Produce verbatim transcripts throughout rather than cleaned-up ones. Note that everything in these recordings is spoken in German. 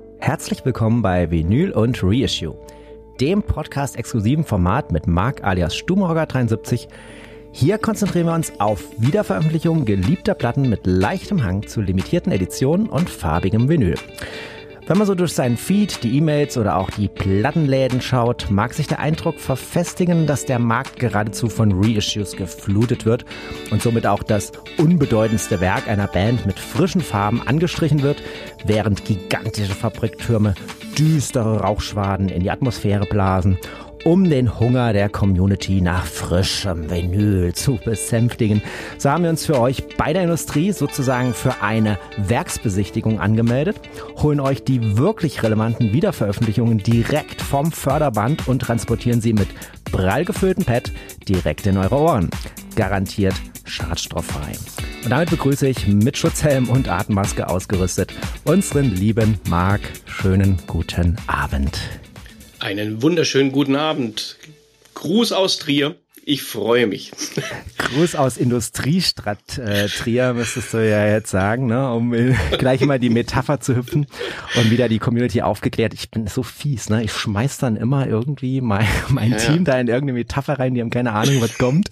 Herzlich willkommen bei Vinyl und Reissue, dem Podcast-exklusiven Format mit Marc alias Stubenhocker dreiundsiebzig. Hier konzentrieren wir uns auf Wiederveröffentlichungen geliebter Platten mit leichtem Hang zu limitierten Editionen und farbigem Vinyl. Wenn man so durch seinen Feed, die E-Mails oder auch die Plattenläden schaut, mag sich der Eindruck verfestigen, dass der Markt geradezu von Reissues geflutet wird und somit auch das unbedeutendste Werk einer Band mit frischen Farben angestrichen wird, während gigantische Fabriktürme düstere Rauchschwaden in die Atmosphäre blasen, um den Hunger der Community nach frischem Vinyl zu besänftigen. So haben wir uns für euch bei der Industrie sozusagen für eine Werksbesichtigung angemeldet, holen euch die wirklich relevanten Wiederveröffentlichungen direkt vom Förderband und transportieren sie mit prall gefülltem Pad direkt in eure Ohren. Garantiert schadstofffrei. Und damit begrüße ich mit Schutzhelm und Atemmaske ausgerüstet unseren lieben Marc. Schönen guten Abend. Einen wunderschönen guten Abend. Gruß aus Trier. Ich freue mich. Gruß aus Industriestadt äh, Trier, müsstest du ja jetzt sagen, ne, um äh, gleich mal die Metapher zu hüpfen und wieder die Community aufgeklärt. Ich bin so fies, ne? Ich schmeiß dann immer irgendwie mein, mein ja, Team ja. da in irgendeine Metapher rein, die haben keine Ahnung, was kommt.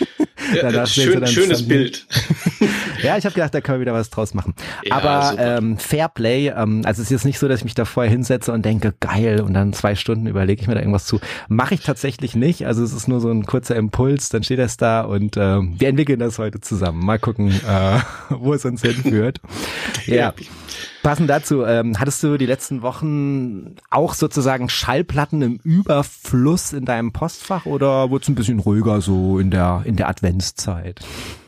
Ja, schön, schönes dann, Bild. Ja, ich habe gedacht, da können wir wieder was draus machen. Ja, aber ähm, Fairplay, ähm, also es ist jetzt nicht so, dass ich mich da vorher hinsetze und denke, geil, und dann zwei Stunden überlege ich mir da irgendwas zu. Mache ich tatsächlich nicht, also es ist nur so ein kurzer Impuls, dann steht das da und äh, wir entwickeln das heute zusammen. Mal gucken, äh, wo es uns hinführt. Ja. Passend dazu, ähm, hattest du die letzten Wochen auch sozusagen Schallplatten im Überfluss in deinem Postfach oder wurde es ein bisschen ruhiger so in der in der Adventszeit?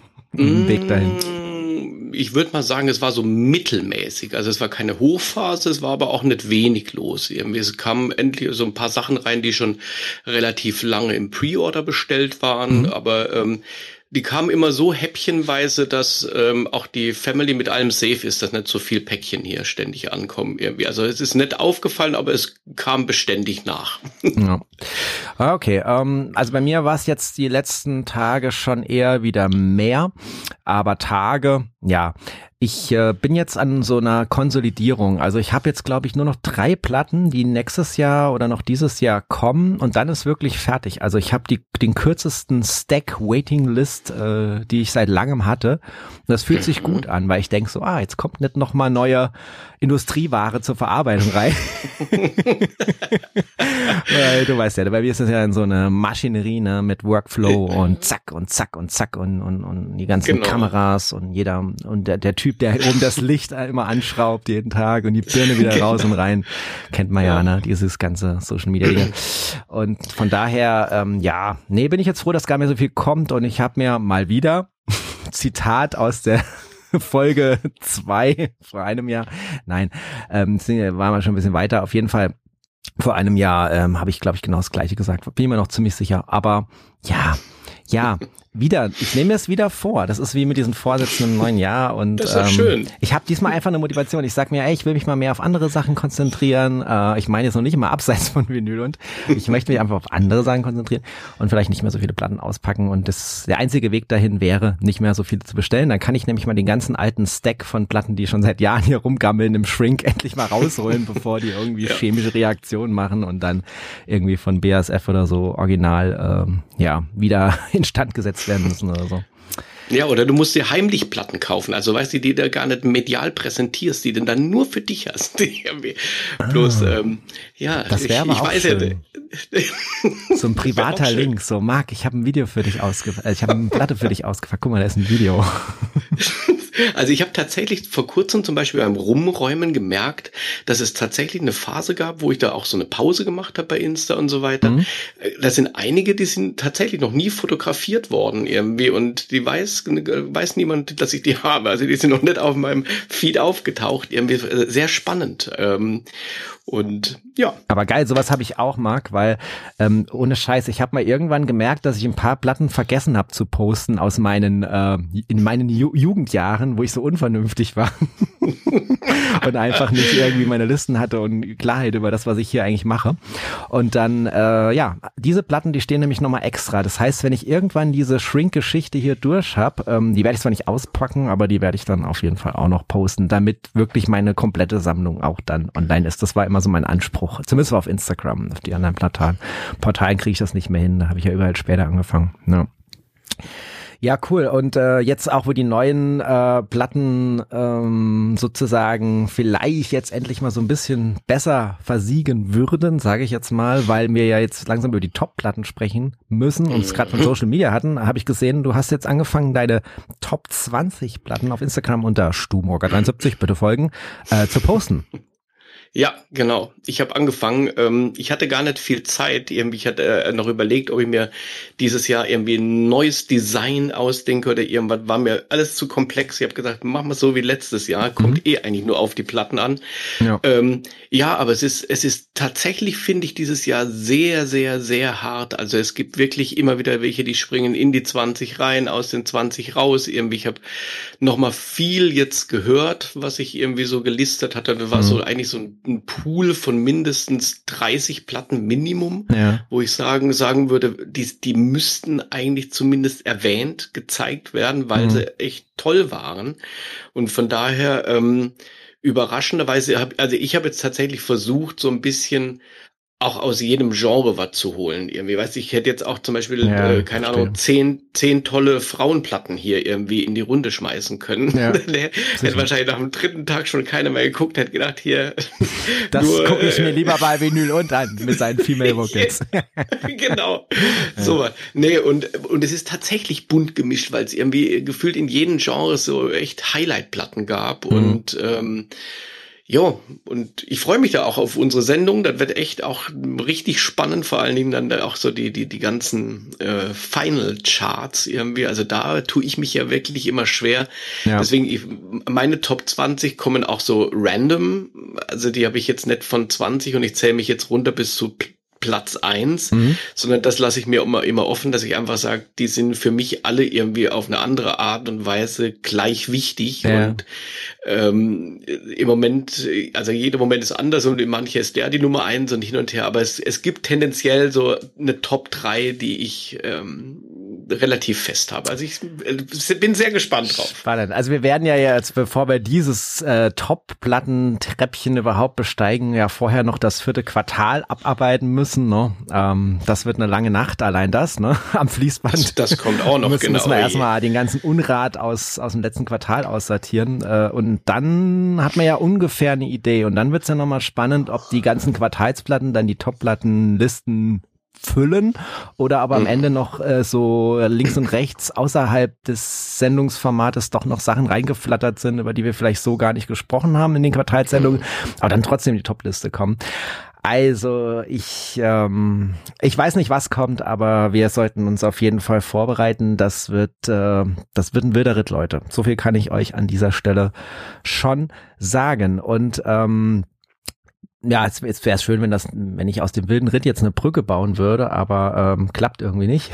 Im Weg dahin. Ich würde mal sagen, es war so mittelmäßig. Also es war keine Hochphase, es war aber auch nicht wenig los. Irgendwie es kamen endlich so ein paar Sachen rein, die schon relativ lange im Pre-Order bestellt waren, mhm. aber ähm, die kamen immer so häppchenweise, dass ähm, auch die Family mit allem safe ist, dass nicht so viel Päckchen hier ständig ankommen irgendwie. Also es ist nicht aufgefallen, aber es kam beständig nach. Ja. Okay, ähm, also bei mir war es jetzt die letzten Tage schon eher wieder mehr, aber Tage, ja. Ich äh, bin jetzt an so einer Konsolidierung. Also ich habe jetzt, glaube ich, nur noch drei Platten, die nächstes Jahr oder noch dieses Jahr kommen und dann ist wirklich fertig. Also ich habe die den kürzesten Stack Waiting List, äh, die ich seit langem hatte. Und das fühlt sich gut an, weil ich denke so, ah, jetzt kommt nicht noch mal neue Industrieware zur Verarbeitung rein. Weil du weißt ja, bei mir ist das ja in so eine Maschinerie, ne, mit Workflow und zack und zack und zack und und und die ganzen genau. Kameras und jeder und der, der Typ, der oben das Licht immer anschraubt jeden Tag und die Birne wieder raus und rein, kennt man ja, ja ne, dieses ganze Social Media Ding. Und von daher, ähm, ja, nee, bin ich jetzt froh, dass gar nicht mehr so viel kommt und ich habe mir mal wieder Zitat aus der Folge zwei vor einem Jahr, nein, ähm, waren wir schon ein bisschen weiter, auf jeden Fall vor einem Jahr ähm, habe ich, glaube ich, genau das Gleiche gesagt, bin mir noch ziemlich sicher, aber ja, ja, wieder, ich nehme es wieder vor. Das ist wie mit diesen Vorsätzen im neuen Jahr und das ist doch ähm, schön. Ich habe diesmal einfach eine Motivation. Ich sag mir, ey, ich will mich mal mehr auf andere Sachen konzentrieren. Äh, ich meine jetzt noch nicht immer abseits von Vinyl und ich möchte mich einfach auf andere Sachen konzentrieren und vielleicht nicht mehr so viele Platten auspacken und das der einzige Weg dahin wäre, nicht mehr so viele zu bestellen. Dann kann ich nämlich mal den ganzen alten Stack von Platten, die schon seit Jahren hier rumgammeln im Shrink, endlich mal rausholen, bevor die irgendwie ja. chemische Reaktionen machen und dann irgendwie von B A S F oder so original ähm, ja wieder instand gesetzt werden müssen oder so. Ja, oder du musst dir heimlich Platten kaufen, also weißt du, die du gar nicht medial präsentierst, die du dann nur für dich hast. Bloß, ah, ähm, ja, das wäre aber ich auch weiß schön. Ja, so ein privater Link, so Marc, ich habe ein Video für dich ausgefragt, äh, ich habe eine Platte für dich ausgefragt, guck mal, da ist ein Video. Also ich habe tatsächlich vor kurzem zum Beispiel beim Rumräumen gemerkt, dass es tatsächlich eine Phase gab, wo ich da auch so eine Pause gemacht habe bei Insta und so weiter. Mhm. Da sind einige, die sind tatsächlich noch nie fotografiert worden irgendwie und die weiß, weiß niemand, dass ich die habe. Also die sind noch nicht auf meinem Feed aufgetaucht. Irgendwie sehr spannend. Und ja. Aber geil, sowas habe ich auch, Marc, weil ähm, ohne Scheiß, ich habe mal irgendwann gemerkt, dass ich ein paar Platten vergessen habe zu posten aus meinen äh, in meinen Ju- Jugendjahren, machen, wo ich so unvernünftig war und einfach nicht irgendwie meine Listen hatte und Klarheit über das, was ich hier eigentlich mache. Und dann, äh, ja, diese Platten, die stehen nämlich nochmal extra. Das heißt, wenn ich irgendwann diese Shrink-Geschichte hier durch habe, ähm, die werde ich zwar nicht auspacken, aber die werde ich dann auf jeden Fall auch noch posten, damit wirklich meine komplette Sammlung auch dann online ist. Das war immer so mein Anspruch. Zumindest auf Instagram. Auf die anderen Portalen, Portalen kriege ich das nicht mehr hin. Da habe ich ja überall später angefangen. Ja. Ja, cool. Und äh, jetzt auch, wo die neuen äh, Platten ähm, sozusagen vielleicht jetzt endlich mal so ein bisschen besser versiegen würden, sage ich jetzt mal, weil wir ja jetzt langsam über die Top-Platten sprechen müssen und es gerade von Social Media hatten, habe ich gesehen, du hast jetzt angefangen, deine Top zwanzig Platten auf Instagram unter Stubenrocker dreiundsiebzig, bitte folgen, äh, zu posten. Ja, genau. Ich habe angefangen. Ähm, ich hatte gar nicht viel Zeit. Irgendwie, ich hatte äh, noch überlegt, ob ich mir dieses Jahr irgendwie ein neues Design ausdenke oder irgendwas. War mir alles zu komplex. Ich habe gesagt, mach mal so wie letztes Jahr. Kommt mhm. eh eigentlich nur auf die Platten an. Ja, ähm, ja, aber es ist es ist tatsächlich, finde ich, dieses Jahr sehr, sehr, sehr hart. Also es gibt wirklich immer wieder welche, die springen in die zwanzig rein, aus den zwanzig raus. Irgendwie, ich habe noch mal viel jetzt gehört, was ich irgendwie so gelistet hatte. Das war mhm. so eigentlich so ein ein Pool von mindestens dreißig Platten Minimum, ja. wo ich sagen sagen würde, die die müssten eigentlich zumindest erwähnt, gezeigt werden, weil mhm. sie echt toll waren. Und von daher ähm, überraschenderweise, hab, also ich habe jetzt tatsächlich versucht, so ein bisschen auch aus jedem Genre was zu holen. Irgendwie, weißt du, ich hätte jetzt auch zum Beispiel, ja, äh, keine Ahnung, zehn, zehn tolle Frauenplatten hier irgendwie in die Runde schmeißen können. Ja, der hätte wahrscheinlich nach dem dritten Tag schon keiner mehr geguckt, hätte gedacht, hier. Das gucke ich mir lieber bei Vinyl und an mit seinen Female Vocals. Genau. Ja. So, nee, und, und es ist tatsächlich bunt gemischt, weil es irgendwie gefühlt in jedem Genre so echt Highlight-Platten gab mhm. und, ähm, ja, und ich freue mich da auch auf unsere Sendung. Das wird echt auch richtig spannend, vor allen Dingen dann auch so die die die ganzen äh, Final Charts irgendwie. Also da tue ich mich ja wirklich immer schwer. Ja. Deswegen, ich, meine Top zwanzig kommen auch so random. Also die habe ich jetzt nicht von zwanzig und ich zähle mich jetzt runter bis zu Platz eins, mhm. sondern das lasse ich mir immer, immer offen, dass ich einfach sage, die sind für mich alle irgendwie auf eine andere Art und Weise gleich wichtig ja. und ähm, im Moment, also jeder Moment ist anders und in mancher ist der die Nummer eins und hin und her, aber es, es gibt tendenziell so eine Top drei, die ich ähm, relativ fest habe. Also ich äh, bin sehr gespannt drauf. Spannend. Also wir werden ja jetzt, bevor wir dieses äh, Top-Platten-Treppchen überhaupt besteigen, ja vorher noch das vierte Quartal abarbeiten müssen. Ne? Ähm, das wird eine lange Nacht, allein das, ne? Am Fließband. Das, das kommt auch noch, müssen, genau. Müssen wir erstmal den ganzen Unrat aus aus dem letzten Quartal aussortieren. Äh, und dann hat man ja ungefähr eine Idee. Und dann wird's ja nochmal spannend, ob die ganzen Quartalsplatten dann die Top-Platten-Listen füllen oder aber am mhm. Ende noch äh, so links und rechts außerhalb des Sendungsformates doch noch Sachen reingeflattert sind, über die wir vielleicht so gar nicht gesprochen haben in den Quartalssendungen, mhm. aber dann trotzdem die Top-Liste kommen. Also ich ähm, ich weiß nicht, was kommt, aber wir sollten uns auf jeden Fall vorbereiten. Das wird äh, das wird ein wilder Ritt, Leute. So viel kann ich euch an dieser Stelle schon sagen. Und ähm, ja, es, es wäre schön, wenn das, wenn ich aus dem wilden Ritt jetzt eine Brücke bauen würde, aber ähm, klappt irgendwie nicht.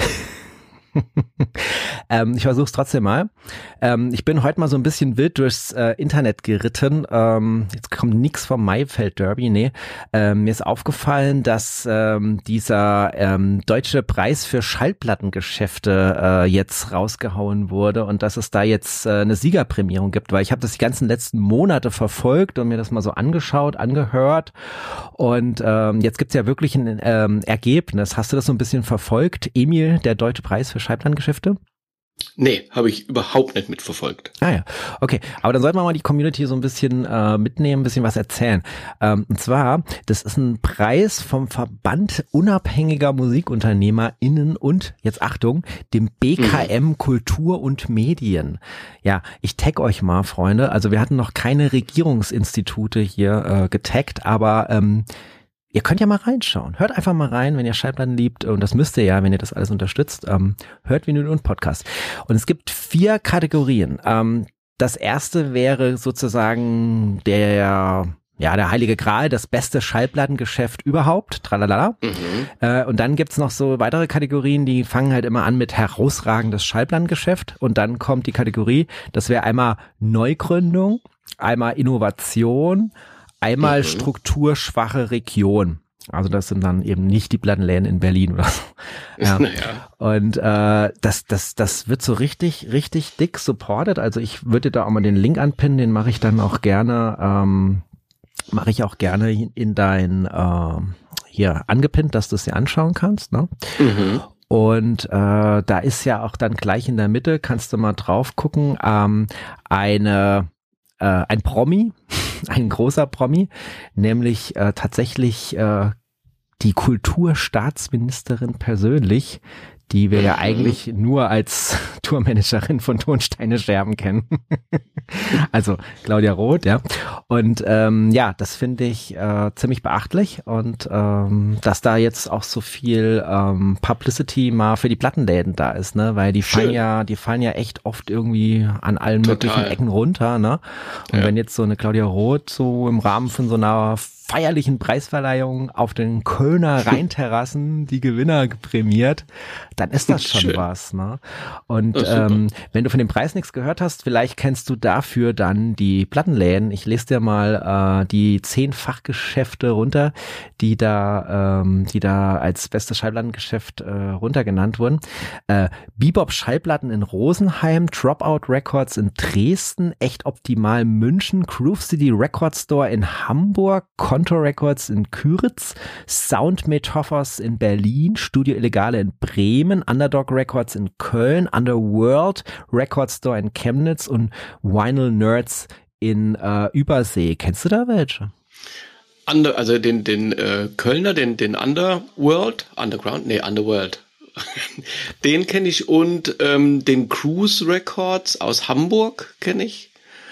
ähm, ich versuche es trotzdem mal. Ähm, ich bin heute mal so ein bisschen wild durchs äh, Internet geritten. Ähm, jetzt kommt nix vom Maifeld Derby, nee. Ähm, mir ist aufgefallen, dass ähm, dieser ähm, deutsche Preis für Schallplattengeschäfte äh, jetzt rausgehauen wurde und dass es da jetzt äh, eine Siegerprämierung gibt, weil ich habe das die ganzen letzten Monate verfolgt und mir das mal so angeschaut, angehört und ähm, jetzt gibt's ja wirklich ein ähm, Ergebnis. Hast du das so ein bisschen verfolgt? Emil, der deutsche Preis für Schallplattengeschäfte? Nee, habe ich überhaupt nicht mitverfolgt. Ah ja, okay. Aber dann sollten wir mal die Community so ein bisschen äh, mitnehmen, ein bisschen was erzählen. Ähm, und zwar, das ist ein Preis vom Verband unabhängiger MusikunternehmerInnen und, jetzt Achtung, dem B K M mhm. Kultur und Medien. Ja, ich tag euch mal, Freunde. Also wir hatten noch keine Regierungsinstitute hier äh, getaggt, aber ähm, ihr könnt ja mal reinschauen. Hört einfach mal rein, wenn ihr Schallplatten liebt. Und das müsst ihr ja, wenn ihr das alles unterstützt. Ähm, hört Vinyl und Podcast. Und es gibt vier Kategorien. Ähm, das erste wäre sozusagen der ja, der heilige Gral, das beste Schallplattengeschäft überhaupt, tralala. Mhm. Äh, und dann gibt's noch so weitere Kategorien, die fangen halt immer an mit herausragendes Schallplattengeschäft und dann kommt die Kategorie, das wäre einmal Neugründung, einmal Innovation, einmal mhm. strukturschwache Region. Also das sind dann eben nicht die Plattenläden in Berlin oder so. Ja. Naja. Und äh, das, das, das wird so richtig, richtig dick supported. Also ich würde da auch mal den Link anpinnen, den mache ich dann auch gerne, ähm, mache ich auch gerne in dein äh, hier angepinnt, dass du es dir anschauen kannst. Ne? Mhm. Und äh, da ist ja auch dann gleich in der Mitte, kannst du mal drauf gucken, ähm, eine äh, ein Promi, ein großer Promi, nämlich äh, tatsächlich äh, die Kulturstaatsministerin persönlich, die wir ja eigentlich nur als Tourmanagerin von Tonsteine Scherben kennen. Also Claudia Roth, ja. Und ähm, ja, das finde ich äh, ziemlich beachtlich und ähm, dass da jetzt auch so viel ähm, Publicity mal für die Plattenläden da ist, ne, weil die Schön. fallen ja, die fallen ja echt oft irgendwie an allen Total. möglichen Ecken runter, ne. Und ja. wenn jetzt so eine Claudia Roth so im Rahmen von so einer feierlichen Preisverleihung auf den Kölner Rheinterrassen die Gewinner prämiert, dann ist das schon Schön. was, ne? Und ähm, wenn du von dem Preis nichts gehört hast, vielleicht kennst du dafür dann die Plattenläden. Ich lese dir mal äh, die zehn Fachgeschäfte runter, die da, ähm, die da als bestes Schallplattengeschäft äh, runtergenannt wurden. Äh, Bebop Schallplatten in Rosenheim, Dropout Records in Dresden, Echt Optimal München, Groove City Record Store in Hamburg, Contour Records in Küritz, Sound Metaphors in Berlin, Studio Illegale in Bremen, Underdog Records in Köln, Underworld Record Store in Chemnitz und Vinyl Nerds in äh, Übersee. Kennst du da welche? Under, also den den äh, Kölner, den den Underworld, Underground, nee Underworld. Den kenne ich und ähm, den Cruise Records aus Hamburg kenne ich.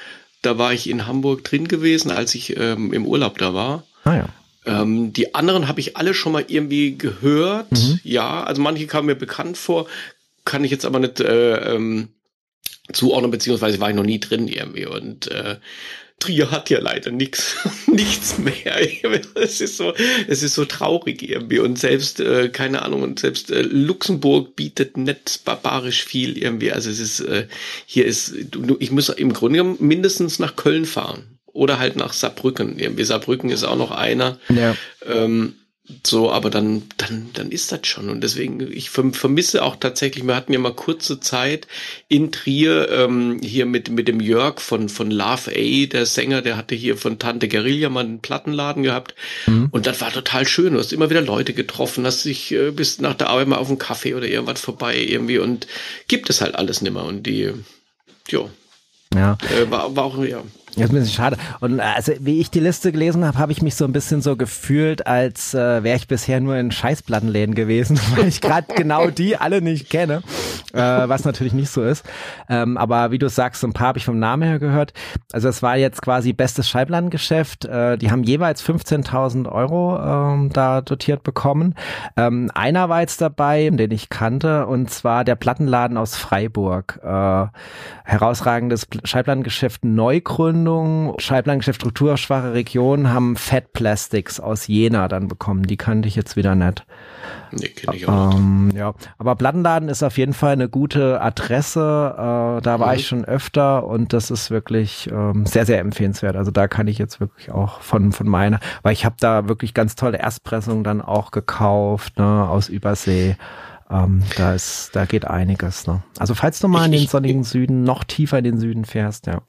Da war ich in Hamburg drin gewesen, als ich ähm, im Urlaub da war. Ah ja. Ähm, die anderen habe ich alle schon mal irgendwie gehört. Mhm. Ja, also manche kamen mir bekannt vor, kann ich jetzt aber nicht äh, ähm, zuordnen, beziehungsweise war ich noch nie drin irgendwie. Und äh, Trier hat ja leider nichts, nichts mehr. Es ist so, es ist so traurig irgendwie. Und selbst, äh, keine Ahnung, und selbst äh, Luxemburg bietet nicht barbarisch viel irgendwie. Also es ist, äh, hier ist, du, ich muss im Grunde genommen mindestens nach Köln fahren. Oder halt nach Saarbrücken. Irgendwie Saarbrücken ist auch noch einer. Ja. Ähm, so, aber dann, dann, dann ist das schon. Und deswegen, ich vermisse auch tatsächlich, wir hatten ja mal kurze Zeit in Trier, ähm, hier mit, mit dem Jörg von, von Love A, der Sänger, der hatte hier von Tante Guerilla mal einen Plattenladen gehabt. Mhm. Und das war total schön. Du hast immer wieder Leute getroffen, hast dich äh, bis nach der Arbeit mal auf einen Kaffee oder irgendwas vorbei irgendwie und gibt es halt alles nimmer. Und die, jo, ja, äh, war, war auch, ja. Das ist ein bisschen schade. Und also wie ich die Liste gelesen habe, habe ich mich so ein bisschen so gefühlt, als äh, wäre ich bisher nur in Scheißplattenläden gewesen, weil ich gerade genau die alle nicht kenne, äh, was natürlich nicht so ist. Ähm, aber wie du sagst, ein paar habe ich vom Namen her gehört. Also es war jetzt quasi bestes Schallplattengeschäft. Äh, die haben jeweils fünfzehntausend Euro ähm, da dotiert bekommen. Ähm, einer war jetzt dabei, den ich kannte, und zwar der Plattenladen aus Freiburg. Äh, herausragendes Schallplattengeschäft Neugründung. Schallplattengeschäft strukturschwache Region haben Fat Plastics aus Jena dann bekommen. Die kannte ich jetzt wieder nicht. Nee, kenn ich auch ähm, nicht. Ja, aber Plattenladen ist auf jeden Fall eine gute Adresse. Äh, da war mhm. ich schon öfter und das ist wirklich ähm, sehr, sehr empfehlenswert. Also da kann ich jetzt wirklich auch von von meiner, weil ich habe da wirklich ganz tolle Erstpressungen dann auch gekauft, ne, aus Übersee. Ähm, da ist, da geht einiges. Ne? Also falls du mal ich, in den sonnigen ich, Süden, noch tiefer in den Süden fährst, ja.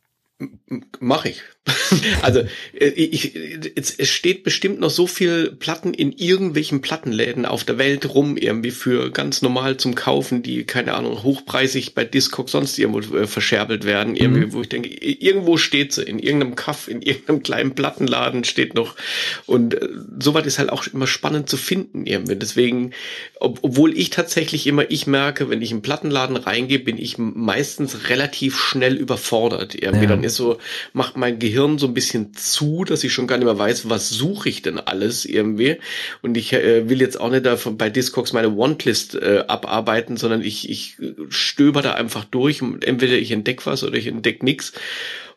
Mach ich. Also ich, es, es steht bestimmt noch so viel Platten in irgendwelchen Plattenläden auf der Welt rum, irgendwie für ganz normal zum Kaufen, die, keine Ahnung, hochpreisig bei Discogs sonst irgendwo äh, verscherbelt werden. Irgendwie, mhm. wo ich denke, irgendwo steht sie, in irgendeinem Kaff, in irgendeinem kleinen Plattenladen steht noch. Und äh, sowas ist halt auch immer spannend zu finden irgendwie. Deswegen, ob, obwohl ich tatsächlich immer, ich merke, wenn ich in einen Plattenladen reingehe, bin ich meistens relativ schnell überfordert. Irgendwie ja. Dann ist so, macht mein Gehirn so ein bisschen zu, dass ich schon gar nicht mehr weiß, was suche ich denn alles irgendwie. Und ich äh, will jetzt auch nicht da bei Discogs meine Wantlist äh, abarbeiten, sondern ich ich stöber da einfach durch und entweder ich entdecke was oder ich entdecke nichts.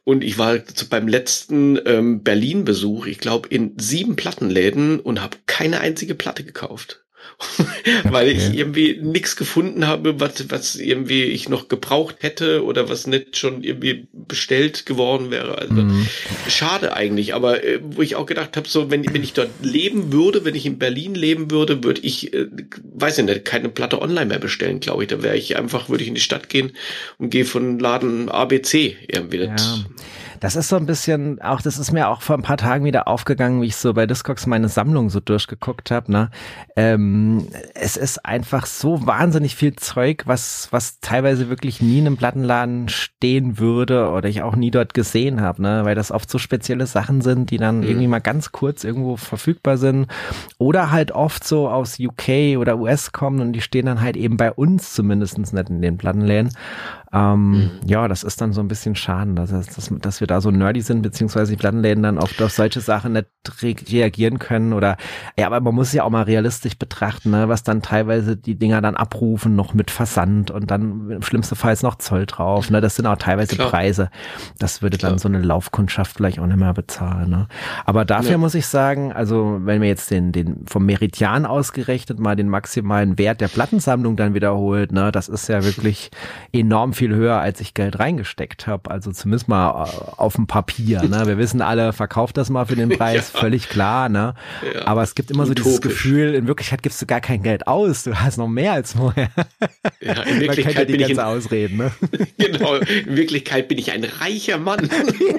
Und ich war zu, beim letzten ähm, Berlin-Besuch, ich glaube, in sieben Plattenläden und habe keine einzige Platte gekauft. Weil ich Okay. irgendwie nichts gefunden habe, was, was irgendwie ich noch gebraucht hätte oder was nicht schon irgendwie bestellt geworden wäre. Also Mhm. schade eigentlich, aber äh, wo ich auch gedacht habe, so wenn, wenn ich dort leben würde, wenn ich in Berlin leben würde, würde ich, äh, weiß ich nicht, keine Platte online mehr bestellen, glaube ich. Da wäre ich einfach, würde ich in die Stadt gehen und gehe von Laden A B C irgendwie. Ja, Das, das ist so ein bisschen, auch das ist mir auch vor ein paar Tagen wieder aufgegangen, wie ich so bei Discogs meine Sammlung so durchgeguckt habe. Ne? Ähm, es ist einfach so wahnsinnig viel Zeug, was was teilweise wirklich nie in einem Plattenladen stehen würde oder ich auch nie dort gesehen habe, ne? Weil das oft so spezielle Sachen sind, die dann Mhm. irgendwie mal ganz kurz irgendwo verfügbar sind oder halt oft so aus U K oder U S kommen und die stehen dann halt eben bei uns zumindest nicht in den Plattenläden. Ähm, Mhm. ja, das ist dann so ein bisschen schade, dass, dass, dass wir da so nerdy sind, beziehungsweise die Plattenläden dann oft auf solche Sachen nicht re reagieren können oder, ja, aber man muss ja auch mal realistisch betrachten, ne, was dann teilweise die Dinger dann abrufen, noch mit Versand und dann im schlimmsten Fall ist noch Zoll drauf, ne, das sind auch teilweise Klar. Preise, das würde Klar. dann so eine Laufkundschaft vielleicht auch nicht mehr bezahlen, ne. Aber dafür Ja. muss ich sagen, also wenn wir jetzt den, den vom Meridian ausgerechnet mal den maximalen Wert der Plattensammlung dann wiederholt, ne, das ist ja wirklich enorm viel höher, als ich Geld reingesteckt habe. Also zumindest mal äh, auf dem Papier. Ne? Wir wissen alle, verkauft das mal für den Preis, Ja. völlig klar. Ne? Ja. Aber es gibt immer so dieses Utopisch. Gefühl, in Wirklichkeit gibst du gar kein Geld aus. Du hast noch mehr als vorher. Ja, in Man kennt ja Wirklichkeit die bin ich ganze in, Ausreden. Ne? genau, in Wirklichkeit bin ich ein reicher Mann.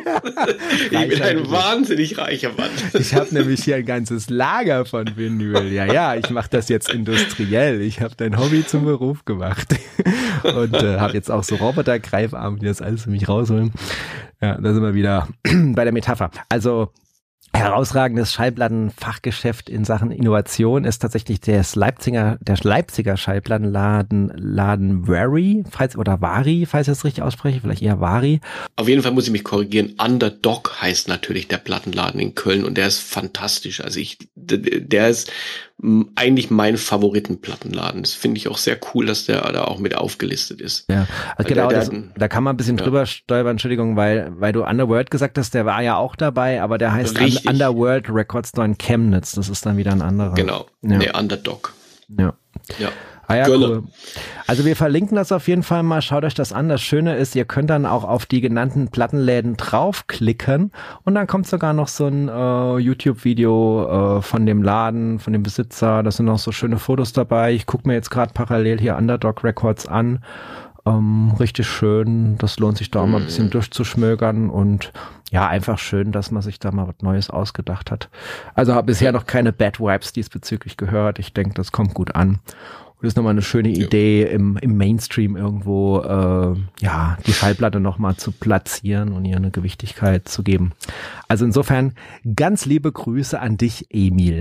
Ich bin Reicher ein Mann. wahnsinnig reicher Mann. Ich habe nämlich hier ein ganzes Lager von Vinyl. Ja, ja, ich mache das jetzt industriell. Ich habe dein Hobby zum Beruf gemacht. Und äh, habe jetzt auch so Roboter-Greifarme, die das alles für mich rausholen. Ja, da sind wir wieder bei der Metapher. Also herausragendes Schallplattenfachgeschäft in Sachen Innovation ist tatsächlich das Leipziger, der Leipziger Schallplattenladen Laden Vari, falls, oder Vari, falls ich das richtig ausspreche, vielleicht eher Vari. Auf jeden Fall muss ich mich korrigieren. Underdog heißt natürlich der Plattenladen in Köln und der ist fantastisch. Also ich, der ist eigentlich mein Favoritenplattenladen. Das finde ich auch sehr cool, dass der da auch mit aufgelistet ist. Ja, also genau, der, das, der, da kann man ein bisschen ja. drüber stolpern, Entschuldigung, weil, weil du Underworld gesagt hast, der war ja auch dabei, aber der heißt Richtig. Underworld Record Store in Chemnitz, das ist dann wieder ein anderer. Genau, Ja. nee, Underdog. Ja. Ja. Ah ja, Gölle. cool. Also wir verlinken das auf jeden Fall mal, schaut euch das an. Das Schöne ist, ihr könnt dann auch auf die genannten Plattenläden draufklicken und dann kommt sogar noch so ein äh, YouTube-Video äh, von dem Laden, von dem Besitzer. Da sind noch so schöne Fotos dabei. Ich gucke mir jetzt gerade parallel hier Underdog Records an. Ähm, richtig schön. Das lohnt sich da auch mal ein bisschen durchzuschmögern und ja, einfach schön, dass man sich da mal was Neues ausgedacht hat. Also habe bisher noch keine Bad Vibes diesbezüglich gehört. Ich denke, das kommt gut an. Und das ist nochmal eine schöne Idee, im, im Mainstream irgendwo äh, ja die Schallplatte nochmal zu platzieren und ihr eine Gewichtigkeit zu geben. Also insofern ganz liebe Grüße an dich, Emil.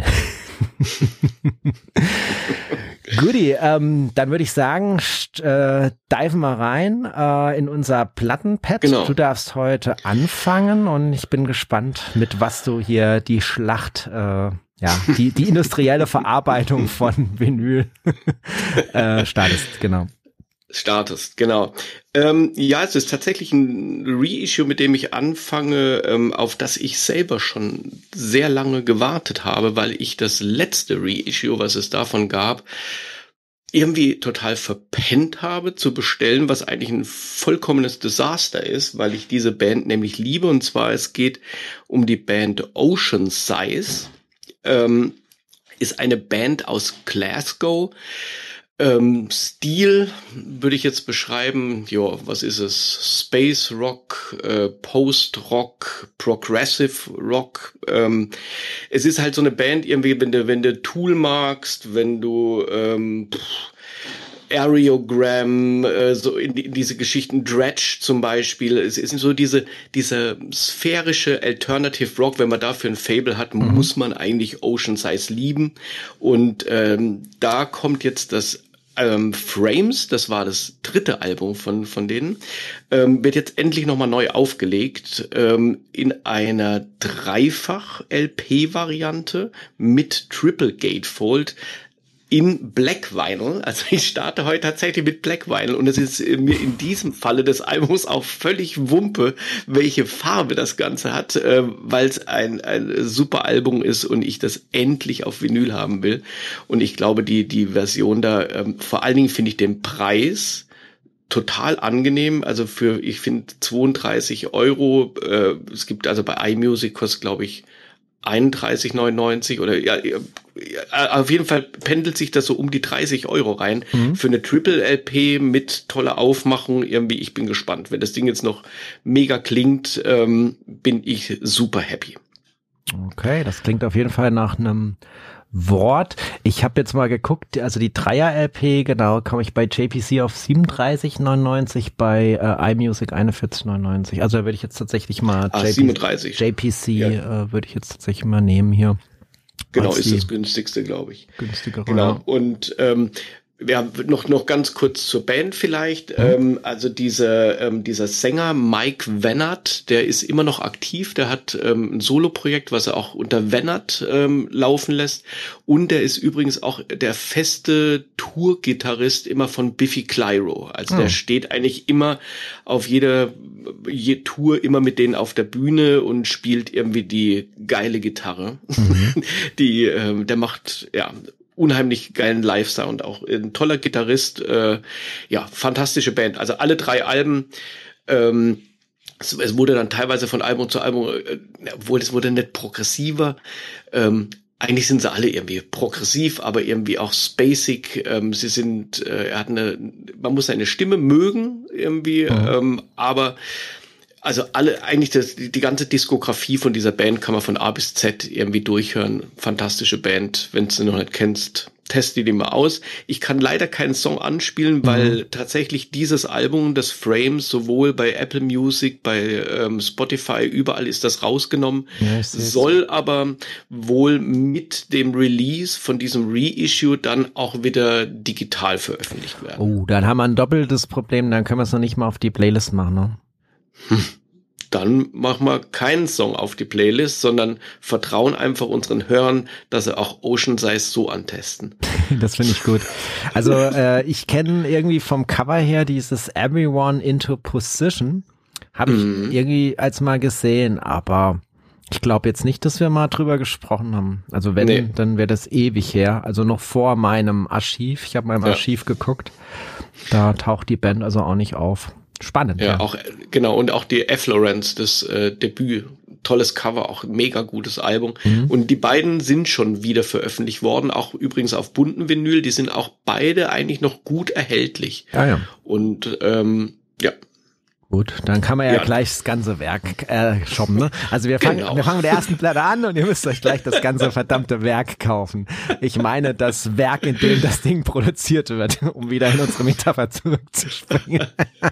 Guti, ähm, dann würde ich sagen, äh, diven wir rein äh, in unser Plattenpad. Genau. Du darfst heute anfangen und ich bin gespannt, mit was du hier die Schlacht, äh, ja, die, die industrielle Verarbeitung von Vinyl äh, startest, genau. Startest, genau. Ähm, ja, es ist tatsächlich ein Reissue, mit dem ich anfange, ähm, auf das ich selber schon sehr lange gewartet habe, weil ich das letzte Reissue, was es davon gab, irgendwie total verpennt habe zu bestellen, was eigentlich ein vollkommenes Desaster ist, weil ich diese Band nämlich liebe. Und zwar, es geht um die Band Ocean Size. Ähm, ist eine Band aus Glasgow. Ähm, Stil würde ich jetzt beschreiben, ja, was ist es? Space Rock, äh, Post Rock, Progressive Rock. Ähm, es ist halt so eine Band, irgendwie, wenn du, wenn du Tool magst, wenn du ähm, pff, Aerogram, äh, so in, in diese Geschichten, Dredge zum Beispiel, es ist so diese, diese sphärische Alternative Rock, wenn man dafür ein Fable hat, mhm. muss man eigentlich Ocean Size lieben. Und ähm, da kommt jetzt das ähm, Frames, das war das dritte Album von von denen, ähm, wird jetzt endlich nochmal neu aufgelegt ähm, in einer Dreifach-L P-Variante mit Triple Gatefold. in Black Vinyl. Also ich starte heute tatsächlich mit Black Vinyl und es ist mir in diesem Falle des Albums auch völlig Wumpe, welche Farbe das Ganze hat, äh, weil es ein, ein super Album ist und ich das endlich auf Vinyl haben will. Und ich glaube, die, die Version da, ähm, vor allen Dingen finde ich den Preis total angenehm. Also für, ich finde zweiunddreißig Euro, äh, es gibt also bei iMusic kostet, glaube ich, einunddreißig neunundneunzig oder ja, ja, auf jeden Fall pendelt sich das so um die dreißig Euro rein mhm. für eine Triple L P mit toller Aufmachung. Irgendwie, ich bin gespannt. Wenn das Ding jetzt noch mega klingt, ähm, bin ich super happy. Okay, das klingt auf jeden Fall nach einem Wort. Ich habe jetzt mal geguckt, also die Dreier-L P, genau, komme ich bei J P C auf siebenunddreißig neunundneunzig, bei äh, iMusic einundvierzig neunundneunzig. Also da würde ich jetzt tatsächlich mal ah, J P C, siebenunddreißig. J P C ja. äh, würde ich jetzt tatsächlich mal nehmen hier. Genau, ist das günstigste, glaube ich. Günstigere. Genau. Ja. Und ähm, ja, noch noch ganz kurz zur Band vielleicht. Mhm. Ähm, also dieser ähm, dieser Sänger Mike Vennert, der ist immer noch aktiv. Der hat ähm, ein Soloprojekt, was er auch unter Vennert ähm, laufen lässt. Und der ist übrigens auch der feste Tour-Gitarrist immer von Biffy Clyro. Also mhm. der steht eigentlich immer auf jeder je Tour immer mit denen auf der Bühne und spielt irgendwie die geile Gitarre. Mhm. die ähm, der macht ja unheimlich geilen Live-Sound, auch ein toller Gitarrist, äh, ja, fantastische Band. Also alle drei Alben, ähm, es, es wurde dann teilweise von Album zu Album, äh, obwohl es wurde nicht progressiver, ähm, eigentlich sind sie alle irgendwie progressiv, aber irgendwie auch spacig. Ähm, sie sind, äh, er hat eine, man muss seine Stimme mögen irgendwie, mhm. ähm, aber also alle, eigentlich das, die, die ganze Diskografie von dieser Band kann man von A bis Z irgendwie durchhören. Fantastische Band. Wenn du sie noch nicht kennst, teste die mal aus. Ich kann leider keinen Song anspielen, weil mhm. tatsächlich dieses Album, das Frames, sowohl bei Apple Music, bei ähm, Spotify, überall ist das rausgenommen. Ja, soll aber wohl mit dem Release von diesem Reissue dann auch wieder digital veröffentlicht werden. Oh, dann haben wir ein doppeltes Problem. Dann können wir es noch nicht mal auf die Playlist machen, ne? Hm. Dann machen wir keinen Song auf die Playlist, sondern vertrauen einfach unseren Hörern, dass sie auch Ocean Size so antesten. Das finde ich gut. Also äh, ich kenne irgendwie vom Cover her dieses Everyone into Position. Habe ich mm. irgendwie als mal gesehen, aber ich glaube jetzt nicht, dass wir mal drüber gesprochen haben. Also wenn, nee. dann wäre das ewig her. Also noch vor meinem Archiv. Ich habe meinem ja. Archiv geguckt. Da taucht die Band also auch nicht auf. Spannend. Ja, ja, auch, genau. Und auch die Efflorence, das äh, Debüt. Tolles Cover, auch mega gutes Album. Mhm. Und die beiden sind schon wieder veröffentlicht worden, auch übrigens auf bunten Vinyl. Die sind auch beide eigentlich noch gut erhältlich. Ja, ja. Und, ähm, ja. Gut, dann kann man ja, ja gleich das ganze Werk äh, shoppen, ne? Also wir fangen, genau. wir fangen mit der ersten Platte an und ihr müsst euch gleich das ganze verdammte Werk kaufen. Ich meine das Werk, in dem das Ding produziert wird, um wieder in unsere Metapher zurückzuspringen.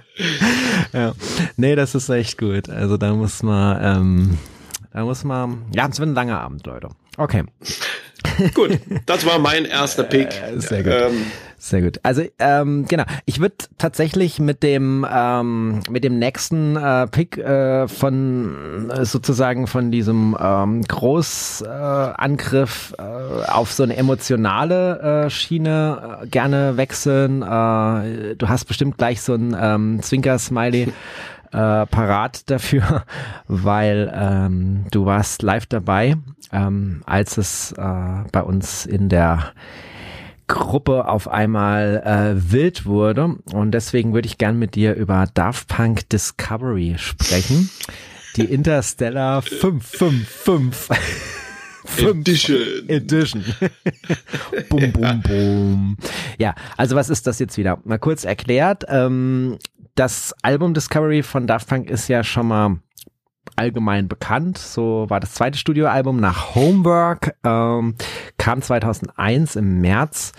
Ja, nee, das ist echt gut. Also da muss man, ähm, da muss man, ja, es wird ein langer Abend, Leute. Okay. Gut, das war mein erster Pick. Äh, sehr gut. Ähm, Sehr gut. Also ähm, genau, ich würde tatsächlich mit dem ähm, mit dem nächsten äh, Pick äh, von äh, sozusagen von diesem ähm, Großangriff äh, äh, auf so eine emotionale äh, Schiene äh, gerne wechseln. Äh, du hast bestimmt gleich so ein ähm, Zwinker-Smiley äh, parat dafür, weil ähm, du warst live dabei, ähm, als es äh, bei uns in der Gruppe auf einmal äh, wild wurde, und deswegen würde ich gern mit dir über Daft Punk Discovery sprechen. Die Interstellar fünf fünf fünf Edition. Edition. Bum, bum, bum. Ja, also was ist das jetzt wieder? Mal kurz erklärt. Ähm, das Album Discovery von Daft Punk ist ja schon mal allgemein bekannt. So war das zweite Studioalbum nach Homework, ähm, kam zweitausendeins im März,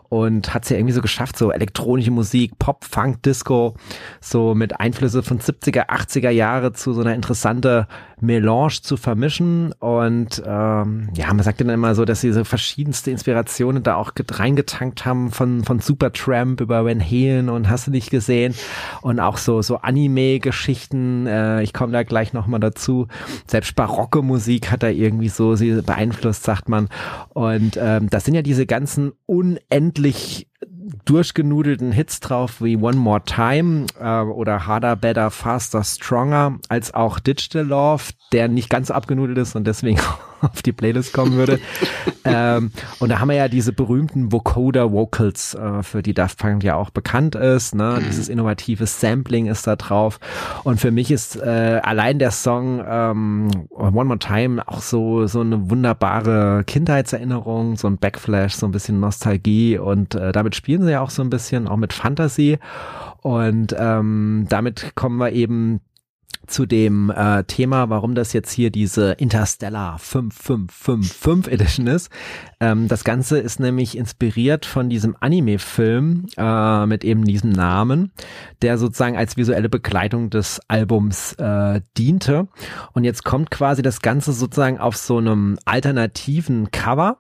und hat es ja irgendwie so geschafft, so elektronische Musik, Pop, Funk, Disco, so mit Einflüsse von siebziger, achtziger Jahre zu so einer interessante Melange zu vermischen. Und ähm, ja, man sagt dann immer so, dass sie so verschiedenste Inspirationen da auch reingetankt haben, von von Supertramp über Van Halen und hast du nicht gesehen, und auch so so Anime-Geschichten, äh, ich komme da gleich nochmal dazu. Selbst barocke Musik hat er irgendwie so sie beeinflusst, sagt man. Und ähm, das sind ja diese ganzen unendlich durchgenudelten Hits drauf wie One More Time äh, oder Harder, Better, Faster, Stronger, als auch Digital Love, der nicht ganz so abgenudelt ist und deswegen auf die Playlist kommen würde. ähm, und da haben wir ja diese berühmten Vocoder Vocals, äh, für die Daft Punk ja auch bekannt ist. Ne? Dieses innovative Sampling ist da drauf. Und für mich ist äh, allein der Song ähm, One More Time auch so so eine wunderbare Kindheitserinnerung, so ein Backflash, so ein bisschen Nostalgie, und äh, damit spielen sie ja auch so ein bisschen, auch mit Fantasie. Und ähm, damit kommen wir eben zu dem äh, Thema, warum das jetzt hier diese Interstellar fünf fünf fünf fünf Edition ist. Ähm, das Ganze ist nämlich inspiriert von diesem Anime-Film äh, mit eben diesem Namen, der sozusagen als visuelle Begleitung des Albums äh, diente. Und jetzt kommt quasi das Ganze sozusagen auf so einem alternativen Cover.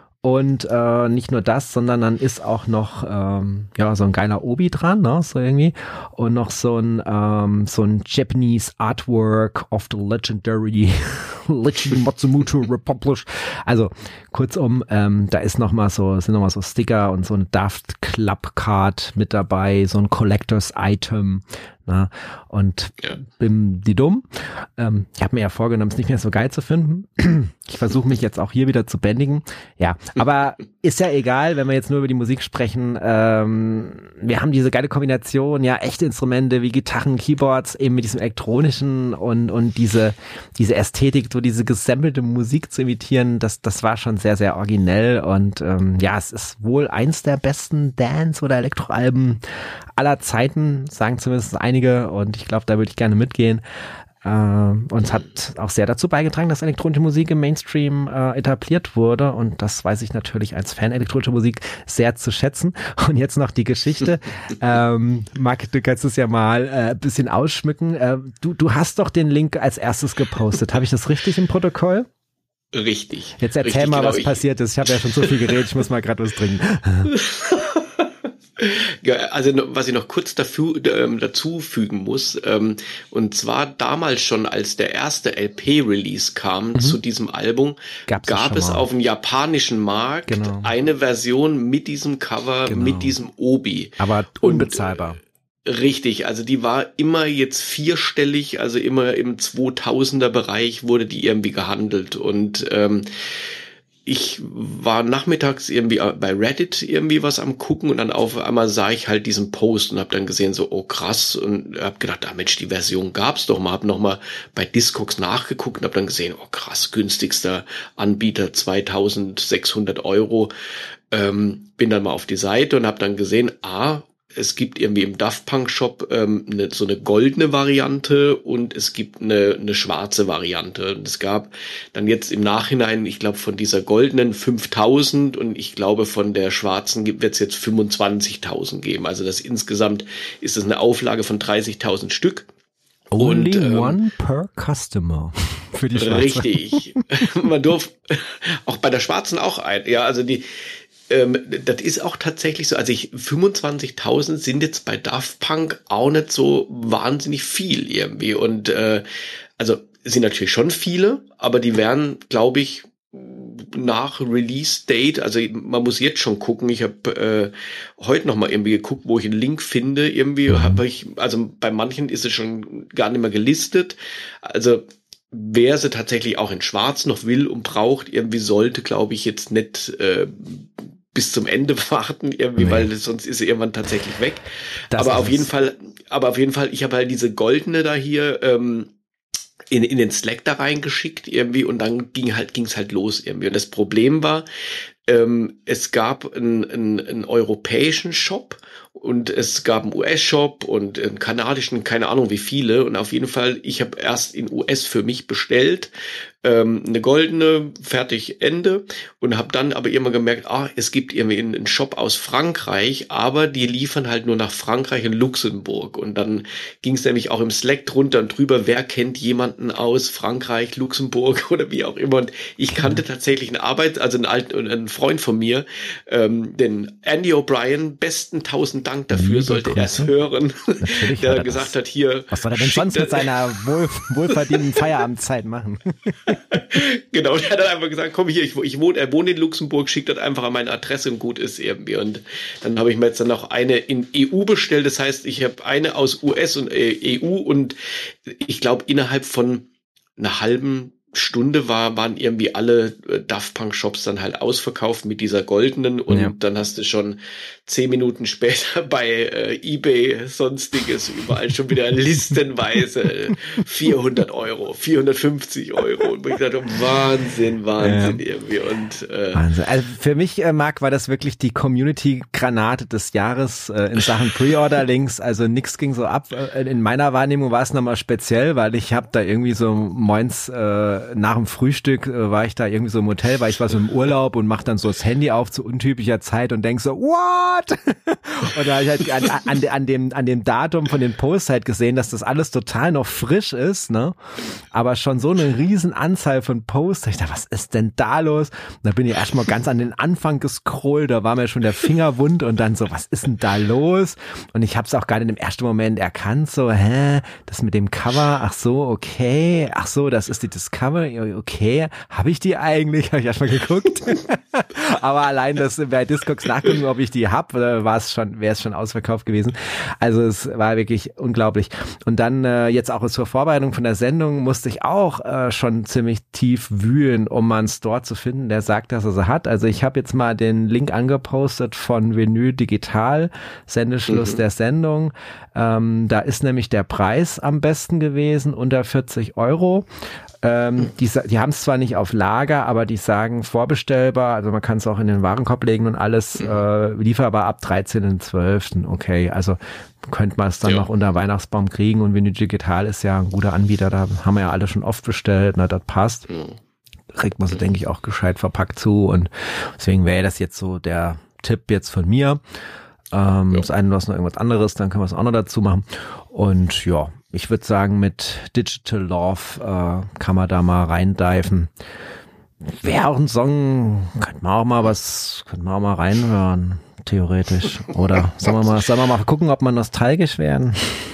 Und äh, nicht nur das, sondern dann ist auch noch ähm, ja so ein geiler Obi dran, ne, so irgendwie, und noch so ein ähm, so ein Japanese Artwork of the legendary Legend Matsumoto Republic. Also kurzum, ähm, da ist noch mal so sind noch mal so Sticker und so ein Daft Club Card mit dabei, so ein Collectors Item. Na, und ja. Bim die dumm. Ähm, ich habe mir ja vorgenommen, es nicht mehr so geil zu finden. Ich versuche mich jetzt auch hier wieder zu bändigen. Ja, aber ist ja egal, wenn wir jetzt nur über die Musik sprechen. Ähm, wir haben diese geile Kombination, ja, echte Instrumente wie Gitarren, Keyboards, eben mit diesem elektronischen und und diese diese Ästhetik, so diese gesammelte Musik zu imitieren, das das war schon sehr, sehr originell. Und ähm, ja, es ist wohl eins der besten Dance- oder Elektroalben aller Zeiten, sagen zumindest einige, und ich glaube, da würde ich gerne mitgehen. Äh, und es hat auch sehr dazu beigetragen, dass elektronische Musik im Mainstream äh, etabliert wurde, und das weiß ich natürlich als Fan elektronischer Musik sehr zu schätzen. Und jetzt noch die Geschichte. ähm, Marc, du kannst es ja mal ein äh, bisschen ausschmücken. Äh, du, du hast doch den Link als erstes gepostet. Habe ich das richtig im Protokoll? Richtig. Jetzt erzähl richtig, mal, was ich. passiert ist. Ich habe ja schon so viel geredet, ich muss mal gerade was trinken. Ja, also was ich noch kurz dafür, ähm, dazu fügen muss, ähm, und zwar damals schon, als der erste L P-Release kam mhm. zu diesem Album, Gab's gab es auf dem japanischen Markt genau. eine Version mit diesem Cover, genau. mit diesem Obi. Aber unbezahlbar. Und, richtig, also die war immer jetzt vierstellig, also immer im zweitausender Bereich wurde die irgendwie gehandelt, und ähm, ich war nachmittags irgendwie bei Reddit irgendwie was am gucken, und dann auf einmal sah ich halt diesen Post und habe dann gesehen so, oh krass, und habe gedacht, ah Mensch, die Version gab's doch mal, habe noch mal bei Discogs nachgeguckt und habe dann gesehen, oh krass, günstigster Anbieter zweitausendsechshundert Euro. Ähm, bin dann mal auf die Seite und habe dann gesehen, ah, es gibt irgendwie im Daft Punk Shop ähm, ne, so eine goldene Variante und es gibt eine, eine schwarze Variante. Und es gab dann jetzt im Nachhinein, ich glaube von dieser goldenen fünftausend, und ich glaube von der schwarzen wird es jetzt fünfundzwanzigtausend geben. Also das insgesamt ist es eine Auflage von dreißigtausend Stück. Only und, ähm, one per customer für die schwarze. Richtig. Man durfte auch bei der schwarzen auch ein. Ja, also die Ähm, das ist auch tatsächlich so, also ich, fünfundzwanzigtausend sind jetzt bei Daft Punk auch nicht so wahnsinnig viel irgendwie, und äh, also sind natürlich schon viele, aber die werden, glaube ich, nach Release-Date, also man muss jetzt schon gucken, ich habe äh, heute noch mal irgendwie geguckt, wo ich einen Link finde, irgendwie mhm. habe ich, also bei manchen ist es schon gar nicht mehr gelistet, also wer sie tatsächlich auch in Schwarz noch will und braucht, irgendwie sollte, glaube ich, jetzt nicht äh, bis zum Ende warten, irgendwie, nee. weil sonst ist sie irgendwann tatsächlich weg. Das aber auf jeden Fall, aber auf jeden Fall, ich habe halt diese goldene da hier ähm, in in den Slack da reingeschickt irgendwie, und dann ging halt ging's halt los irgendwie. Und das Problem war, ähm, es gab einen, einen, einen europäischen Shop und es gab einen U S-Shop und einen kanadischen, keine Ahnung wie viele, und auf jeden Fall, ich habe erst in U S für mich bestellt, ähm, eine goldene, fertig, Ende, und habe dann aber immer gemerkt, ah, es gibt irgendwie einen Shop aus Frankreich, aber die liefern halt nur nach Frankreich und Luxemburg, und dann ging es nämlich auch im Slack drunter und drüber, wer kennt jemanden aus Frankreich, Luxemburg oder wie auch immer, und ich kannte tatsächlich eine Arbeit, also einen alten, einen Freund von mir, ähm, den Andy O'Brien, besten tausend Dank dafür, sollte er es hören, der gesagt das. hat, hier... Was soll er denn sonst mit seiner wohl, wohlverdienten Feierabendzeit machen? Genau, der hat dann einfach gesagt, komm hier, ich, ich wohne, er wohnt in Luxemburg, schickt das einfach an meine Adresse und gut ist irgendwie. Und dann habe ich mir jetzt dann noch eine in E U bestellt, das heißt, ich habe eine aus U S und E U, und ich glaube, innerhalb von einer halben Stunde war, waren irgendwie alle Daft Punk Shops dann halt ausverkauft mit dieser goldenen, und ja. dann hast du schon zehn Minuten später bei äh, eBay, sonstiges, überall schon wieder listenweise vierhundert Euro, vierhundertfünfzig Euro, und ich dachte, Wahnsinn, Wahnsinn ja. irgendwie. Und, äh, Wahnsinn. Also für mich, äh, Marc, war das wirklich die Community-Granate des Jahres äh, in Sachen Pre-Order-Links, also nix ging so ab. In meiner Wahrnehmung war es nochmal speziell, weil ich habe da irgendwie so moins äh, nach dem Frühstück äh, war ich da irgendwie so im Hotel, weil ich war so im Urlaub und mach dann so das Handy auf zu untypischer Zeit und denk so, what? Und da habe ich halt an, an, an, dem, an dem Datum von den Posts halt gesehen, dass das alles total noch frisch ist, ne? Aber schon so eine riesen Anzahl von Posts. Ich dachte, was ist denn da los? Und da bin ich erstmal ganz an den Anfang gescrollt, da war mir schon der Finger wund und dann so, was ist denn da los? Und ich habe es auch gar nicht im ersten Moment erkannt, so, hä, das mit dem Cover, ach so, okay, ach so, das ist die Discover, okay, habe ich die eigentlich? Habe ich erstmal geguckt. Aber allein das bei Discogs nachgucken, ob ich die hab, war es schon, wäre es schon ausverkauft gewesen. Also es war wirklich unglaublich. Und dann äh, jetzt auch zur Vorbereitung von der Sendung musste ich auch äh, schon ziemlich tief wühlen, um mal einen Store zu finden, der sagt, dass er sie hat. Also ich habe jetzt mal den Link angepostet von Vinyl Digital, Sendeschluss mhm. der Sendung. Ähm, da ist nämlich der Preis am besten gewesen, unter vierzig Euro. Ähm, die die haben es zwar nicht auf Lager, aber die sagen vorbestellbar, also man kann es auch in den Warenkorb legen und alles, äh, lieferbar ab dreizehnten zwölften Okay, also könnte man es dann ja. noch unter Weihnachtsbaum kriegen, und Vinyl Digital ist ja ein guter Anbieter, da haben wir ja alle schon oft bestellt, na, das passt. Mhm. Kriegt man so, denke ich, auch gescheit verpackt zu, und deswegen wäre das jetzt so der Tipp jetzt von mir. Ähm, ja. Das eine, du hast noch irgendwas anderes, dann können wir es auch noch dazu machen. Und ja, ich würde sagen, mit Digital Love äh, kann man da mal reindiven. Wäre auch ein Song, könnte man auch mal was, könnte man auch mal reinhören, theoretisch. Oder sollen wir mal, sollen wir mal gucken, ob wir nostalgisch werden?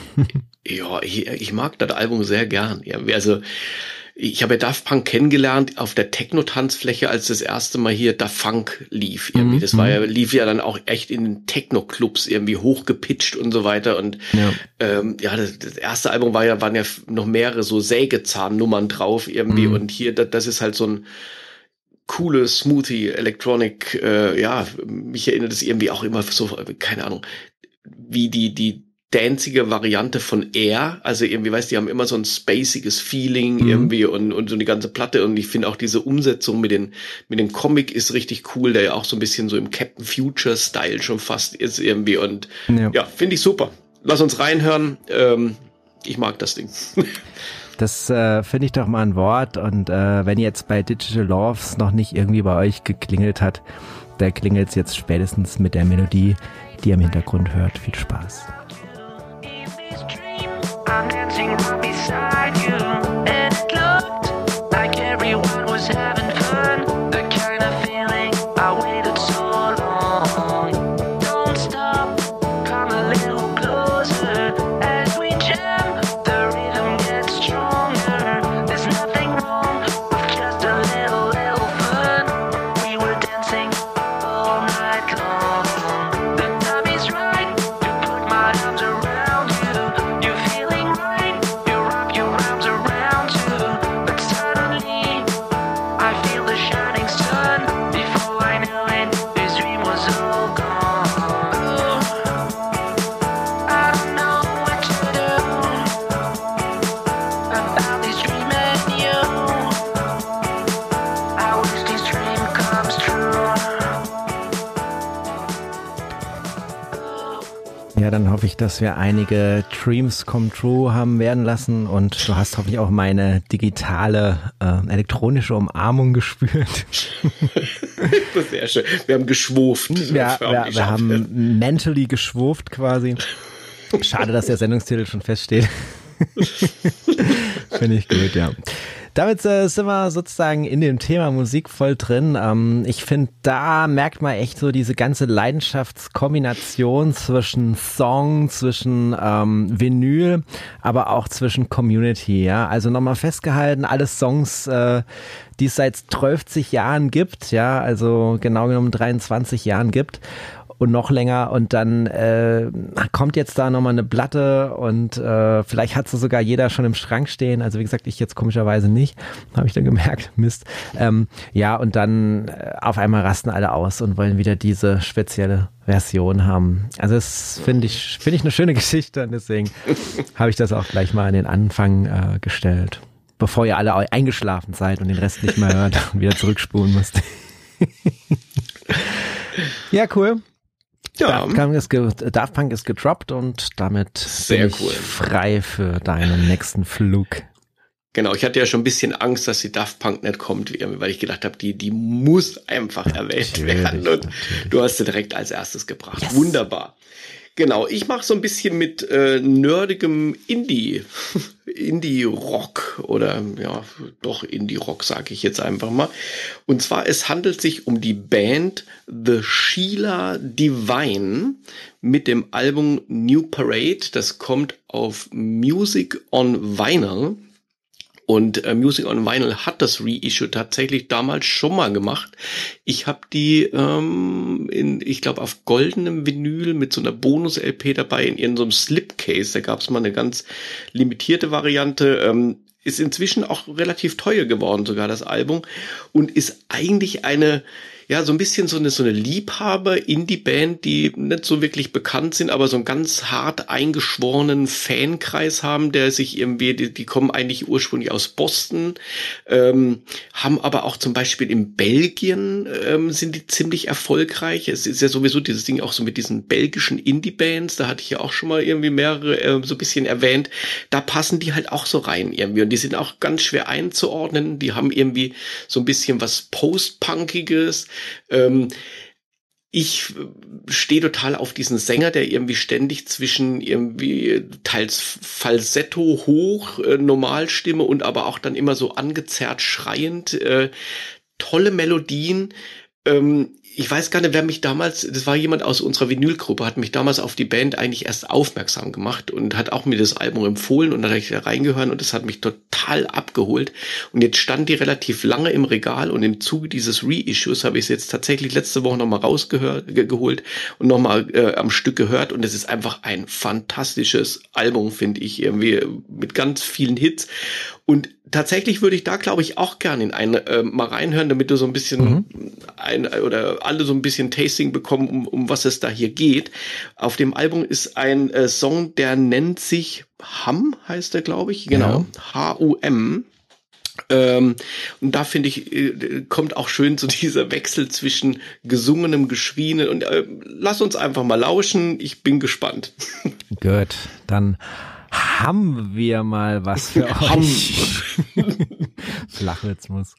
Ja, ich, ich mag das Album sehr gern. Ja, also ich habe ja Daft Punk kennengelernt auf der Techno-Tanzfläche, als das erste Mal hier Daft Funk lief. Irgendwie. Das war ja, lief ja dann auch echt in den Techno-Clubs irgendwie hochgepitcht und so weiter. Und ja, ähm, ja das, das erste Album war ja, waren ja noch mehrere so Sägezahn-Nummern drauf irgendwie. Mhm. Und hier, das, das ist halt so ein coole, smoothie, Electronic, äh, ja, mich erinnert es irgendwie auch immer so, keine Ahnung, wie die, die danzige Variante von Air, also irgendwie, weißt du, die haben immer so ein spaciges Feeling mhm. irgendwie und, und so die ganze Platte, und ich finde auch diese Umsetzung mit den, mit dem Comic ist richtig cool, der ja auch so ein bisschen so im Captain Future Style schon fast ist irgendwie, und ja, ja finde ich super. Lass uns reinhören, ähm, ich mag das Ding. Das äh, finde ich doch mal ein Wort, und äh, wenn jetzt bei Digital Loves noch nicht irgendwie bei euch geklingelt hat, da klingelt es jetzt spätestens mit der Melodie, die ihr im Hintergrund hört. Viel Spaß. I'm dancing right beside you, and it looked like everyone was having fun. The kind of feeling I waited so long. Don't stop, come a little closer as we jam. The rhythm gets stronger. There's nothing wrong with just a little, little fun. We were dancing all night long. The time is right to put my Ja, dann hoffe ich, dass wir einige Dreams come true haben werden lassen und du hast hoffentlich auch meine digitale, äh, elektronische Umarmung gespürt. Das ist sehr schön. Wir haben geschwurft. Ja, wir, wir haben mentally geschwurft quasi. Schade, dass der Sendungstitel schon feststeht. Finde ich gut, ja. Damit äh, sind wir sozusagen in dem Thema Musik voll drin. Ähm, ich finde, da merkt man echt so diese ganze Leidenschaftskombination zwischen Song, zwischen ähm, Vinyl, aber auch zwischen Community. Ja, also nochmal festgehalten, alle Songs, äh, die es seit zwölfzig Jahren gibt, ja, also genau genommen dreiundzwanzig Jahren gibt. Und noch länger und dann äh, kommt jetzt da nochmal eine Platte und äh, vielleicht hat sie sogar jeder schon im Schrank stehen, also wie gesagt, ich jetzt komischerweise nicht, habe ich dann gemerkt, Mist. Ähm, ja, und dann äh, auf einmal rasten alle aus und wollen wieder diese spezielle Version haben. Also das finde ich, finde ich eine schöne Geschichte und deswegen habe ich das auch gleich mal an den Anfang äh, gestellt, bevor ihr alle eingeschlafen seid und den Rest nicht mehr hört und wieder zurückspulen müsst. Ja, cool. Ja. Daft Punk, ist ge- Daft Punk ist gedroppt und damit Sehr bin ich cool. frei für deinen nächsten Flug. Genau, ich hatte ja schon ein bisschen Angst, dass die Daft Punk nicht kommt, weil ich gedacht habe, die, die muss einfach erwähnt natürlich, werden. Und natürlich. Du hast sie direkt als erstes gebracht. Yes. Wunderbar. Genau, ich mache so ein bisschen mit äh, nerdigem Indie, Indie-Rock oder ja, doch Indie-Rock sage ich jetzt einfach mal. Und zwar, es handelt sich um die Band The Sheila Divine mit dem Album New Parade. Das kommt auf Music on Vinyl. Und äh, Music on Vinyl hat das Reissue tatsächlich damals schon mal gemacht. Ich habe die, ähm, in, ich glaube, auf goldenem Vinyl mit so einer Bonus-L P dabei in irgendeinem Slipcase. Da gab es mal eine ganz limitierte Variante. Ähm, ist inzwischen auch relativ teuer geworden, sogar das Album. Und ist eigentlich eine... Ja, so ein bisschen so eine, so eine Liebhaber-Indie-Band, die nicht so wirklich bekannt sind, aber so einen ganz hart eingeschworenen Fankreis haben, der sich irgendwie, die, die kommen eigentlich ursprünglich aus Boston, ähm, haben aber auch zum Beispiel in Belgien, ähm, sind die ziemlich erfolgreich. Es ist ja sowieso dieses Ding auch so mit diesen belgischen Indie-Bands, da hatte ich ja auch schon mal irgendwie mehrere äh, so ein bisschen erwähnt, da passen die halt auch so rein irgendwie und die sind auch ganz schwer einzuordnen, die haben irgendwie so ein bisschen was Post-Punkiges. Ähm, ich stehe total auf diesen Sänger, der irgendwie ständig zwischen irgendwie teils Falsetto hoch, äh, Normalstimme und aber auch dann immer so angezerrt schreiend, äh, tolle Melodien. Ähm, ich weiß gar nicht, wer mich damals, das war jemand aus unserer Vinylgruppe, hat mich damals auf die Band eigentlich erst aufmerksam gemacht und hat auch mir das Album empfohlen und dann habe ich da reingehört und das hat mich total abgeholt. Und jetzt stand die relativ lange im Regal und im Zuge dieses Reissues habe ich es jetzt tatsächlich letzte Woche nochmal rausgeholt und nochmal äh, am Stück gehört und es ist einfach ein fantastisches Album, finde ich, irgendwie mit ganz vielen Hits. Und tatsächlich würde ich da, glaube ich, auch gerne in einen äh, mal reinhören, damit du so ein bisschen mhm. ein oder alle so ein bisschen Tasting bekommen, um, um was es da hier geht. Auf dem Album ist ein äh, Song, der nennt sich Hum, heißt der, glaube ich. Genau, ja. H U M. Ähm, und da finde ich, äh, kommt auch schön so dieser Wechsel zwischen gesungenem, geschrieenen und äh, lass uns einfach mal lauschen. Ich bin gespannt. Gut, dann haben wir mal was für euch. Flachwitzmus.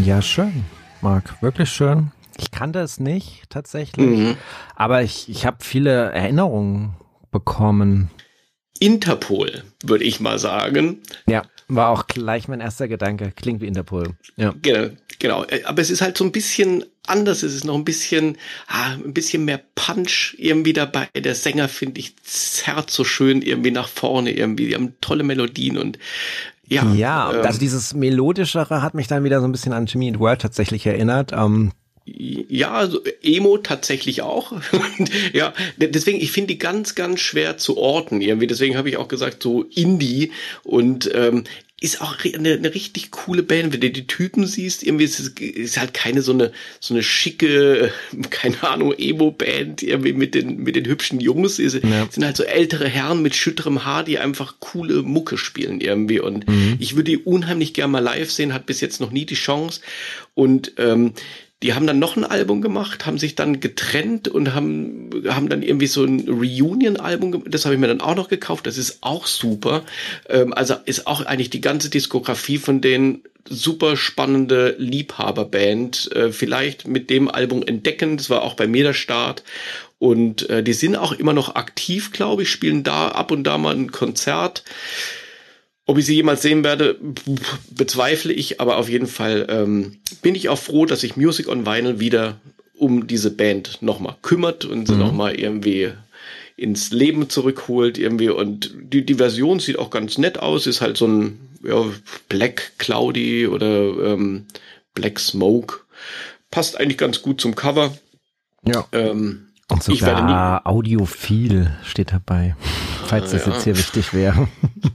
Ja, schön, Marc, wirklich schön. Ich kannte es nicht tatsächlich, mhm. aber ich, ich habe viele Erinnerungen bekommen. Interpol, würde ich mal sagen. Ja, war auch gleich mein erster Gedanke. Klingt wie Interpol. Ja. Genau, genau. Aber es ist halt so ein bisschen anders. Es ist noch ein bisschen, ah, ein bisschen mehr Punch irgendwie dabei. Der Sänger, finde ich, zerrt so schön irgendwie nach vorne irgendwie. Die haben tolle Melodien und ja. Ja, ähm, also dieses Melodischere hat mich dann wieder so ein bisschen an Jimmy Eat World tatsächlich erinnert. Ähm, Ja, also Emo tatsächlich auch. Ja, deswegen, ich finde die ganz, ganz schwer zu orten irgendwie. Deswegen habe ich auch gesagt, so Indie und ähm, ist auch eine, eine richtig coole Band. Wenn du die Typen siehst, irgendwie ist es ist halt keine so eine so eine schicke, keine Ahnung, Emo-Band irgendwie mit den mit den hübschen Jungs. Es ja. sind halt so ältere Herren mit schütterem Haar, die einfach coole Mucke spielen irgendwie. Und mhm. ich würde die unheimlich gerne mal live sehen, hat bis jetzt noch nie die Chance. Und ähm, die haben dann noch ein Album gemacht, haben sich dann getrennt und haben haben dann irgendwie so ein Reunion-Album gemacht. Das habe ich mir dann auch noch gekauft. Das ist auch super. Ähm, also ist auch eigentlich die ganze Diskografie von denen super spannende Liebhaberband. Äh, vielleicht mit dem Album entdecken. Das war auch bei mir der Start. Und äh, die sind auch immer noch aktiv, glaube ich, spielen da ab und da mal ein Konzert. Ob ich sie jemals sehen werde, bezweifle ich, aber auf jeden Fall ähm, bin ich auch froh, dass sich Music on Vinyl wieder um diese Band nochmal kümmert und sie mhm. nochmal irgendwie ins Leben zurückholt irgendwie. Und die, die Version sieht auch ganz nett aus, ist halt so ein ja, Black Cloudy oder ähm, Black Smoke. Passt eigentlich ganz gut zum Cover. Ja. Ähm, Und sogar ich werde nie audiophil steht dabei, falls das ja. jetzt hier wichtig wäre.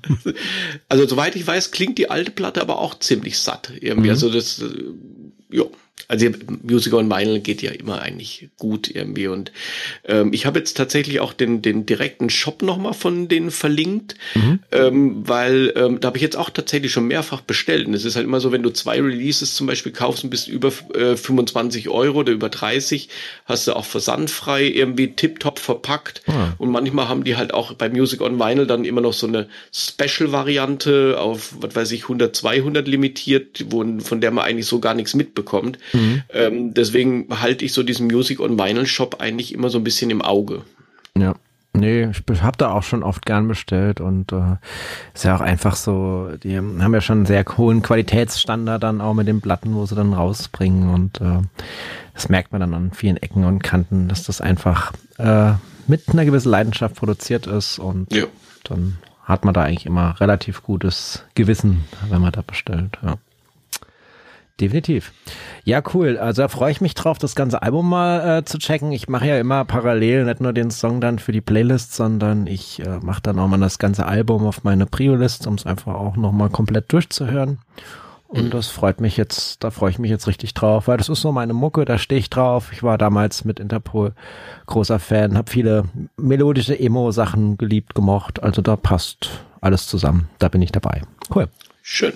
Also soweit ich weiß, klingt die alte Platte aber auch ziemlich satt irgendwie. Mhm. Also das, ja, also Music on Vinyl geht ja immer eigentlich gut irgendwie. Und ähm, ich habe jetzt tatsächlich auch den den direkten Shop nochmal von denen verlinkt, mhm. ähm, weil ähm, da habe ich jetzt auch tatsächlich schon mehrfach bestellt. Und es ist halt immer so, wenn du zwei Releases zum Beispiel kaufst und bist über äh, fünfundzwanzig Euro oder über dreißig, hast du auch versandfrei irgendwie tipptopp verpackt. Mhm. Und manchmal haben die halt auch bei Music on Vinyl dann immer noch so eine Special-Variante auf, was weiß ich, hundert, zweihundert limitiert, wo, von der man eigentlich so gar nichts mitbekommt. Mhm. Ähm, deswegen halte ich so diesen Music on Vinyl Shop eigentlich immer so ein bisschen im Auge. Ja, nee, ich habe da auch schon oft gern bestellt und äh, ist ja auch einfach so, die haben ja schon einen sehr hohen Qualitätsstandard dann auch mit den Platten, wo sie dann rausbringen und äh, das merkt man dann an vielen Ecken und Kanten, dass das einfach äh, mit einer gewissen Leidenschaft produziert ist und ja. dann hat man da eigentlich immer relativ gutes Gewissen, wenn man da bestellt, ja. Definitiv. Ja, cool. Also da freue ich mich drauf, das ganze Album mal äh, zu checken. Ich mache ja immer parallel nicht nur den Song dann für die Playlist, sondern ich äh, mache dann auch mal das ganze Album auf meine Prio-List, um es einfach auch nochmal komplett durchzuhören. Und mhm. das freut mich jetzt, da freue ich mich jetzt richtig drauf, weil das ist so meine Mucke, da stehe ich drauf. Ich war damals mit Interpol großer Fan, habe viele melodische Emo-Sachen geliebt, gemocht. Also da passt alles zusammen. Da bin ich dabei. Cool. Schön.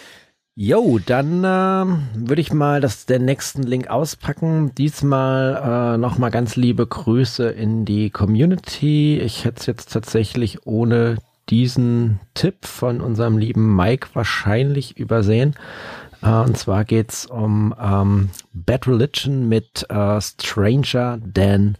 Jo, dann äh, würde ich mal das, den nächsten Link auspacken. Diesmal äh, nochmal ganz liebe Grüße in die Community. Ich hätte es jetzt tatsächlich ohne diesen Tipp von unserem lieben Mike wahrscheinlich übersehen. Äh, und zwar geht's um ähm, Bad Religion mit äh, Stranger Than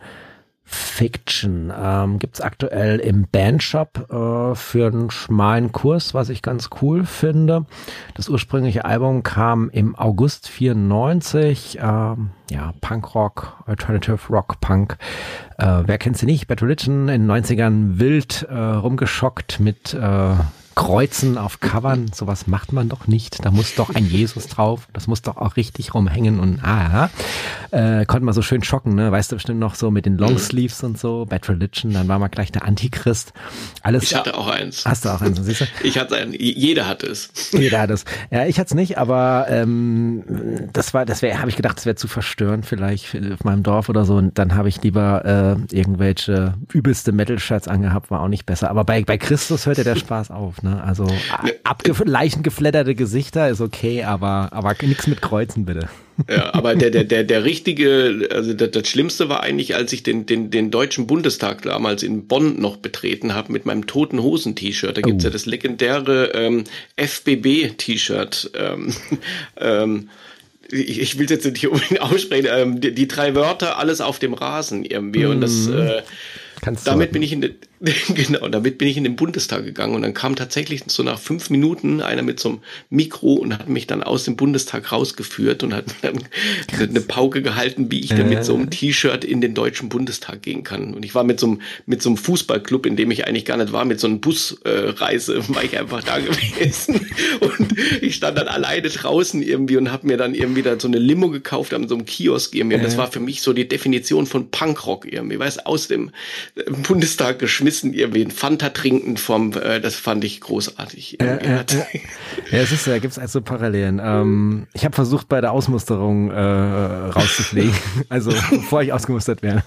Fiction. Ähm, gibt's aktuell im Bandshop äh, für einen schmalen Kurs, was ich ganz cool finde. Das ursprüngliche Album kam im August vierundneunzig. Ähm, ja, Punkrock, Alternative Rock, Punk. Äh, wer kennt sie nicht? Bad Religion in den neunzigern wild äh, rumgeschockt mit äh, Kreuzen auf Covern, sowas macht man doch nicht. Da muss doch ein Jesus drauf. Das muss doch auch richtig rumhängen und ah, äh, konnte man so schön schocken, ne? Weißt du bestimmt noch so mit den Longsleeves und so, Bad Religion, dann war man gleich der Antichrist. Alles. Ich hatte auch eins. Hast du auch eins, siehst du? Ich hatte einen, jeder hatte es. Jeder hat es. Ja, ich hatte es nicht, aber ähm, das war, das wäre, habe ich gedacht, das wäre zu verstörend vielleicht auf meinem Dorf oder so und dann habe ich lieber äh, irgendwelche übelste Metal-Shirts angehabt, war auch nicht besser. Aber bei, bei Christus hört ja der Spaß auf, ne? Also abge- leicht geflatterte Gesichter ist okay, aber aber nichts mit Kreuzen bitte. Ja, aber der der der der richtige, also das, das Schlimmste war eigentlich, als ich den den den Deutschen Bundestag damals in Bonn noch betreten habe mit meinem Toten Hosen T-Shirt. Da gibt's oh. ja das legendäre ähm, F B B T-Shirt. Ähm, ähm, ich, ich will es jetzt nicht unbedingt aussprechen, ähm, die, die drei Wörter, alles auf dem Rasen irgendwie. Mhm. Und das, äh, damit bin ich in den, genau, damit bin ich in den Bundestag gegangen und dann kam tatsächlich so nach fünf Minuten einer mit so einem Mikro und hat mich dann aus dem Bundestag rausgeführt und hat mir dann eine Pauke gehalten, wie ich denn mit so einem T-Shirt in den Deutschen Bundestag gehen kann. Und ich war mit so einem, mit so einem Fußballclub, in dem ich eigentlich gar nicht war, mit so einem Busreise, äh, war ich einfach da gewesen. Und ich stand dann alleine draußen irgendwie und habe mir dann irgendwie da so eine Limo gekauft an so einem Kiosk irgendwie. Und das war für mich so die Definition von Punkrock irgendwie, weißt, aus dem Bundestag geschmissen, irgendwie ein Fanta trinken vom, äh, das fand ich großartig. Äh, äh, äh. Ja, es ist, da gibt es also Parallelen. Ähm, ich habe versucht, bei der Ausmusterung äh, rauszufliegen, also bevor ich ausgemustert werde.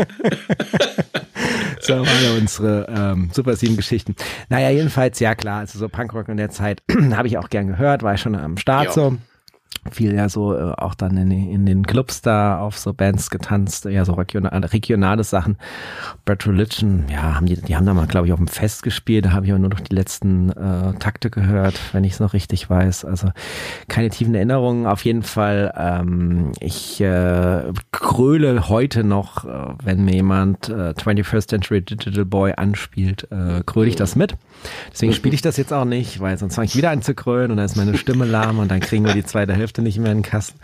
So waren unsere ähm, Super sieben Geschichten. Naja, jedenfalls, ja klar, also so Punkrock in der Zeit habe ich auch gern gehört, war ich schon am Start ja. so. Viel ja so äh, auch dann in, in den Clubs da auf so Bands getanzt, ja so regional, regionale Sachen. Bad Religion, ja, haben die, die haben da mal, glaube ich, auf dem Fest gespielt, da habe ich aber nur noch die letzten äh, Takte gehört, wenn ich es noch richtig weiß. Also keine tiefen Erinnerungen. Auf jeden Fall, ähm, ich äh, gröle heute noch, äh, wenn mir jemand äh, twenty-first Century Digital Boy anspielt, äh, gröle ich das mit. Deswegen spiele ich das jetzt auch nicht, weil sonst fange ich wieder an zu grölen und dann ist meine Stimme lahm und dann kriegen wir die zweite Hälfte nicht mehr in den Kasten.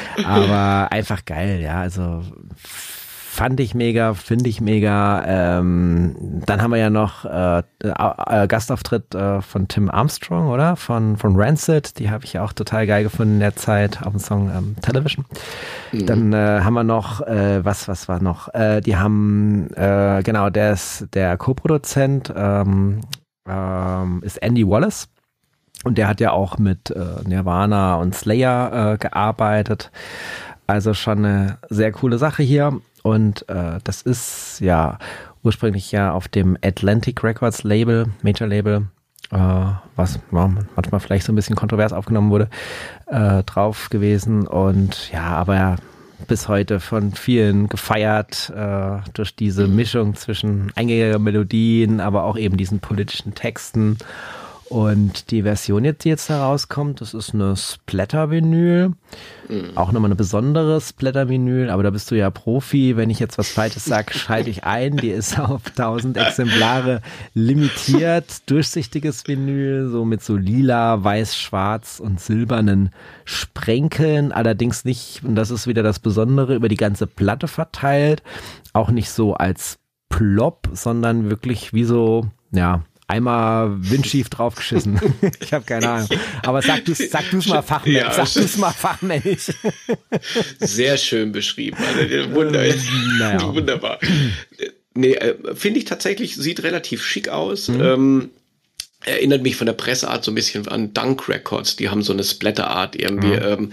Aber einfach geil, ja, also fand ich mega, finde ich mega. Ähm, dann haben wir ja noch äh, äh, Gastauftritt äh, von Tim Armstrong, oder? Von, von Rancid, die habe ich ja auch total geil gefunden in der Zeit auf dem Song ähm, Television. Mhm. Dann äh, haben wir noch, äh, was, was war noch? Äh, die haben, äh, genau, der ist der Co-Produzent, ähm, ähm, ist Andy Wallace. Und der hat ja auch mit äh, Nirvana und Slayer äh, gearbeitet. Also schon eine sehr coole Sache hier. Und äh, das ist ja ursprünglich ja auf dem Atlantic Records Label, Major Label, äh, was ja, manchmal vielleicht so ein bisschen kontrovers aufgenommen wurde, äh, drauf gewesen. Und ja, aber ja, bis heute von vielen gefeiert äh, durch diese Mischung zwischen eingängiger Melodien, aber auch eben diesen politischen Texten. Und die Version jetzt, die jetzt da rauskommt, das ist eine Splatter-Vinyl. Mhm. Auch nochmal eine besondere Splatter-Vinyl, aber da bist du ja Profi. Wenn ich jetzt was Falsches sage, schalte ich ein. Die ist auf tausend Exemplare limitiert. Durchsichtiges Vinyl, so mit so lila, weiß, schwarz und silbernen Sprenkeln. Allerdings nicht, und das ist wieder das Besondere, über die ganze Platte verteilt. Auch nicht so als Plop, sondern wirklich wie so, ja, einmal windschief draufgeschissen. Ich habe keine Ahnung. Aber sag du sag du's mal fachmännisch. Ja, sag du's mal fachmännisch. Sehr schön beschrieben. Also, wunder, naja. Wunderbar. Nee, finde ich tatsächlich, sieht relativ schick aus. Mhm. Ähm, erinnert mich von der Presseart so ein bisschen an Dunk Records. Die haben so eine Splatter-Art irgendwie. Mhm. Ähm,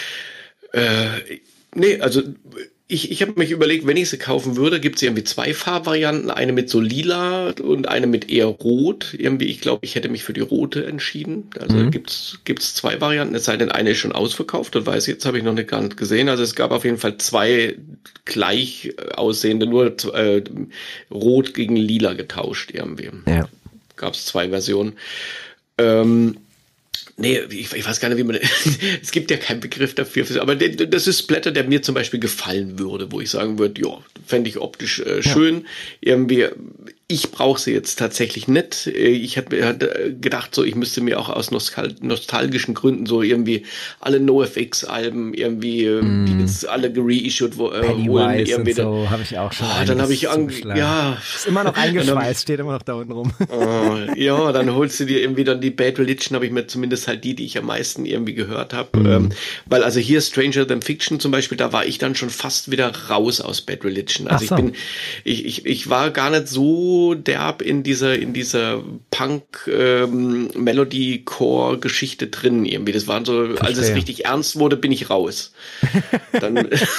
äh, nee, also Ich, ich habe mich überlegt, wenn ich sie kaufen würde, gibt es irgendwie zwei Farbvarianten, eine mit so lila und eine mit eher rot. Irgendwie, ich glaube, ich hätte mich für die rote entschieden. Also mhm. gibt's gibt's zwei Varianten, es sei denn, eine ist schon ausverkauft, das weiß ich jetzt, habe ich noch nicht gar nicht gesehen. Also es gab auf jeden Fall zwei gleich aussehende, nur äh, rot gegen lila getauscht irgendwie. Ja. Gab es zwei Versionen. Ähm, Nee, ich, ich weiß gar nicht, wie man, es gibt ja keinen Begriff dafür, aber das ist Splatter, der mir zum Beispiel gefallen würde, wo ich sagen würde, ja, fände ich optisch äh, schön, ja. Irgendwie, ich brauche sie jetzt tatsächlich nicht. Ich hatte gedacht, so ich müsste mir auch aus nostal- nostalgischen Gründen so irgendwie alle NoFX-Alben irgendwie, mm. die jetzt alle gereissued wo, äh, holen. Irgendwie und so habe ich auch schon. Oh, dann habe ich an, ja, ist immer noch eingeschweißt, steht immer noch da unten rum. Oh, ja, dann holst du dir irgendwie dann die Bad Religion, habe ich mir zumindest halt die, die ich am meisten irgendwie gehört habe, mm. ähm, weil also hier Stranger Than Fiction zum Beispiel, da war ich dann schon fast wieder raus aus Bad Religion. Also so. ich bin, ich, ich, ich war gar nicht so derb in dieser in dieser Punk ähm, Melody Core Geschichte drin irgendwie. Das waren so, Verstehe. Als es richtig ernst wurde, bin ich raus. Dann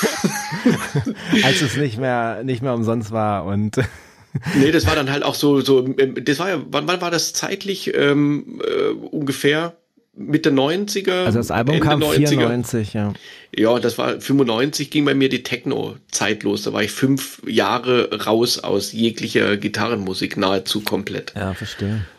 als es nicht mehr nicht mehr umsonst war und nee, das war dann halt auch so so. Das war ja, wann, wann war das zeitlich ähm, äh, ungefähr? Mitte neunziger. Also das Album Ende kam vierundneunzig, ja. Ja, das war fünfundneunzig, ging bei mir die Techno-Zeit los. Da war ich fünf Jahre raus aus jeglicher Gitarrenmusik, nahezu komplett. Ja, verstehe.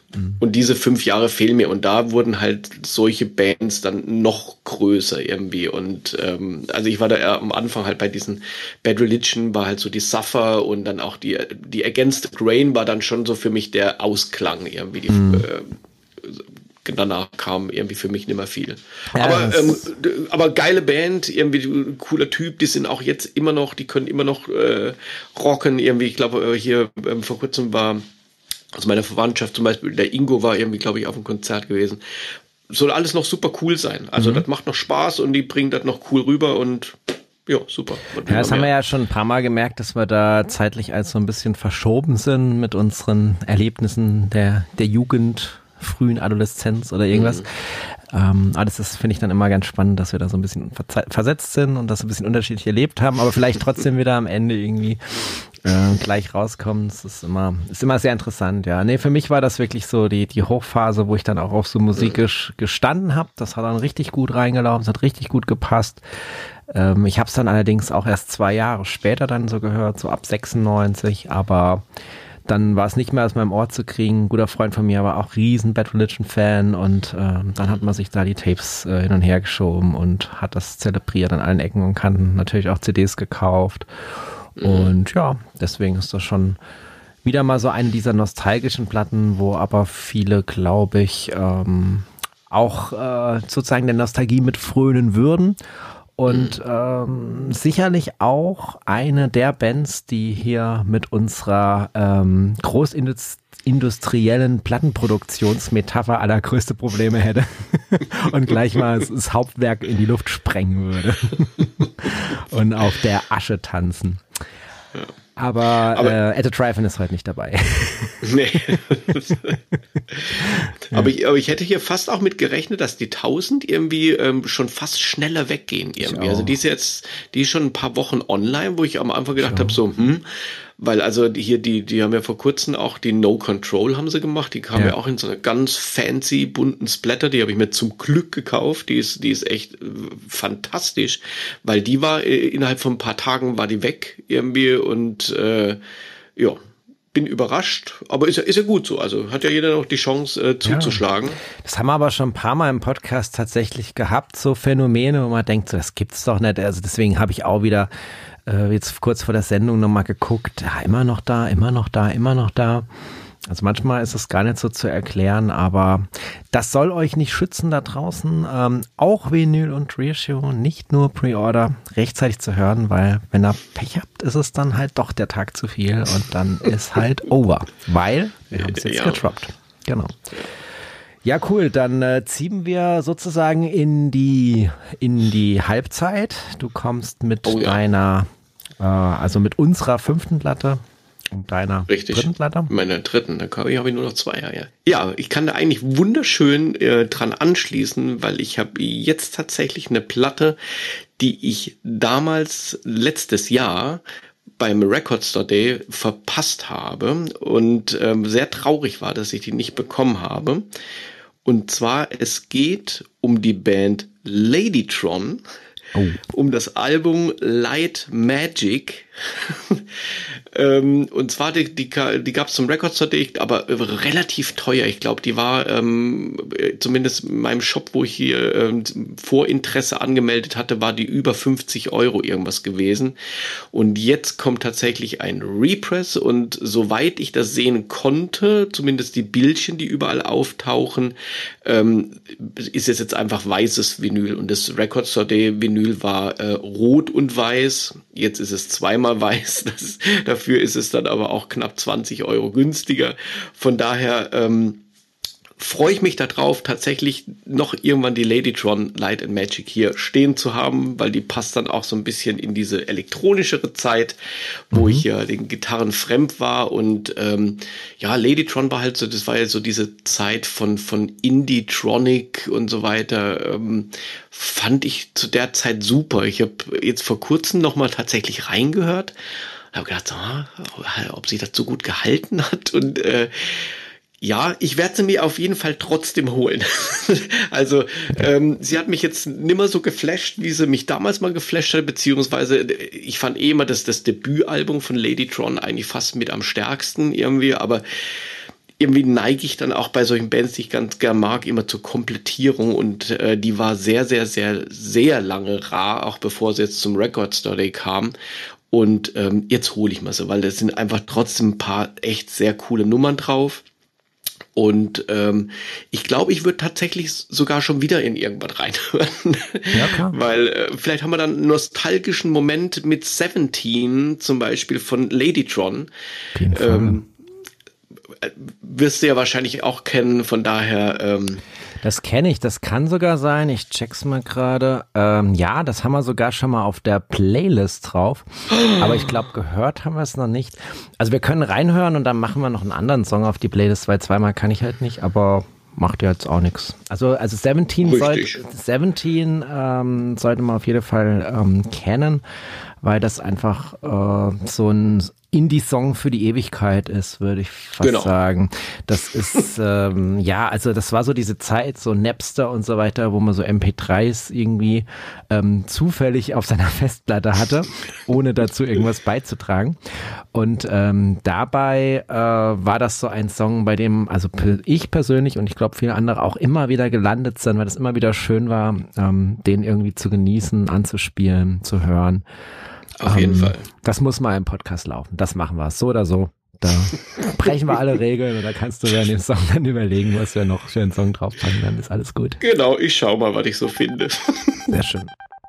Mhm. Und diese fünf Jahre fehlen mir und da wurden halt solche Bands dann noch größer irgendwie und ähm, also ich war da eher am Anfang halt bei diesen Bad Religion, war halt so die Suffer und dann auch die die Against the Grain war dann schon so für mich der Ausklang irgendwie, die mhm. äh, danach kam irgendwie für mich nicht mehr viel. Ja, aber ähm, aber geile Band, irgendwie cooler Typ, die sind auch jetzt immer noch, die können immer noch äh, rocken irgendwie, ich glaube hier ähm, vor kurzem war aus meiner Verwandtschaft zum Beispiel, der Ingo war irgendwie, glaube ich, auf einem Konzert gewesen. Soll alles noch super cool sein. Also mhm. das macht noch Spaß und die bringen das noch cool rüber und ja, super. Und ja, das haben wir ja schon ein paar Mal gemerkt, dass wir da zeitlich als so ein bisschen verschoben sind mit unseren Erlebnissen der, der Jugend, frühen Adoleszenz oder irgendwas. Mhm. Ähm, aber das ist, finde ich, dann immer ganz spannend, dass wir da so ein bisschen versetzt sind und das ein bisschen unterschiedlich erlebt haben, aber vielleicht trotzdem wieder am Ende irgendwie äh, gleich rauskommen. Das ist immer, ist immer sehr interessant, ja. Nee, für mich war das wirklich so die, die Hochphase, wo ich dann auch auf so Musik mhm. gestanden habe. Das hat dann richtig gut reingelaufen, es hat richtig gut gepasst. Ähm, ich habe es dann allerdings auch erst zwei Jahre später dann so gehört, so ab sechsundneunzig, aber dann war es nicht mehr aus meinem Ohr zu kriegen. Ein guter Freund von mir war auch riesen Bad Religion-Fan und äh, dann hat man sich da die Tapes äh, hin und her geschoben und hat das zelebriert an allen Ecken und Kanten. Natürlich auch C Ds gekauft mhm. und ja, deswegen ist das schon wieder mal so eine dieser nostalgischen Platten, wo aber viele, glaube ich, ähm, auch äh, sozusagen der Nostalgie mit frönen würden. Und ähm, sicherlich auch eine der Bands, die hier mit unserer ähm, großindustriellen Plattenproduktionsmetapher allergrößte Probleme hätte und gleich mal das, das Hauptwerk in die Luft sprengen würde und auf der Asche tanzen. Ja. Aber, aber äh, At the Drive-In ist heute nicht dabei. Nee. aber, ich, aber ich hätte hier fast auch mit gerechnet, dass die tausend irgendwie ähm, schon fast schneller weggehen irgendwie. Also die ist jetzt, die ist schon ein paar Wochen online, wo ich am Anfang gedacht habe, so, hm, weil also die hier, die, die haben ja vor kurzem auch die No Control haben sie gemacht, die kam ja, ja auch in so einer ganz fancy bunten Splatter, die habe ich mir zum Glück gekauft, die ist, die ist echt äh, fantastisch, weil die war äh, innerhalb von ein paar Tagen war die weg irgendwie und äh, ja, bin überrascht, aber ist ja, ist ja gut so, also hat ja jeder noch die Chance äh, zuzuschlagen. Ja. Das haben wir aber schon ein paar Mal im Podcast tatsächlich gehabt, so Phänomene, wo man denkt, so, das gibt's doch nicht, also deswegen habe ich auch wieder jetzt kurz vor der Sendung nochmal geguckt, ja, immer noch da, immer noch da, immer noch da. Also manchmal ist es gar nicht so zu erklären, aber das soll euch nicht schützen da draußen. Ähm, auch Vinyl und Reissue, nicht nur Pre-Order, rechtzeitig zu hören, weil wenn ihr Pech habt, ist es dann halt doch der Tag zu viel und dann ist halt over, weil wir haben es jetzt ja. gedroppt. Genau. Ja, cool. Dann äh, ziehen wir sozusagen in die in die Halbzeit. Du kommst mit oh, ja. deiner, äh, also mit unserer fünften Platte und deiner Richtig. dritten Platte. Meiner dritten. Da habe ich, hab ich nur noch zwei. Ja, ja. ja, ich kann da eigentlich wunderschön äh, dran anschließen, weil ich habe jetzt tatsächlich eine Platte, die ich damals letztes Jahr beim Record Store Day verpasst habe und ähm, sehr traurig war, dass ich die nicht bekommen habe. Und zwar, es geht um die Band Ladytron, oh. um das Album Light Magic. ähm, und zwar, die, die, die gab es zum Record Store Day, aber relativ teuer. Ich glaube, die war ähm, zumindest in meinem Shop, wo ich hier ähm, Vorinteresse angemeldet hatte, war die über fünfzig Euro irgendwas gewesen. Und jetzt kommt tatsächlich ein Repress und soweit ich das sehen konnte, zumindest die Bildchen, die überall auftauchen, ähm, ist es jetzt einfach weißes Vinyl und das Record Store Day Vinyl war äh, rot und weiß. Jetzt ist es zweimal weiß. Das, dafür ist es dann aber auch knapp zwanzig Euro günstiger. Von daher ähm, freue ich mich darauf, tatsächlich noch irgendwann die Ladytron Light and Magic hier stehen zu haben, weil die passt dann auch so ein bisschen in diese elektronischere Zeit, wo mhm. ich ja den Gitarren fremd war und ähm, ja, Ladytron war halt so, das war ja so diese Zeit von von Indie-Tronic und so weiter, ähm, fand ich zu der Zeit super. Ich habe jetzt vor kurzem nochmal tatsächlich reingehört, habe gedacht, ah, ob sich das so gut gehalten hat und äh, ja, ich werde sie mir auf jeden Fall trotzdem holen. Also ähm, sie hat mich jetzt nimmer so geflasht, wie sie mich damals mal geflasht hat, beziehungsweise ich fand eh immer das, das Debütalbum von Ladytron eigentlich fast mit am stärksten irgendwie, aber irgendwie neige ich dann auch bei solchen Bands, die ich ganz gern mag, immer zur Komplettierung und äh, die war sehr, sehr, sehr, sehr lange rar, auch bevor sie jetzt zum Record Store Day kam. Und ähm, jetzt hole ich mal so, weil da sind einfach trotzdem ein paar echt sehr coole Nummern drauf. Und ähm, ich glaube, ich würde tatsächlich sogar schon wieder in irgendwas reinhören. Ja, klar. Weil äh, vielleicht haben wir dann einen nostalgischen Moment mit Seventeen, zum Beispiel von Ladytron. Auf jeden Fall. Ähm, wirst du ja wahrscheinlich auch kennen, von daher... Ähm, Das kenne ich, das kann sogar sein, ich check's mal gerade. Ähm, ja, das haben wir sogar schon mal auf der Playlist drauf, aber ich glaube, gehört haben wir es noch nicht. Also wir können reinhören und dann machen wir noch einen anderen Song auf die Playlist, weil zweimal kann ich halt nicht, aber macht ja jetzt auch nichts. Also also Seventeen, sollte, Seventeen ähm, sollte man auf jeden Fall ähm, kennen, weil das einfach äh, so ein Indie-Song für die Ewigkeit ist, würde ich fast genau. sagen. Das ist, ähm, ja, also das war so diese Zeit, so Napster und so weiter, wo man so M P dreis irgendwie ähm, zufällig auf seiner Festplatte hatte, ohne dazu irgendwas beizutragen. Und ähm, dabei äh, war das so ein Song, bei dem, also ich persönlich und ich glaube viele andere auch immer wieder gelandet sind, weil es immer wieder schön war, ähm, den irgendwie zu genießen, anzuspielen, zu hören. Auf jeden ähm, Fall. Das muss mal im Podcast laufen. Das machen wir. So oder so. Da brechen wir alle Regeln und da kannst du während dem Song dann überlegen, was wir noch für einen Song draufpacken. Dann ist alles gut. Genau, ich schau mal, was ich so finde. Sehr schön.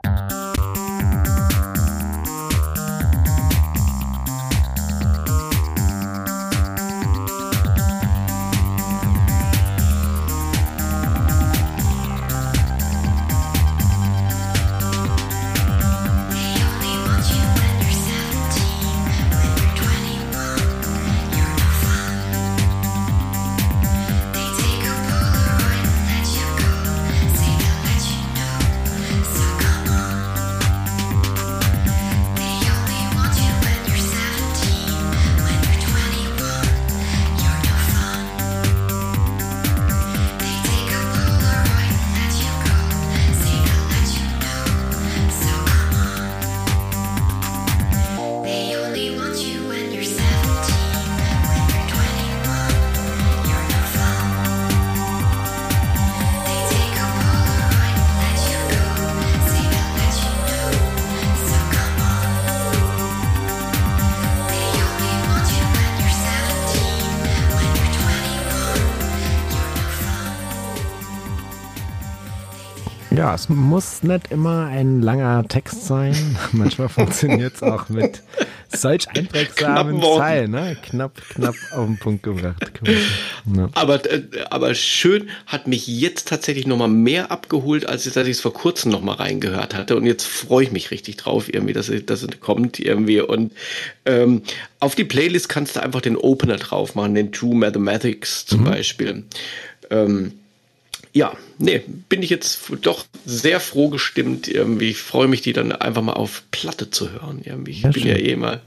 Ja, es muss nicht immer ein langer Text sein. Manchmal funktioniert es auch mit solch einprägsamen Zeilen, ne? Knapp, knapp auf den Punkt gebracht. Ja. Aber, aber schön, hat mich jetzt tatsächlich nochmal mehr abgeholt, als ich es vor kurzem nochmal reingehört hatte. Und jetzt freue ich mich richtig drauf, irgendwie, dass es, dass es kommt irgendwie. Und ähm, auf die Playlist kannst du einfach den Opener drauf machen, den True Mathematics zum mhm. Beispiel. Ähm, Ja, nee, bin ich jetzt doch sehr froh gestimmt. Irgendwie. Ich freue mich, die dann einfach mal auf Platte zu hören. Irgendwie. Ich ja, bin schön. ja eh mal.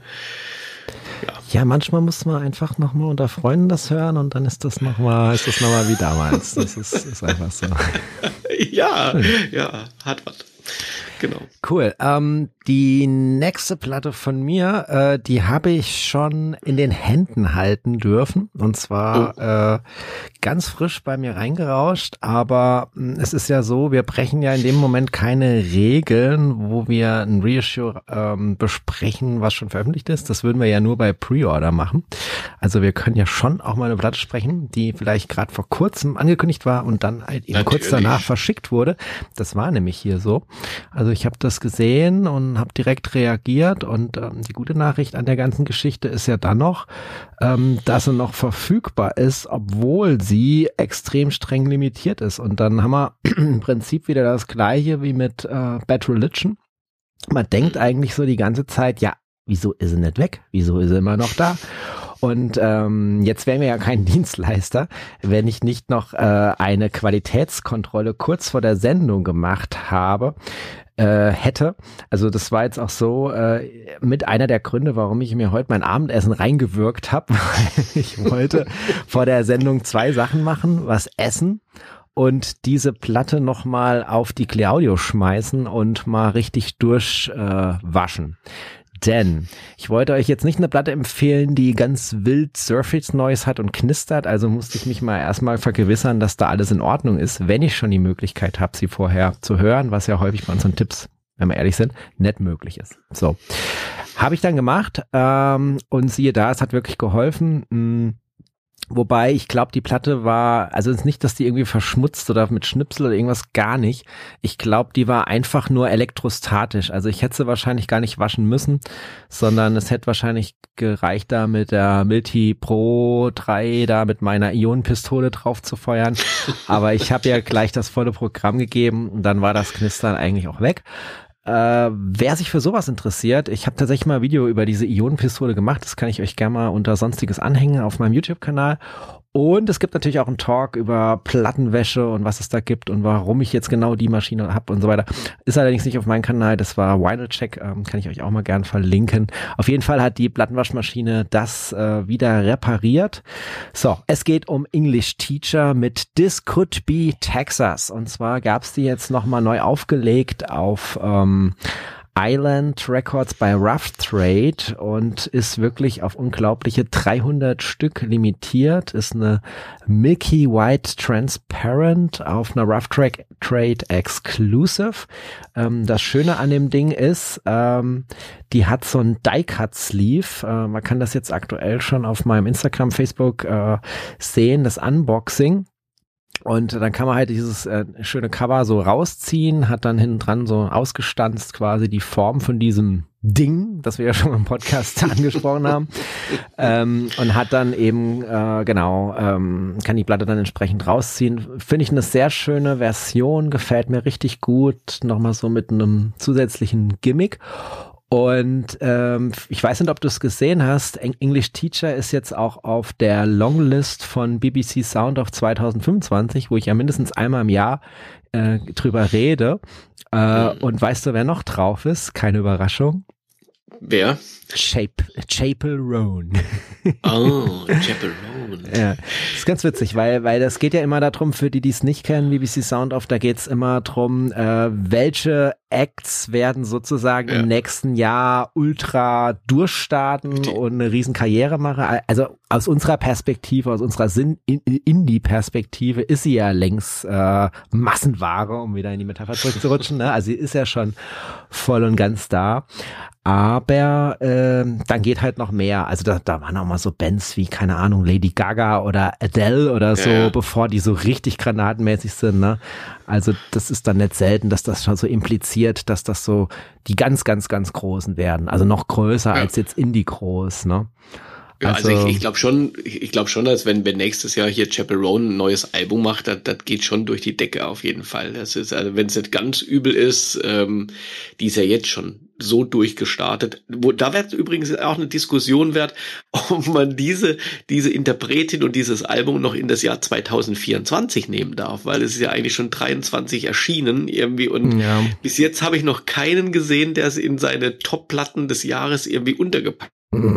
Ja. ja, manchmal muss man einfach nochmal unter Freunden das hören und dann ist das nochmal, ist das nochmal wie damals. Das ist, ist einfach so. ja, ja, hat was. Genau. Cool. Ähm, die nächste Platte von mir, äh, die habe ich schon in den Händen halten dürfen. Und zwar oh. äh, ganz frisch bei mir reingerauscht. Aber mh, es ist ja so, wir brechen ja in dem Moment keine Regeln, wo wir ein Reissue ähm, besprechen, was schon veröffentlicht ist. Das würden wir ja nur bei Pre-Order machen. Also wir können ja schon auch mal eine Platte sprechen, die vielleicht gerade vor kurzem angekündigt war und dann halt eben Natürlich. kurz danach verschickt wurde. Das war nämlich hier so. Also ich habe das gesehen und habe direkt reagiert und ähm, die gute Nachricht an der ganzen Geschichte ist ja dann noch, ähm, dass sie noch verfügbar ist, obwohl sie extrem streng limitiert ist. Und dann haben wir im Prinzip wieder das Gleiche wie mit äh, Bad Religion. Man denkt eigentlich so die ganze Zeit, ja, wieso ist sie nicht weg? Wieso ist sie immer noch da? Und ähm, jetzt wären wir ja kein Dienstleister, wenn ich nicht noch äh, eine Qualitätskontrolle kurz vor der Sendung gemacht habe, äh, hätte. Also das war jetzt auch so äh, mit einer der Gründe, warum ich mir heute mein Abendessen reingewürgt habe, weil ich wollte vor der Sendung zwei Sachen machen, was essen und diese Platte nochmal auf die Clear Audio schmeißen und mal richtig durchwaschen. Äh, Denn ich wollte euch jetzt nicht eine Platte empfehlen, die ganz wild Surface Noise hat und knistert, also musste ich mich mal erstmal vergewissern, dass da alles in Ordnung ist, wenn ich schon die Möglichkeit habe, sie vorher zu hören, was ja häufig bei unseren Tipps, wenn wir ehrlich sind, nicht möglich ist. So, habe ich dann gemacht ähm, und siehe da, es hat wirklich geholfen. Mh, Wobei, ich glaube, die Platte war, also es ist nicht, dass die irgendwie verschmutzt oder mit Schnipsel oder irgendwas, gar nicht. Ich glaube, die war einfach nur elektrostatisch. Also ich hätte sie wahrscheinlich gar nicht waschen müssen, sondern es hätte wahrscheinlich gereicht, da mit der Milti Pro drei da mit meiner Ionenpistole drauf zu feuern. Aber ich habe ja gleich das volle Programm gegeben und dann war das Knistern eigentlich auch weg. Äh, wer sich für sowas interessiert, ich habe tatsächlich mal ein Video über diese Ionenpistole gemacht, das kann ich euch gerne mal unter Sonstiges anhängen auf meinem YouTube-Kanal. Und es gibt natürlich auch einen Talk über Plattenwäsche und was es da gibt und warum ich jetzt genau die Maschine habe und so weiter. Ist allerdings nicht auf meinem Kanal, das war Vinyl Check, ähm, kann ich euch auch mal gern verlinken. Auf jeden Fall hat die Plattenwaschmaschine das äh, wieder repariert. So, es geht um English Teacher mit This Could Be Texas. Und zwar gab's die jetzt nochmal neu aufgelegt auf ähm, Island Records bei Rough Trade und ist wirklich auf unglaubliche dreihundert Stück limitiert, ist eine Milky White Transparent auf einer Rough Trade, Trade Exclusive. Ähm, das Schöne an dem Ding ist, ähm, die hat so ein Die-Cut-Sleeve. Äh, man kann das jetzt aktuell schon auf meinem Instagram, Facebook äh, sehen, das Unboxing. Und dann kann man halt dieses äh, schöne Cover so rausziehen, hat dann hinten dran so ausgestanzt quasi die Form von diesem Ding, das wir ja schon im Podcast angesprochen haben, ähm, und hat dann eben, äh, genau, ähm, kann die Platte dann entsprechend rausziehen. Finde ich eine sehr schöne Version, gefällt mir richtig gut, nochmal so mit einem zusätzlichen Gimmick. Und ähm, ich weiß nicht, ob du es gesehen hast, English Teacher ist jetzt auch auf der Longlist von B B C Sound of zwanzig fünfundzwanzig, wo ich ja mindestens einmal im Jahr äh, drüber rede. Äh, mhm. Und weißt du, wer noch drauf ist? Keine Überraschung. Wer? Chape, Chapel Roan. Oh, Chapel Roan. Ja, das ist ganz witzig, weil weil das geht ja immer darum, für die, die es nicht kennen, B B C Sound Off, da geht's immer drum, äh, welche Acts werden sozusagen ja. im nächsten Jahr ultra durchstarten die. und eine riesen Karriere machen. Also aus unserer Perspektive, aus unserer Indie-Perspektive ist sie ja längst äh, Massenware, um wieder in die Metapher zurückzurutschen. Ne? Also sie ist ja schon voll und ganz da. Aber äh, dann geht halt noch mehr. Also da, da waren auch mal so Bands wie, keine Ahnung, Lady Gaga oder Adele oder so, ja. bevor die so richtig granatenmäßig sind. Ne? Also das ist dann nicht selten, dass das schon so impliziert, dass das so die ganz, ganz, ganz Großen werden. Also noch größer ja. als jetzt Indie groß. Ne? Ja, also, also ich, ich glaube schon, ich, ich glaube schon, dass wenn, wenn nächstes Jahr hier Chapel Roan ein neues Album macht, das, das geht schon durch die Decke auf jeden Fall. Das ist, also wenn es nicht ganz übel ist, ähm, die ist ja jetzt schon so durchgestartet. Wo, da wird übrigens auch eine Diskussion wert, ob man diese, diese Interpretin und dieses Album noch in das Jahr zwanzig vierundzwanzig nehmen darf, weil es ist ja eigentlich schon dreiundzwanzig erschienen irgendwie und ja. bis jetzt habe ich noch keinen gesehen, der es in seine Top-Platten des Jahres irgendwie untergepackt.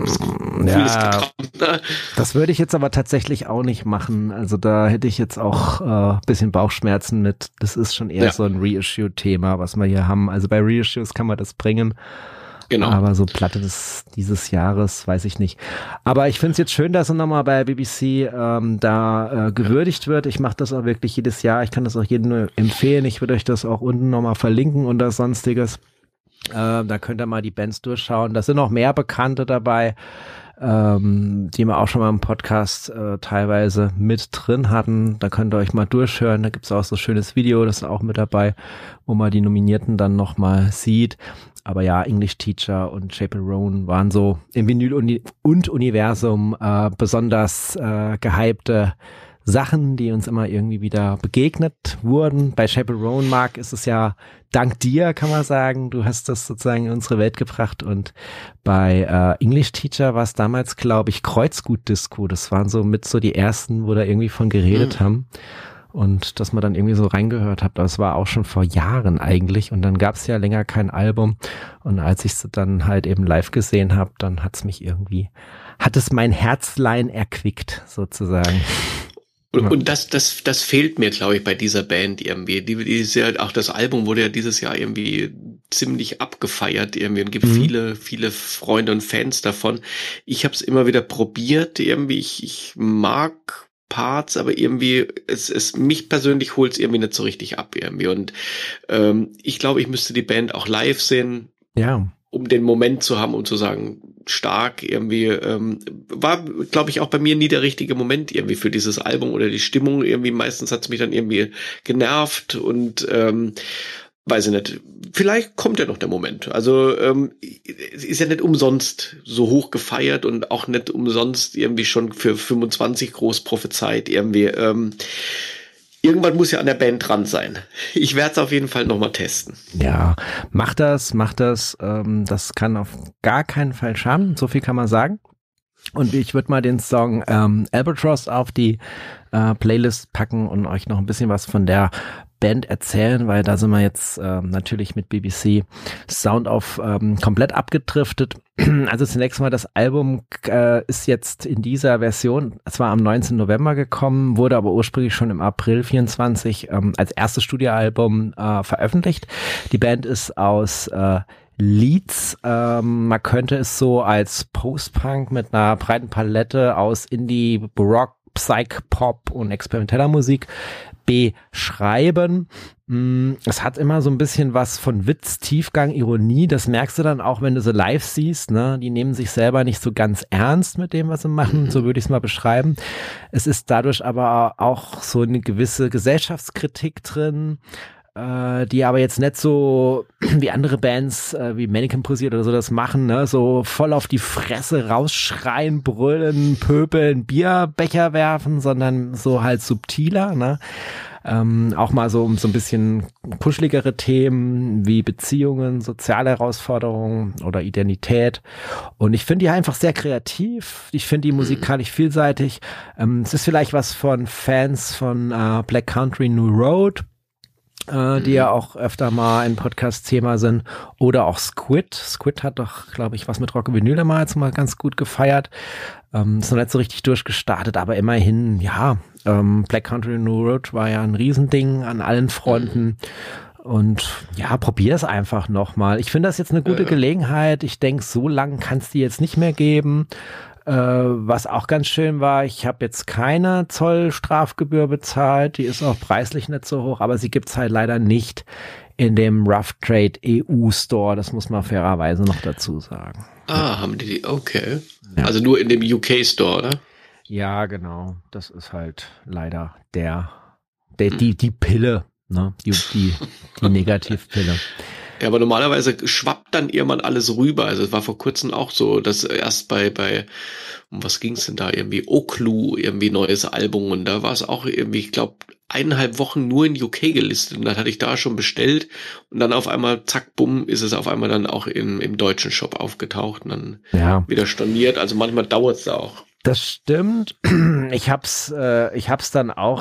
Ja, das würde ich jetzt aber tatsächlich auch nicht machen. Also da hätte ich jetzt auch äh, bisschen Bauchschmerzen mit. Das ist schon eher ja. so ein Reissue-Thema, was wir hier haben. Also bei Reissues kann man das bringen. Genau. Aber so Platte des, dieses Jahres, weiß ich nicht. Aber ich finde es jetzt schön, dass er nochmal bei B B C ähm, da äh, gewürdigt wird. Ich mache das auch wirklich jedes Jahr. Ich kann das auch jedem nur empfehlen. Ich würde euch das auch unten nochmal verlinken unter Sonstiges. Äh, da könnt ihr mal die Bands durchschauen. Da sind noch mehr Bekannte dabei, ähm, die wir auch schon mal im Podcast äh, teilweise mit drin hatten. Da könnt ihr euch mal durchhören. Da gibt's auch so ein schönes Video, das ist auch mit dabei, wo man die Nominierten dann noch mal sieht. Aber ja, English Teacher und Chapel Roan waren so im Vinyl- und Universum äh, besonders äh, gehypte Sachen, die uns immer irgendwie wieder begegnet wurden. Bei Chapel Roan, Mark, ist es ja dank dir, kann man sagen. Du hast das sozusagen in unsere Welt gebracht. Und bei äh, English Teacher war es damals, glaube ich, Kreuzgut-Disco. Das waren so mit so die ersten, wo da irgendwie von geredet mhm. haben. Und dass man dann irgendwie so reingehört hat. Das war auch schon vor Jahren eigentlich. Und dann gab es ja länger kein Album. Und als ich es dann halt eben live gesehen habe, dann hat es mich irgendwie, hat es mein Herzlein erquickt, sozusagen. Und, und das, das, das fehlt mir, glaube ich, bei dieser Band irgendwie. Die, die ist ja, auch das Album wurde ja dieses Jahr irgendwie ziemlich abgefeiert irgendwie und gibt Mhm. viele, viele Freunde und Fans davon. Ich habe es immer wieder probiert irgendwie. Ich, ich mag Parts, aber irgendwie, es, es mich persönlich holt es irgendwie nicht so richtig ab irgendwie. Und ähm, ich glaube, ich müsste die Band auch live sehen, Ja. um den Moment zu haben, um zu sagen, stark irgendwie, ähm, war, glaube ich, auch bei mir nie der richtige Moment irgendwie für dieses Album oder die Stimmung irgendwie. Meistens hat es mich dann irgendwie genervt und ähm, weiß ich nicht. Vielleicht kommt ja noch der Moment. Also ähm, es ist ja nicht umsonst so hoch gefeiert und auch nicht umsonst irgendwie schon für fünfundzwanzig groß prophezeit irgendwie. Ähm, Irgendwann muss ja an der Band dran sein. Ich werde es auf jeden Fall nochmal testen. Ja, mach das, mach das. Ähm, das kann auf gar keinen Fall schaden. So viel kann man sagen. Und ich würde mal den Song ähm, Albatross auf die äh, Playlist packen und euch noch ein bisschen was von der Band erzählen, weil da sind wir jetzt ähm, natürlich mit B B C Sound auf ähm, komplett abgedriftet. Also zunächst mal, das Album äh, ist jetzt in dieser Version, zwar am neunzehnten November gekommen, wurde aber ursprünglich schon im April vierundzwanzig ähm, als erstes Studioalbum äh, veröffentlicht. Die Band ist aus äh, Leeds, ähm, man könnte es so als Post-Punk mit einer breiten Palette aus Indie, Rock, Psych, Pop und experimenteller Musik beschreiben. Es hat immer so ein bisschen was von Witz, Tiefgang, Ironie. Das merkst du dann auch, wenn du sie live siehst. Ne? Die nehmen sich selber nicht so ganz ernst mit dem, was sie machen. So würde ich es mal beschreiben. Es ist dadurch aber auch so eine gewisse Gesellschaftskritik drin, äh, die aber jetzt nicht so wie andere Bands äh, wie Mannequin Posiert oder so das machen, ne? So voll auf die Fresse rausschreien, brüllen, pöbeln, Bierbecher werfen, sondern so halt subtiler, ne? Ähm, auch mal so um so ein bisschen kuscheligere Themen wie Beziehungen, soziale Herausforderungen oder Identität. Und ich finde die einfach sehr kreativ. Ich finde die musikalisch vielseitig. Ähm, es ist vielleicht was von Fans von äh, Black Country New Road, äh, die ja auch öfter mal ein Podcast-Thema sind. Oder auch Squid. Squid hat doch, glaube ich, was mit Rock und Vinyl damals mal ganz gut gefeiert. Ähm, ist noch nicht so richtig durchgestartet, aber immerhin, ja, ähm, Black Country New Road war ja ein Riesending an allen Fronten. Und ja, probier es einfach nochmal. Ich finde das jetzt eine gute ja. Gelegenheit. Ich denke, so lang kann es die jetzt nicht mehr geben. Äh, was auch ganz schön war, ich habe jetzt keine Zollstrafgebühr bezahlt. Die ist auch preislich nicht so hoch, aber sie gibt's halt leider nicht in dem Rough Trade E U Store. Das muss man fairerweise noch dazu sagen. Ah, haben die die? Okay. Ja. Also nur in dem U K Store, oder? Ja, genau. Das ist halt leider der, der hm. die, die Pille, ne? Die, die, die Negativpille. Ja, aber normalerweise schwappt dann irgendwann alles rüber. Also es war vor kurzem auch so, dass erst bei, bei, um was ging's denn da? Irgendwie Oklu, irgendwie neues Album. Und da war es auch irgendwie, ich glaube, eineinhalb Wochen nur in U K gelistet. Und dann hatte ich da schon bestellt. Und dann auf einmal, zack, bumm, ist es auf einmal dann auch im, im deutschen Shop aufgetaucht und dann ja. wieder storniert. Also manchmal dauert es da auch. Das stimmt. Ich hab's, äh, ich hab's dann auch,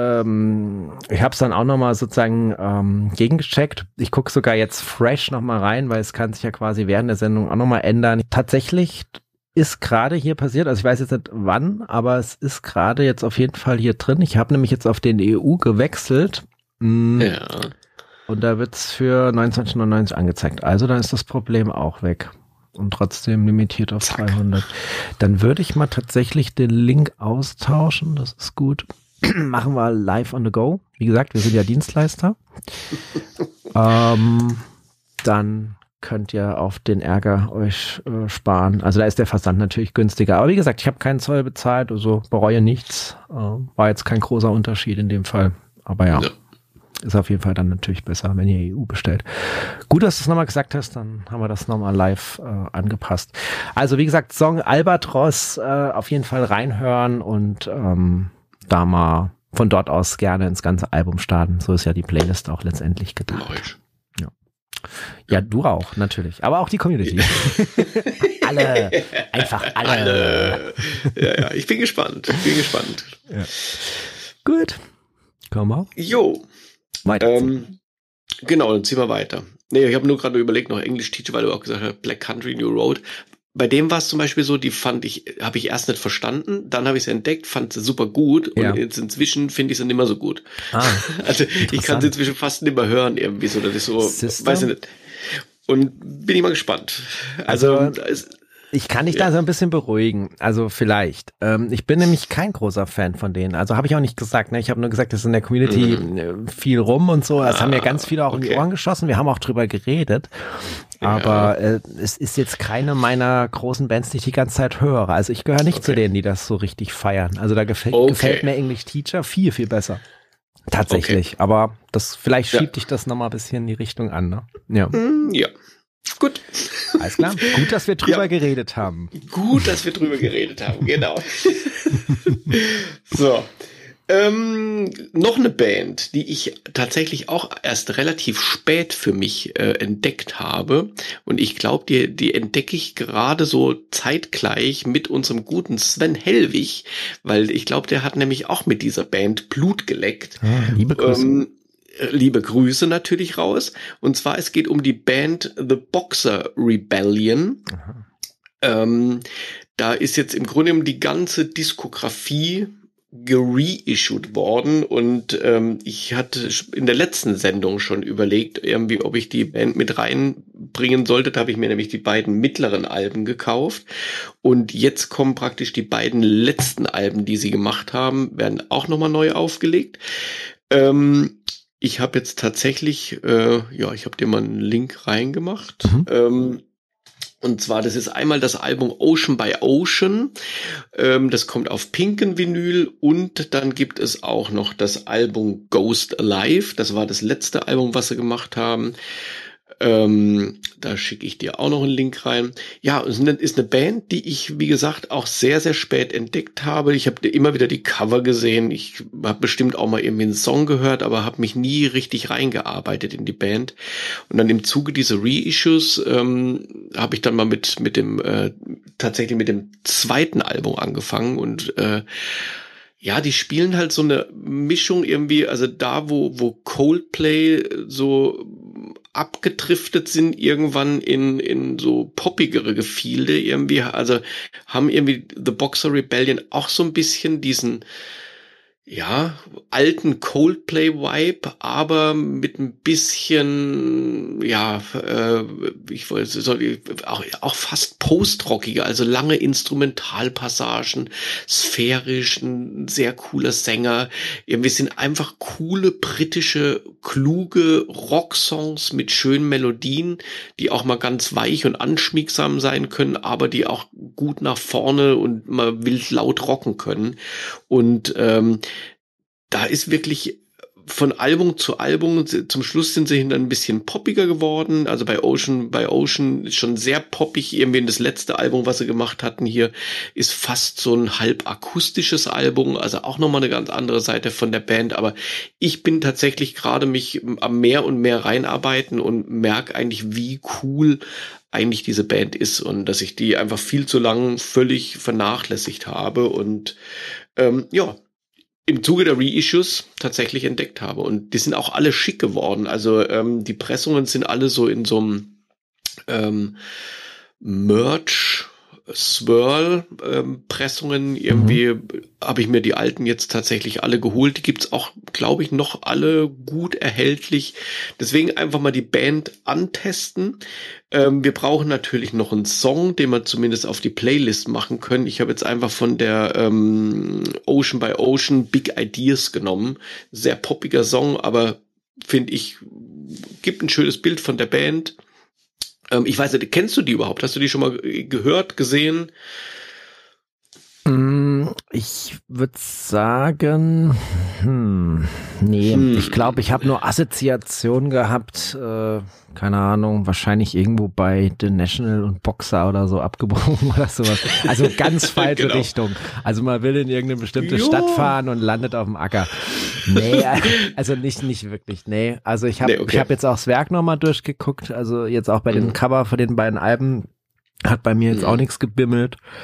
ähm, ich hab's dann auch nochmal sozusagen ähm, gegengecheckt. Ich gucke sogar jetzt fresh nochmal rein, weil es kann sich ja quasi während der Sendung auch nochmal ändern. Tatsächlich ist gerade hier passiert, also ich weiß jetzt nicht wann, aber es ist gerade jetzt auf jeden Fall hier drin. Ich habe nämlich jetzt auf den E U gewechselt. Mh, ja. Und da wird's für neunundzwanzig neunundneunzig angezeigt. Also dann ist das Problem auch weg. Und trotzdem limitiert auf Zack. zweihundert. Dann würde ich mal tatsächlich den Link austauschen. Das ist gut. Machen wir live on the go. Wie gesagt, wir sind ja Dienstleister. ähm, dann könnt ihr auf den Ärger euch äh, sparen. Also da ist der Versand natürlich günstiger. Aber wie gesagt, ich habe keinen Zoll bezahlt, also bereue nichts. Äh, war jetzt kein großer Unterschied in dem Fall. Aber ja. ja. Ist auf jeden Fall dann natürlich besser, wenn ihr E U bestellt. Gut, dass du es nochmal gesagt hast, dann haben wir das nochmal live äh, angepasst. Also wie gesagt, Song Albatross äh, auf jeden Fall reinhören und ähm, da mal von dort aus gerne ins ganze Album starten. So ist ja die Playlist auch letztendlich gedacht. Ja. Ja, du auch, natürlich. Aber auch die Community. alle. Einfach alle. alle. Ja, ja, ich bin gespannt. Ich bin gespannt. Ja. Gut. Komm mal. Jo. Weiter. Ähm, genau, dann ziehen wir weiter. Nee, ich habe nur gerade überlegt, noch Englisch-Teacher, weil du auch gesagt hast, Black Country New Road. Bei dem war es zum Beispiel so, die fand ich, habe ich erst nicht verstanden, dann habe ich sie entdeckt, fand sie super gut und ja. jetzt inzwischen finde ich sie nicht mehr so gut. Ah, also ich kann sie inzwischen fast nicht mehr hören irgendwie so, das ist so, System? weiß ich nicht. Und bin ich mal gespannt. Also, Also es, ich kann dich Ja. da so ein bisschen beruhigen, also vielleicht. Ähm, ich bin nämlich kein großer Fan von denen, also habe ich auch nicht gesagt, ne? Ich habe nur gesagt, das ist in der Community Mhm. äh, viel rum und so, das haben mir ganz viele auch in die okay. Ohren geschossen, wir haben auch drüber geredet, aber äh, es ist jetzt keine meiner großen Bands, die ich die ganze Zeit höre, also ich gehöre nicht Okay. zu denen, die das so richtig feiern, also da gefällt, Okay. gefällt mir English Teacher viel, viel besser. Tatsächlich, aber das vielleicht Ja. schiebt dich das nochmal ein bisschen in die Richtung an, ne? Ja, Ja. Gut. alles klar. Gut, dass wir drüber Ja. geredet haben. Gut, dass wir drüber geredet haben, genau. So. Ähm, noch eine Band, die ich tatsächlich auch erst relativ spät für mich äh, entdeckt habe. Und ich glaube, die, die entdecke ich gerade so zeitgleich mit unserem guten Sven Hellwig, weil ich glaube, der hat nämlich auch mit dieser Band Blut geleckt. Ah, liebe Grüße. Ähm, liebe Grüße natürlich raus. Und zwar, es geht um die Band The Boxer Rebellion. Aha. Ähm, da ist jetzt im Grunde genommen die ganze Diskografie gereissued worden und ähm, ich hatte in der letzten Sendung schon überlegt, irgendwie, ob ich die Band mit reinbringen sollte. Da habe ich mir nämlich die beiden mittleren Alben gekauft und jetzt kommen praktisch die beiden letzten Alben, die sie gemacht haben, werden auch nochmal neu aufgelegt. Ähm, ich habe jetzt tatsächlich, äh, ja, ich habe dir mal einen Link reingemacht. Mhm. Ähm, Und zwar, das ist einmal das Album Ocean by Ocean. Ähm, das kommt auf pinken Vinyl. Und dann gibt es auch noch das Album Ghost Alive. Das war das letzte Album, was sie gemacht haben. Ähm, da schicke ich dir auch noch einen Link rein. Ja, es ist eine Band, die ich, wie gesagt, auch sehr, sehr spät entdeckt habe. Ich habe immer wieder die Cover gesehen. Ich habe bestimmt auch mal irgendwie einen Song gehört, aber habe mich nie richtig reingearbeitet in die Band. Und dann im Zuge dieser Reissues ähm, habe ich dann mal mit mit dem äh, tatsächlich mit dem zweiten Album angefangen und äh, ja, die spielen halt so eine Mischung irgendwie, also da, wo wo Coldplay so abgedriftet sind irgendwann in in so poppigere Gefilde irgendwie, also haben irgendwie The Boxer Rebellion auch so ein bisschen diesen ja, alten Coldplay-Vibe, aber mit ein bisschen, ja, äh, ich wollte soll auch, auch fast post-rockiger, also lange Instrumentalpassagen, sphärisch, ein sehr cooler Sänger. Irgendwie sind einfach coole, britische, kluge Rocksongs mit schönen Melodien, die auch mal ganz weich und anschmiegsam sein können, aber die auch gut nach vorne und mal wild laut rocken können. Und ähm, da ist wirklich von Album zu Album, zum Schluss sind sie dann ein bisschen poppiger geworden. Also bei Ocean, bei Ocean ist schon sehr poppig. Irgendwie das letzte Album, was sie gemacht hatten hier, ist fast so ein halb akustisches Album. Also auch nochmal eine ganz andere Seite von der Band. Aber ich bin tatsächlich gerade mich am mehr und mehr reinarbeiten und merke eigentlich, wie cool eigentlich diese Band ist und dass ich die einfach viel zu lang völlig vernachlässigt habe und ähm, ja, im Zuge der Reissues tatsächlich entdeckt habe. Und die sind auch alle schick geworden. Also ähm, die Pressungen sind alle so in so einem ähm, Merch Swirl ähm, Pressungen. Irgendwie mhm. habe ich mir die alten jetzt tatsächlich alle geholt. Die gibt's auch, glaube ich, noch alle gut erhältlich. Deswegen einfach mal die Band antesten. Ähm, wir brauchen natürlich noch einen Song, den wir zumindest auf die Playlist machen können. Ich habe jetzt einfach von der ähm, Ocean by Ocean Big Ideas genommen. Sehr poppiger Song, aber finde ich, gibt ein schönes Bild von der Band. Ähm, ich weiß nicht, kennst du die überhaupt? Hast du die schon mal gehört, gesehen? Ich würde sagen, hm, nee, hm. ich glaube, ich habe nur Assoziationen gehabt, äh, keine Ahnung, wahrscheinlich irgendwo bei The National und Boxer oder so abgebrochen oder sowas. Also ganz falsche genau. Richtung. Also man will in irgendeine bestimmte jo. Stadt fahren und landet auf dem Acker. Nee, also nicht nicht wirklich, nee. Also ich habe nee, okay. ich habe jetzt auch das Werk nochmal durchgeguckt, also jetzt auch bei mhm. den Cover von den beiden Alben hat bei mir jetzt mhm. auch nichts gebimmelt.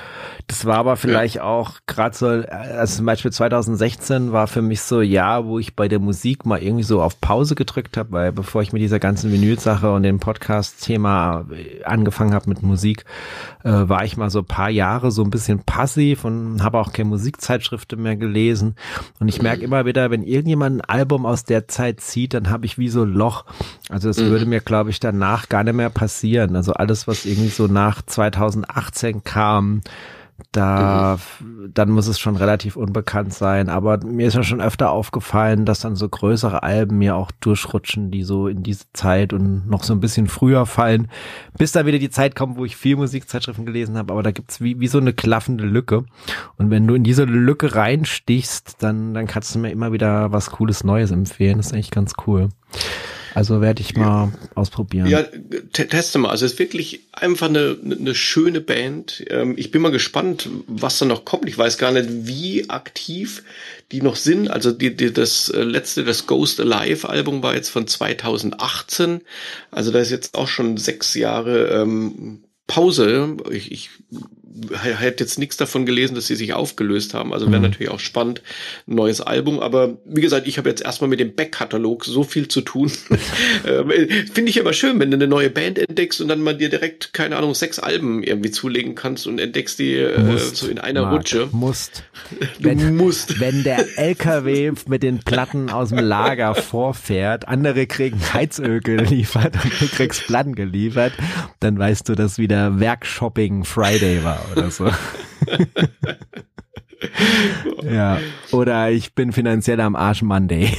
Das war aber vielleicht ja. auch gerade so, also zum Beispiel zwanzig sechzehn war für mich so ein Jahr, wo ich bei der Musik mal irgendwie so auf Pause gedrückt habe, weil bevor ich mit dieser ganzen Vinyl-Sache und dem Podcast-Thema angefangen habe mit Musik, äh, war ich mal so ein paar Jahre so ein bisschen passiv und habe auch keine Musikzeitschriften mehr gelesen. Und ich merke immer wieder, wenn irgendjemand ein Album aus der Zeit zieht, dann habe ich wie so ein Loch. Also es mhm. würde mir, glaube ich, danach gar nicht mehr passieren. Also alles, was irgendwie so nach zwanzig achtzehn kam, da, mhm. dann muss es schon relativ unbekannt sein, aber mir ist ja schon öfter aufgefallen, dass dann so größere Alben mir auch durchrutschen, die so in diese Zeit und noch so ein bisschen früher fallen, bis da wieder die Zeit kommt, wo ich viel Musikzeitschriften gelesen habe, aber da gibt's wie, wie so eine klaffende Lücke und wenn du in diese Lücke reinstichst, dann, dann kannst du mir immer wieder was Cooles Neues empfehlen, das ist eigentlich ganz cool. Also werde ich mal ja. ausprobieren. Ja, teste mal. Also es ist wirklich einfach eine, eine schöne Band. Ich bin mal gespannt, was da noch kommt. Ich weiß gar nicht, wie aktiv die noch sind. Also die, die, das letzte, das Ghost Alive Album war jetzt von zwanzig achtzehn. Also da ist jetzt auch schon sechs Jahre ähm, Pause. Ich, ich hätte jetzt nichts davon gelesen, dass sie sich aufgelöst haben. Also wäre mhm. natürlich auch spannend, ein neues Album. Aber wie gesagt, ich habe jetzt erstmal mit dem Backkatalog so viel zu tun. Finde ich immer schön, wenn du eine neue Band entdeckst und dann mal dir direkt, keine Ahnung, sechs Alben irgendwie zulegen kannst und entdeckst die musst, äh, so in einer Marc, Rutsche. Musst. Du wenn, musst. Wenn der L K W mit den Platten aus dem Lager vorfährt, andere kriegen Heizöl geliefert und du kriegst Platten geliefert, dann weißt du, dass wieder Werkshopping Friday war. Oder so. Ja, oder ich bin finanziell am Arsch Monday.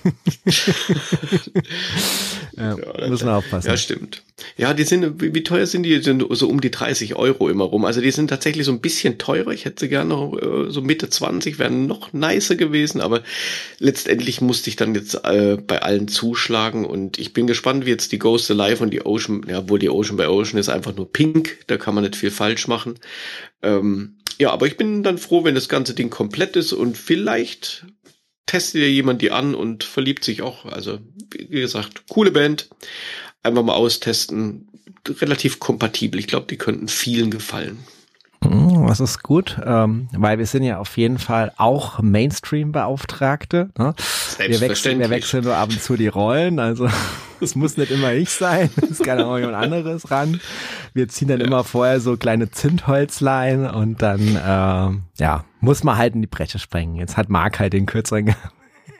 Ja, ja, muss man aufpassen. Ja, stimmt. Ja, die sind, wie, wie teuer sind die? Die sind so um die dreißig Euro immer rum. Also die sind tatsächlich so ein bisschen teurer. Ich hätte sie gerne noch äh, so Mitte zwanzig, wären noch nicer gewesen, aber letztendlich musste ich dann jetzt äh, bei allen zuschlagen und ich bin gespannt, wie jetzt die Ghost Alive und die Ocean, ja, obwohl die Ocean by Ocean ist einfach nur pink, da kann man nicht viel falsch machen. Ähm, ja, aber ich bin dann froh, wenn das ganze Ding komplett ist und vielleicht testet ja jemand die an und verliebt sich auch. Also, wie gesagt, coole Band. Einfach mal austesten. Relativ kompatibel. Ich glaube, die könnten vielen gefallen. Das ist gut, ähm, weil wir sind ja auf jeden Fall auch Mainstream-Beauftragte. Ne? Wir wechseln, wir wechseln nur ab und zu die Rollen, also es muss nicht immer ich sein, es kann auch jemand anderes ran. Wir ziehen dann ja. immer vorher so kleine Zündholzlein und dann äh, ja muss man halt in die Breche sprengen. Jetzt hat Marc halt den kürzeren gehabt.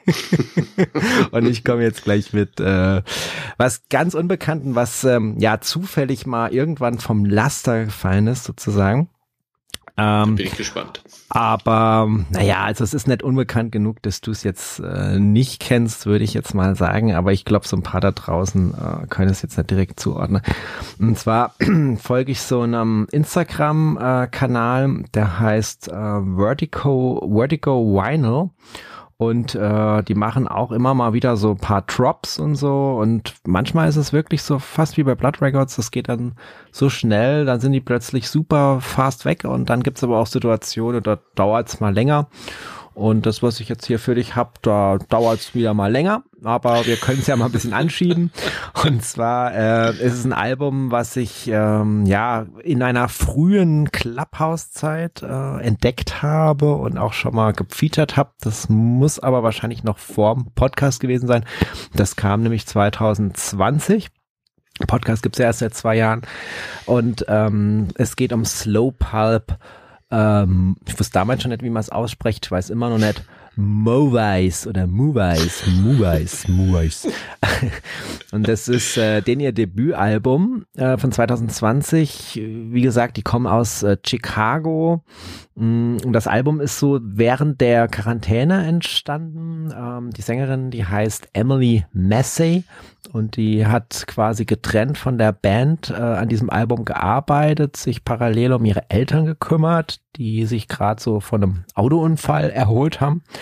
Und ich komme jetzt gleich mit äh, was ganz Unbekannten, was ähm, ja zufällig mal irgendwann vom Laster gefallen ist sozusagen. Ähm, bin ich gespannt. Aber naja, also es ist nicht unbekannt genug, dass du es jetzt äh, nicht kennst, würde ich jetzt mal sagen. Aber ich glaube, so ein paar da draußen äh, können es jetzt nicht direkt zuordnen. Und zwar folge ich so einem Instagram-Kanal, der heißt äh, Vertigo, Vertigo Vinyl. Und äh, die machen auch immer mal wieder so ein paar Drops und so. Und manchmal ist es wirklich so fast wie bei Blood Records. Das geht dann so schnell, dann sind die plötzlich super fast weg. Und dann gibt's aber auch Situationen, da dauert's mal länger. Und das, was ich jetzt hier für dich hab, da dauert's wieder mal länger. Aber wir können es ja mal ein bisschen anschieben. Und zwar äh, ist es ein Album, was ich ähm, ja in einer frühen Clubhouse-Zeit äh, entdeckt habe und auch schon mal gefeatured habe. Das muss aber wahrscheinlich noch vorm Podcast gewesen sein. Das kam nämlich zwanzig zwanzig. Podcast gibt's ja erst seit zwei Jahren. Und ähm, es geht um Slow Pulp. Ähm, ich wusste damals schon nicht, wie man es ausspricht. Ich weiß immer noch nicht. Movies oder Movies, Movies, Movies. Und das ist äh, den ihr Debütalbum äh, von zwanzig zwanzig. Wie gesagt, die kommen aus äh, Chicago. Und das Album ist so während der Quarantäne entstanden. Ähm, die Sängerin, die heißt Emily Massey und die hat quasi getrennt von der Band äh, an diesem Album gearbeitet, sich parallel um ihre Eltern gekümmert, die sich gerade so von einem Autounfall erholt haben.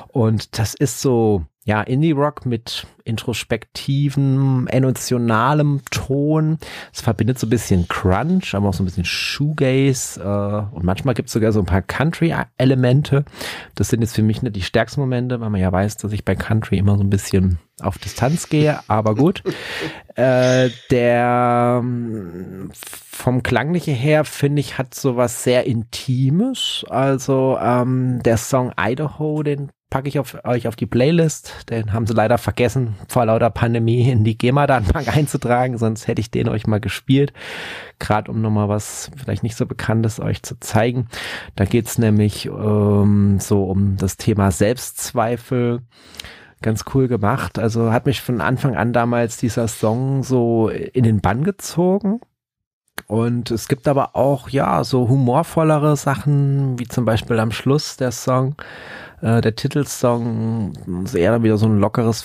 Und das ist so, ja, Indie-Rock mit introspektivem, emotionalem Ton. Es verbindet so ein bisschen Crunch, aber auch so ein bisschen Shoegaze. Äh, und manchmal gibt es sogar so ein paar Country-Elemente. Das sind jetzt für mich nicht die stärksten Momente, weil man ja weiß, dass ich bei Country immer so ein bisschen auf Distanz gehe. Aber gut. äh, der vom Klangliche her, finde ich, hat so was sehr Intimes. Also ähm, der Song Idaho, den packe ich auf, euch auf die Playlist. Den haben sie leider vergessen, vor lauter Pandemie in die GEMA-Datenbank einzutragen, sonst hätte ich den euch mal gespielt. Gerade um nochmal was vielleicht nicht so Bekanntes euch zu zeigen. Da geht's nämlich ähm, so um das Thema Selbstzweifel. Ganz cool gemacht. Also hat mich von Anfang an damals dieser Song so in den Bann gezogen. Und es gibt aber auch, ja, so humorvollere Sachen, wie zum Beispiel am Schluss der Song, äh, der Titelsong, ist eher wieder so ein lockeres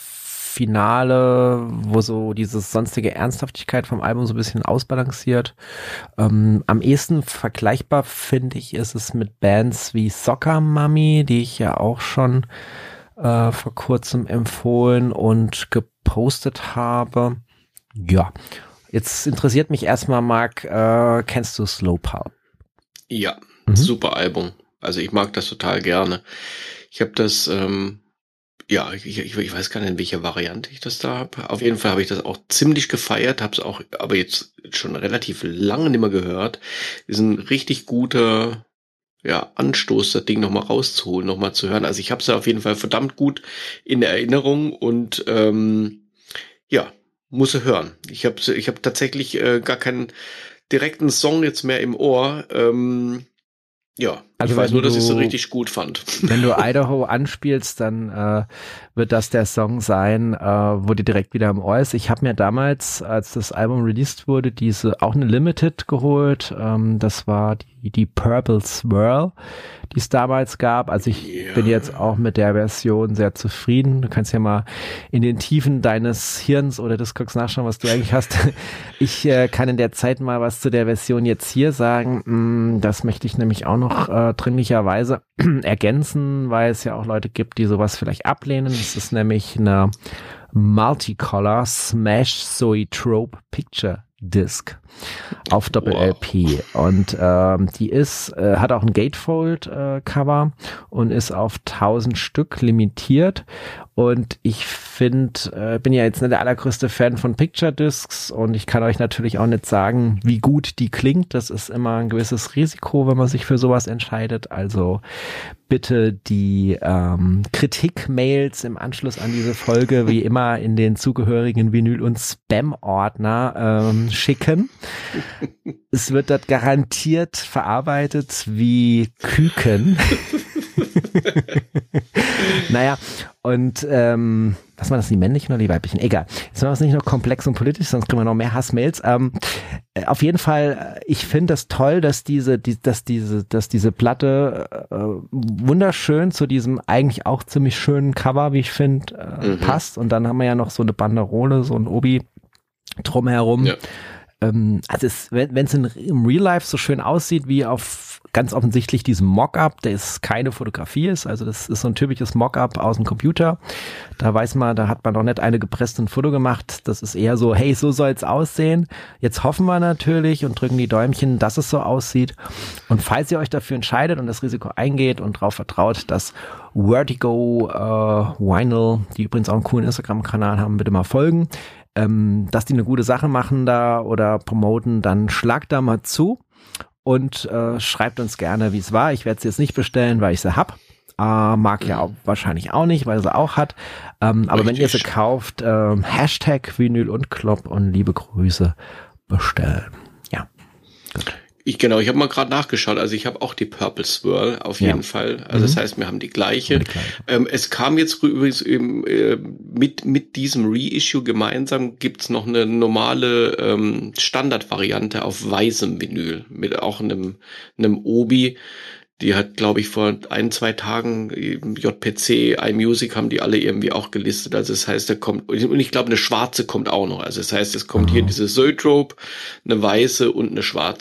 Finale, wo so diese sonstige Ernsthaftigkeit vom Album so ein bisschen ausbalanciert. Ähm, am ehesten vergleichbar, finde ich, ist es mit Bands wie Soccer Mommy, die ich ja auch schon äh, vor kurzem empfohlen und gepostet habe. Ja. Jetzt interessiert mich erstmal, Marc, äh, kennst du Slow Pulp? Ja, mhm. Super Album. Also ich mag das total gerne. Ich habe das, ähm, ja, ich, ich, ich weiß gar nicht, in welcher Variante ich das da habe. Auf jeden Fall habe ich das auch ziemlich gefeiert, habe es auch, aber jetzt schon relativ lange nicht mehr gehört. Ist ein richtig guter, ja, Anstoß, das Ding nochmal rauszuholen, nochmal zu hören. Also ich habe es ja auf jeden Fall verdammt gut in Erinnerung und ähm, ja, muss er hören. Ich habe ich hab tatsächlich äh, gar keinen direkten Song jetzt mehr im Ohr. Ähm, ja, also ich weiß nur, dass ich es so richtig gut fand. Wenn du Idaho anspielst, dann äh, wird das der Song sein, äh, wo dir direkt wieder im Ohr ist. Ich habe mir damals, als das Album released wurde, diese auch eine Limited geholt. Ähm, das war die, die Purple Swirl, die es damals gab. Also ich ja. bin jetzt auch mit der Version sehr zufrieden. Du kannst ja mal in den Tiefen deines Hirns oder des Kopfs nachschauen, was du eigentlich hast. Ich äh, kann in der Zeit mal was zu der Version jetzt hier sagen. Das möchte ich nämlich auch noch äh, dringlicherweise ergänzen, weil es ja auch Leute gibt, die sowas vielleicht ablehnen. Es ist nämlich eine Multicolor Smash Zoetrope Picture Disc auf Doppel-L P und ähm, die ist, äh, hat auch ein Gatefold-Cover äh, und ist auf tausend Stück limitiert und ich finde, äh, bin ja jetzt nicht der allergrößte Fan von Picture Discs und ich kann euch natürlich auch nicht sagen, wie gut die klingt. Das ist immer ein gewisses Risiko, wenn man sich für sowas entscheidet, also bitte die ähm, Kritik-Mails im Anschluss an diese Folge wie immer in den zugehörigen Vinyl- und Spam-Ordner ähm, schicken. Es wird dort garantiert verarbeitet wie Küken. Naja, und ähm, was war das, die männlichen oder die weiblichen? Egal. Jetzt machen wir es nicht noch komplex und politisch, sonst kriegen wir noch mehr Hassmails. Ähm, äh, auf jeden Fall, ich finde das toll, dass diese, die, dass diese, dass diese Platte äh, wunderschön zu diesem eigentlich auch ziemlich schönen Cover, wie ich finde, äh, mhm. passt. Und dann haben wir ja noch so eine Banderole, so ein Obi drumherum. Ja. Ähm, also es, wenn es im Real Life so schön aussieht wie auf ganz offensichtlich diesem Mockup, der ist keine Fotografie ist, also das ist so ein typisches Mockup aus dem Computer. Da weiß man, da hat man noch nicht eine gepresst und ein Foto gemacht. Das ist eher so, hey, so soll's aussehen. Jetzt hoffen wir natürlich und drücken die Däumchen, dass es so aussieht. Und falls ihr euch dafür entscheidet und das Risiko eingeht und darauf vertraut, dass Vertigo äh, Vinyl, die übrigens auch einen coolen Instagram-Kanal haben, bitte mal folgen, ähm, dass die eine gute Sache machen da oder promoten, dann schlagt da mal zu. Und äh, schreibt uns gerne, wie es war. Ich werde sie jetzt nicht bestellen, weil ich sie hab. Äh, mag ja auch, wahrscheinlich auch nicht, weil sie auch hat. Ähm, aber wenn ihr sie kauft, äh, Hashtag Vinyl und Club und liebe Grüße bestellen. Ja. Gut. Ich genau, ich habe mal gerade nachgeschaut, also ich habe auch die Purple Swirl auf jeden ja. Fall. Also mhm. das heißt, wir haben die gleiche. Die gleiche. Ähm, es kam jetzt übrigens eben äh, mit mit diesem Reissue gemeinsam gibt's noch eine normale ähm, Standardvariante auf weißem Vinyl mit auch einem einem Obi. Die hat, glaube ich, vor ein, zwei Tagen J P C, iMusic haben die alle irgendwie auch gelistet. Also das heißt, da kommt, und ich glaube, eine schwarze kommt auch noch. Also das heißt, es kommt mhm. hier diese Zoetrope, eine weiße und eine schwarze.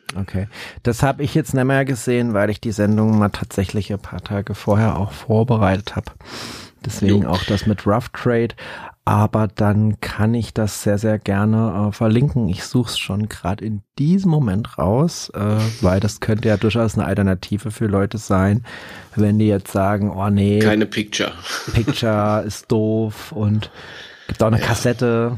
Okay, das habe ich jetzt nicht mehr gesehen, weil ich die Sendung mal tatsächlich ein paar Tage vorher auch vorbereitet habe. Deswegen jo. auch das mit Rough Trade. Aber dann kann ich das sehr, sehr gerne äh, verlinken. Ich suche es schon gerade in diesem Moment raus, äh, weil das könnte ja durchaus eine Alternative für Leute sein, wenn die jetzt sagen, oh nee. Keine Picture. Picture ist doof und gibt auch eine ja. Kassette.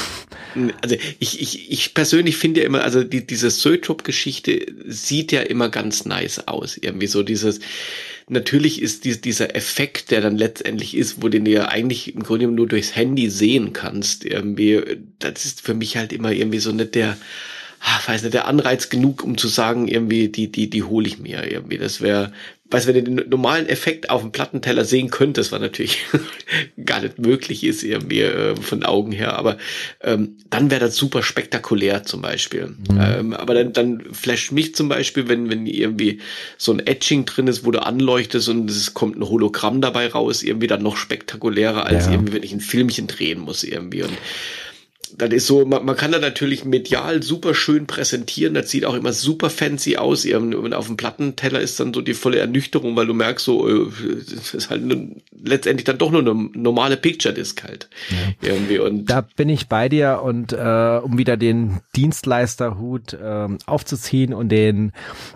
Also ich, ich, ich persönlich finde ja immer, also die, diese Sötrup-Geschichte sieht ja immer ganz nice aus. Irgendwie so dieses, natürlich ist die, dieser Effekt, der dann letztendlich ist, wo den du ja eigentlich im Grunde nur durchs Handy sehen kannst, irgendwie, das ist für mich halt immer irgendwie so nicht der, ach, weiß nicht, der Anreiz genug, um zu sagen, irgendwie, die, die, die hole ich mir irgendwie. Das wäre, weißt du, wenn du den normalen Effekt auf dem Plattenteller sehen könntest, was natürlich gar nicht möglich ist, irgendwie äh, von Augen her, aber ähm, dann wäre das super spektakulär zum Beispiel. Mhm. Ähm, aber dann, dann flasht mich zum Beispiel, wenn, wenn irgendwie so ein Etching drin ist, wo du anleuchtest und es kommt ein Hologramm dabei raus, irgendwie dann noch spektakulärer, als ja. irgendwie, wenn ich ein Filmchen drehen muss irgendwie. Und das ist so, man, man kann da natürlich medial super schön präsentieren, das sieht auch immer super fancy aus, und auf dem Plattenteller ist dann so die volle Ernüchterung, weil du merkst so, das ist halt ne, letztendlich dann doch nur eine normale Picture-Disc halt. Ja. Irgendwie. Und da bin ich bei dir und äh, um wieder den Dienstleisterhut ähm, aufzuziehen und den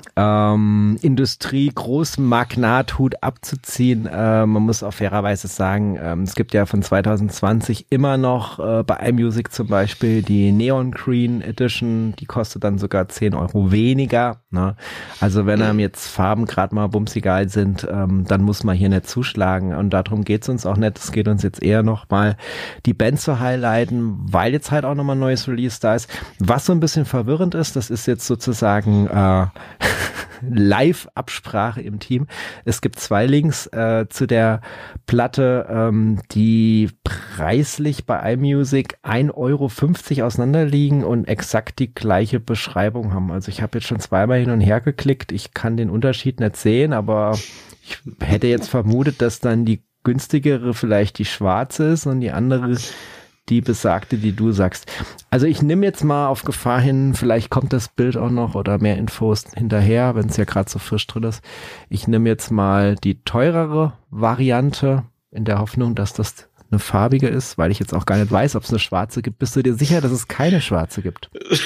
ähm, Industrie-Großmagnathut abzuziehen, äh, man muss auch fairerweise sagen, ähm, es gibt ja von zwanzig zwanzig immer noch äh, bei iMusic zum Beispiel die Neon Green Edition, die kostet dann sogar zehn Euro weniger. Ne? Also wenn einem jetzt Farben gerade mal bumsegal sind, ähm, dann muss man hier nicht zuschlagen. Und darum geht's uns auch nicht. Es geht uns jetzt eher noch mal die Band zu highlighten, weil jetzt halt auch nochmal ein neues Release da ist. Was so ein bisschen verwirrend ist, das ist jetzt sozusagen äh, Live-Absprache im Team. Es gibt zwei Links äh, zu der Platte, ähm, die preislich bei iMusic ein Euro fünfzig auseinanderliegen und exakt die gleiche Beschreibung haben. Also ich habe jetzt schon zweimal hin und her geklickt. Ich kann den Unterschied nicht sehen, aber ich hätte jetzt vermutet, dass dann die günstigere vielleicht die schwarze ist und die andere die besagte, die du sagst. Also ich nehme jetzt mal auf Gefahr hin, vielleicht kommt das Bild auch noch oder mehr Infos hinterher, wenn es ja gerade so frisch drin ist. Ich nehme jetzt mal die teurere Variante in der Hoffnung, dass das eine farbige ist, weil ich jetzt auch gar nicht weiß, ob es eine schwarze gibt. Bist du dir sicher, dass es keine schwarze gibt?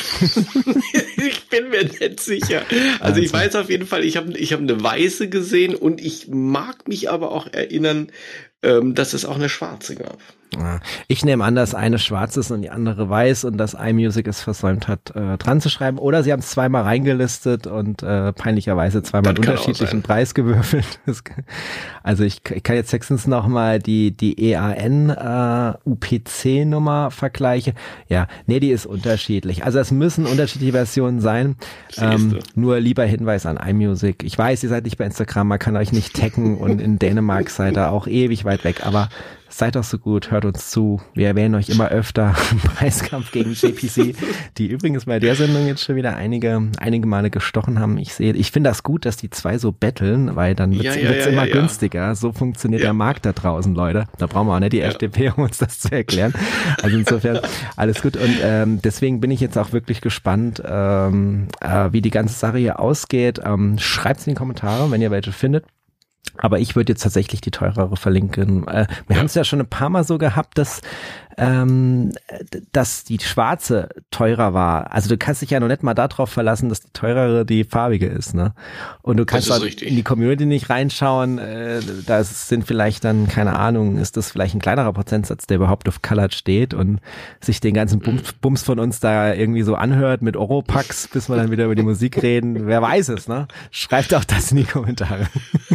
Ich bin mir nicht sicher. Also, also. ich weiß auf jeden Fall, ich habe ich hab eine weiße gesehen und ich mag mich aber auch erinnern, ähm, dass es auch eine schwarze gab. Ich nehme an, dass eine schwarz ist und die andere weiß und dass iMusic es versäumt hat, äh, dran zu schreiben. Oder sie haben es zweimal reingelistet und äh, peinlicherweise zweimal einen unterschiedlichen Preis gewürfelt. Also ich, ich kann jetzt höchstens nochmal die die E A N äh, U P C-Nummer vergleiche. Ja, nee, die ist unterschiedlich. Also es müssen unterschiedliche Versionen sein. Ähm, nur lieber Hinweis an iMusic. Ich weiß, ihr seid nicht bei Instagram, man kann euch nicht taggen und in Dänemark seid ihr auch ewig weit weg, aber seid doch so gut, hört uns zu. Wir erwähnen euch immer öfter im Preiskampf gegen J P C, die übrigens bei der Sendung jetzt schon wieder einige einige Male gestochen haben. Ich sehe, ich finde das gut, dass die zwei so betteln, weil dann wird's, ja, ja, wird's ja, immer ja, günstiger. Ja. So funktioniert ja. der Markt da draußen, Leute. Da brauchen wir auch nicht die ja. F D P, um uns das zu erklären. Also insofern alles gut. Und ähm, deswegen bin ich jetzt auch wirklich gespannt, ähm, äh, wie die ganze Sache hier ausgeht. Ähm, schreibt's in die Kommentare, wenn ihr welche findet. Aber ich würde jetzt tatsächlich die teurere verlinken. Äh, wir ja. haben es ja schon ein paar Mal so gehabt, dass ähm, dass die schwarze teurer war. Also du kannst dich ja noch nicht mal darauf verlassen, dass die teurere die farbige ist, ne? Und du kannst auch in die Community nicht reinschauen. Äh, da sind vielleicht dann, keine Ahnung, ist das vielleicht ein kleinerer Prozentsatz, der überhaupt auf Colored steht und sich den ganzen Bums, Bums von uns da irgendwie so anhört mit Oropax, bis wir dann wieder über die Musik reden. Wer weiß es, ne? Schreibt auch das in die Kommentare.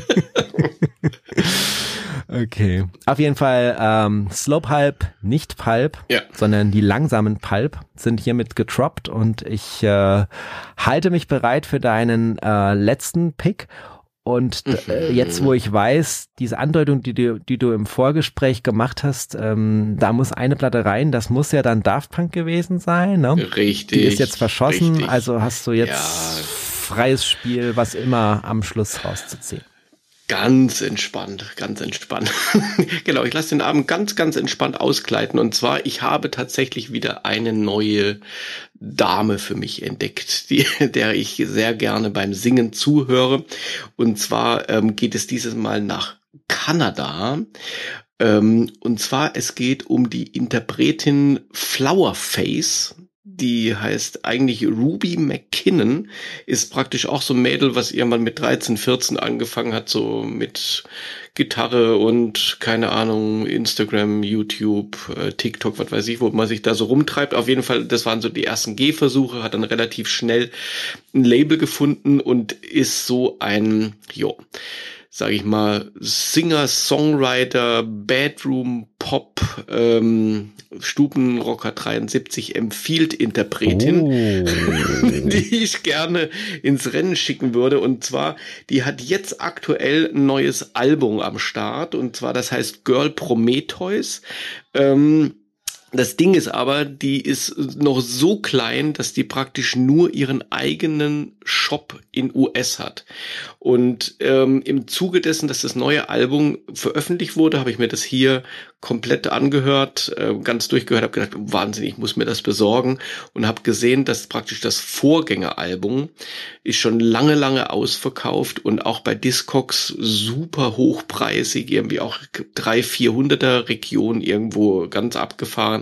Okay. Auf jeden Fall ähm, Slow Pulp, nicht Pulp, ja. sondern die langsamen Pulp sind hiermit getroppt und ich äh, halte mich bereit für deinen äh, letzten Pick. Und äh, jetzt, wo ich weiß, diese Andeutung, die du, die du im Vorgespräch gemacht hast, ähm, da muss eine Platte rein, das muss ja dann Daft Punk gewesen sein, ne? Richtig. Die ist jetzt verschossen, richtig. Also hast du jetzt ja. freies Spiel, was immer am Schluss rauszuziehen. Ganz entspannt, ganz entspannt. Genau, ich lasse den Abend ganz, ganz entspannt ausgleiten. Und zwar, ich habe tatsächlich wieder eine neue Dame für mich entdeckt, die, der ich sehr gerne beim Singen zuhöre. Und zwar ähm, geht es dieses Mal nach Kanada. Ähm, und zwar, es geht um die Interpretin Flowerface. Die heißt eigentlich Ruby McKinnon, ist praktisch auch so ein Mädel, was irgendwann mit dreizehn, vierzehn angefangen hat, so mit Gitarre und, keine Ahnung, Instagram, YouTube, äh, TikTok, was weiß ich, wo man sich da so rumtreibt. Auf jeden Fall, das waren so die ersten Gehversuche, hat dann relativ schnell ein Label gefunden und ist so ein, jo, sage ich mal, Singer, Songwriter, Bedroom, Pop, ähm, Stubenrocker dreiundsiebzig empfiehlt Interpretin, oh. die ich gerne ins Rennen schicken würde. Und zwar, die hat jetzt aktuell ein neues Album am Start. Und zwar, das heißt Girl Prometheus. Ähm, Das Ding ist aber, die ist noch so klein, dass die praktisch nur ihren eigenen Shop in U S hat. Und ähm, im Zuge dessen, dass das neue Album veröffentlicht wurde, habe ich mir das hier komplett angehört, äh, ganz durchgehört, habe gedacht, Wahnsinn, ich muss mir das besorgen und habe gesehen, dass praktisch das Vorgängeralbum ist schon lange, lange ausverkauft und auch bei Discogs super hochpreisig, irgendwie auch drei, vierhunderter Region irgendwo ganz abgefahren.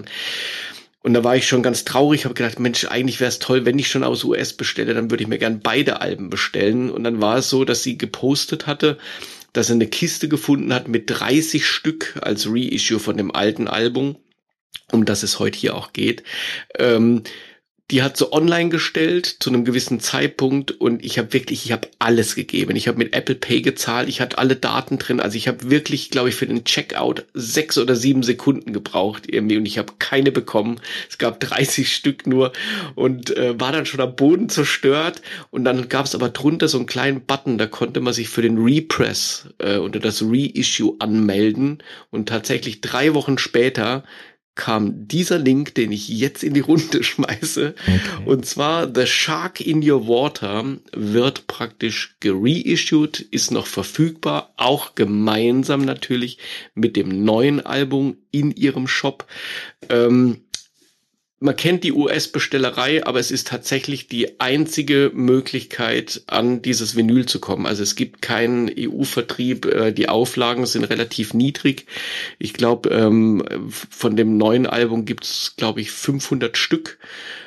Und da war ich schon ganz traurig, habe gedacht, Mensch, eigentlich wäre es toll, wenn ich schon aus U S bestelle, dann würde ich mir gern beide Alben bestellen. Und dann war es so, dass sie gepostet hatte, dass sie eine Kiste gefunden hat mit dreißig Stück als Reissue von dem alten Album, um das es heute hier auch geht. Ähm, Die hat sie online gestellt zu einem gewissen Zeitpunkt und ich habe wirklich, ich habe alles gegeben. Ich habe mit Apple Pay gezahlt, ich hatte alle Daten drin. Also ich habe wirklich, glaube ich, für den Checkout sechs oder sieben Sekunden gebraucht irgendwie und ich habe keine bekommen. Es gab dreißig Stück nur und äh, war dann schon am Boden zerstört. Und dann gab es aber drunter so einen kleinen Button, da konnte man sich für den Repress äh, oder das Reissue anmelden. Und tatsächlich drei Wochen später kam dieser Link, den ich jetzt in die Runde schmeiße. Okay. Und zwar The Shark in Your Water wird praktisch gereissued, ist noch verfügbar, auch gemeinsam natürlich mit dem neuen Album in ihrem Shop. Ähm, Man kennt die U S-Bestellerei, aber es ist tatsächlich die einzige Möglichkeit, an dieses Vinyl zu kommen. Also es gibt keinen E U-Vertrieb, die Auflagen sind relativ niedrig. Ich glaube, von dem neuen Album gibt es, glaube ich, fünfhundert Stück.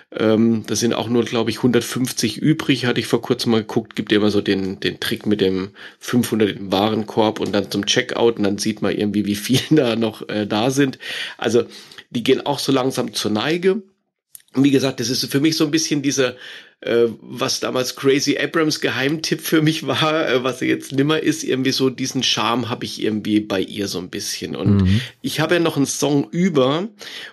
Das sind auch nur, glaube ich, hundertfünfzig übrig, hatte ich vor kurzem mal geguckt. Gibt ja immer so den den Trick mit dem fünfhundert im Warenkorb und dann zum Checkout und dann sieht man irgendwie, wie viele da noch äh, da sind. Also die gehen auch so langsam zur Neige. Und wie gesagt, das ist für mich so ein bisschen dieser, äh, was damals Crazy Abrams Geheimtipp für mich war, äh, was er jetzt nimmer ist, irgendwie so diesen Charme habe ich irgendwie bei ihr so ein bisschen. Und mhm. ich habe ja noch einen Song über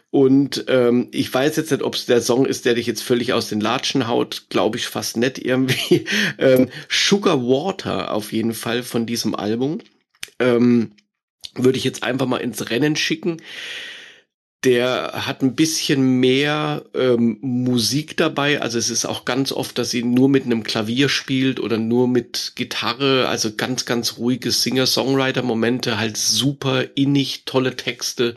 und ähm, ich weiß jetzt nicht, ob es der Song ist, der dich jetzt völlig aus den Latschen haut, glaube ich fast nicht irgendwie. ähm, Sugar Water auf jeden Fall von diesem Album. Ähm, würde ich jetzt einfach mal ins Rennen schicken. Der hat ein bisschen mehr ähm, Musik dabei, also es ist auch ganz oft, dass sie nur mit einem Klavier spielt oder nur mit Gitarre, also ganz, ganz ruhige Singer-Songwriter-Momente, halt super innig, tolle Texte.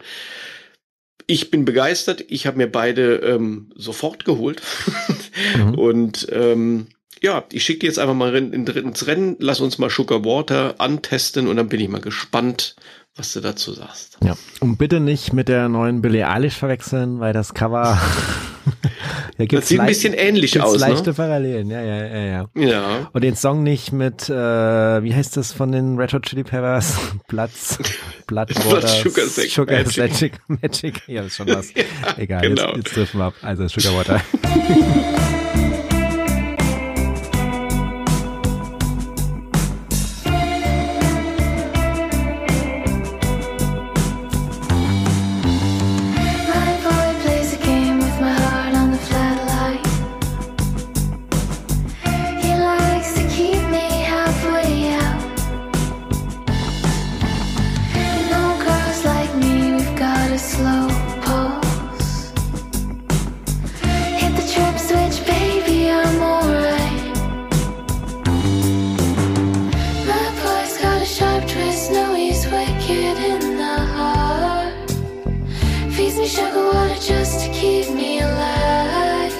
Ich bin begeistert, ich habe mir beide ähm, sofort geholt mhm. und ähm, ja, ich schicke die jetzt einfach mal in, in, ins Rennen, lass uns mal Sugar Water antesten und dann bin ich mal gespannt, was du dazu sagst. Ja, und bitte nicht mit der neuen Billie Eilish verwechseln, weil das Cover da gibt's das sieht leicht, ein bisschen ähnlich aus, leichte ne? Parallelen, ja, ja, ja, ja. Ja. Und den Song nicht mit, äh, wie heißt das von den Red Hot Chili Peppers? Platz, Bloodwater, Sugar, Sugar Magic. Magic. Ja, das ist schon was. Ja, egal, genau. jetzt, jetzt dürfen wir ab. Also Sugar Water. Slow pulse. Hit the trip switch, baby. sugar water just to keep me alive.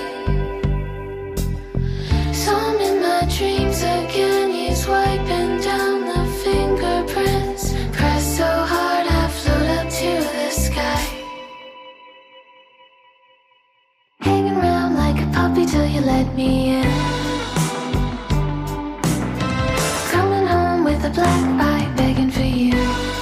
So I'm in my dreams again, he's wiping down the fingerprints. Press so hard I float up to the sky. Hanging around like a puppy till you let me in. Coming home with a black eye begging for you.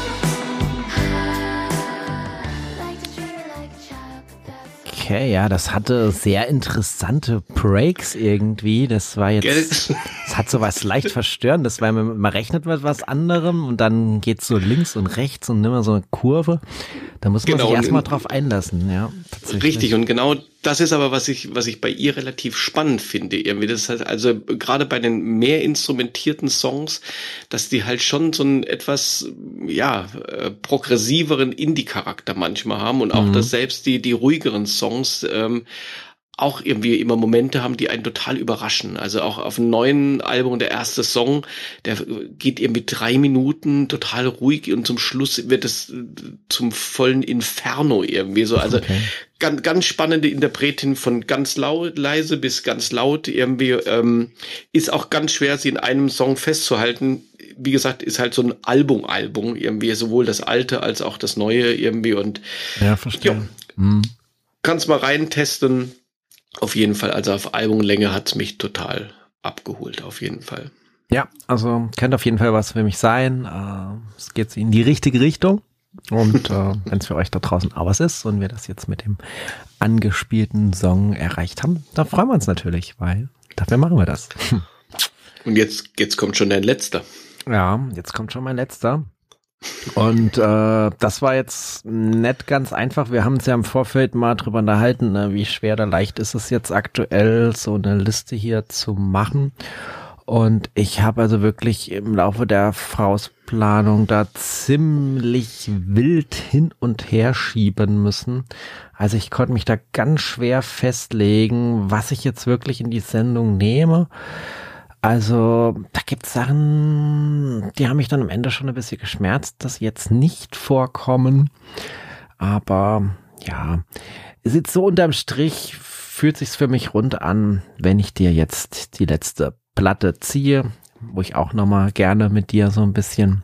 Okay, ja, das hatte sehr interessante Breaks irgendwie. Das war jetzt, das hat so was leicht Verstörendes, weil man, man rechnet mit was anderem und dann geht's so links und rechts und immer so eine Kurve. Da muss man genau, sich erstmal drauf einlassen, ja. Richtig, und genau das ist aber, was ich, was ich bei ihr relativ spannend finde, irgendwie. Das heißt, also gerade bei den mehr instrumentierten Songs, dass die halt schon so einen etwas, ja, äh, progressiveren Indie-Charakter manchmal haben und auch, mhm. dass selbst die, die ruhigeren Songs, ähm, auch irgendwie immer Momente haben, die einen total überraschen. Also auch auf einem neuen Album, der erste Song, der geht irgendwie drei Minuten total ruhig und zum Schluss wird es zum vollen Inferno irgendwie so. Also okay. ganz, ganz spannende Interpretin von ganz laut, leise bis ganz laut irgendwie, ähm, ist auch ganz schwer, sie in einem Song festzuhalten. Wie gesagt, ist halt so ein Album-Album irgendwie, sowohl das alte als auch das neue irgendwie und ja, verstehe. Ja, mhm. Kannst mal reintesten. Auf jeden Fall, also auf Albumlänge hat's mich total abgeholt, auf jeden Fall. Ja, also könnte auf jeden Fall was für mich sein. Äh, es geht in die richtige Richtung. Und äh, wenn es für euch da draußen auch was ist und wir das jetzt mit dem angespielten Song erreicht haben, dann freuen wir uns natürlich, weil dafür machen wir das. Und jetzt, jetzt kommt schon dein letzter. Ja, jetzt kommt schon mein letzter. Und äh, das war jetzt nicht ganz einfach. Wir haben uns ja im Vorfeld mal drüber unterhalten, ne, wie schwer oder leicht ist es jetzt aktuell, so eine Liste hier zu machen. Und ich habe also wirklich im Laufe der Vorausplanung da ziemlich wild hin und her schieben müssen. Also ich konnte mich da ganz schwer festlegen, was ich jetzt wirklich in die Sendung nehme. Also da gibt's Sachen, die haben mich dann am Ende schon ein bisschen geschmerzt, dass sie jetzt nicht vorkommen. Aber ja, es ist so unterm Strich, fühlt sich's für mich rund an, wenn ich dir jetzt die letzte Platte ziehe, wo ich auch nochmal gerne mit dir so ein bisschen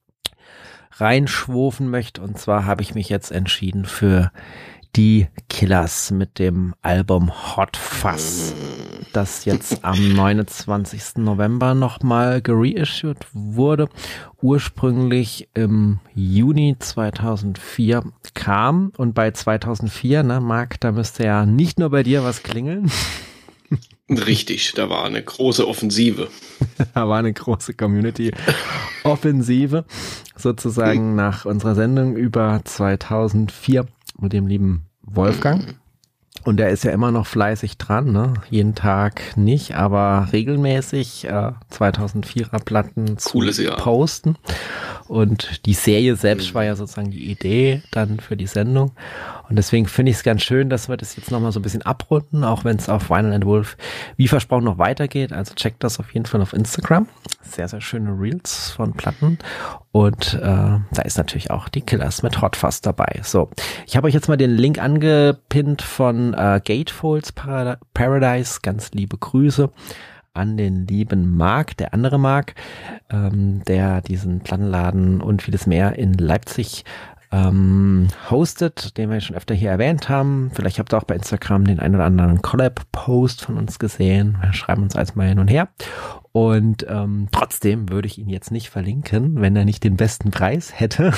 reinschwufen möchte. Und zwar habe ich mich jetzt entschieden für die Killers mit dem Album Hot Fuzz, das jetzt am neunundzwanzigsten November nochmal gereissued wurde. Ursprünglich im Juni zweitausendvier kam und bei zweitausendvier, ne, Marc, da müsste ja nicht nur bei dir was klingeln. Richtig, da war eine große Offensive. Da war eine große Community-Offensive, sozusagen nach unserer Sendung über zweitausendvier mit dem lieben Wolfgang. Und der ist ja immer noch fleißig dran, ne? Jeden Tag nicht, aber regelmäßig äh, zweitausendvierer Platten zu Cooles Jahr. Posten. Und die Serie selbst war ja sozusagen die Idee dann für die Sendung. Und deswegen finde ich es ganz schön, dass wir das jetzt nochmal so ein bisschen abrunden, auch wenn es auf Vinyl and Wolf wie versprochen noch weitergeht. Also checkt das auf jeden Fall auf Instagram. Sehr, sehr schöne Reels von Platten. Und äh, da ist natürlich auch die Killers mit Hot Fuzz dabei. So, ich habe euch jetzt mal den Link angepinnt von äh, Gatefolds Parad- Paradise. Ganz liebe Grüße an den lieben Marc, der andere Marc, ähm, der diesen Plattenladen und vieles mehr in Leipzig ähm, hostet, den wir schon öfter hier erwähnt haben. Vielleicht habt ihr auch bei Instagram den einen oder anderen Collab-Post von uns gesehen. Wir schreiben uns alles mal hin und her. Und ähm, trotzdem würde ich ihn jetzt nicht verlinken, wenn er nicht den besten Preis hätte.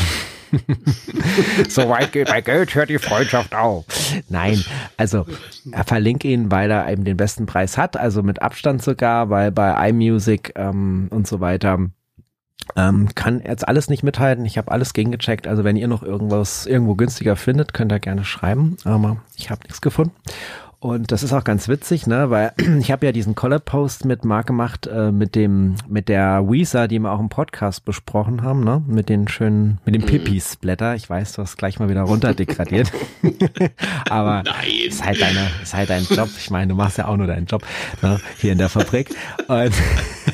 So weit geht mein Geld, hört die Freundschaft auf. Nein, also er verlinke ihn, weil er eben den besten Preis hat, also mit Abstand sogar, weil bei iMusic ähm, und so weiter ähm, kann jetzt alles nicht mithalten. Ich habe alles gegengecheckt, also wenn ihr noch irgendwas irgendwo günstiger findet, könnt ihr gerne schreiben, aber ich habe nichts gefunden. Und das ist auch ganz witzig, ne, weil ich habe ja diesen Collab-Post mit Marc gemacht, äh, mit dem, mit der Weezer, die wir auch im Podcast besprochen haben, ne, mit den schönen, mit dem Pipi-Splatter. Ich weiß, du hast gleich mal wieder runterdegradiert. Aber Nein. ist halt deine, ist halt dein Job. Ich meine, du machst ja auch nur deinen Job, ne, hier in der Fabrik. Und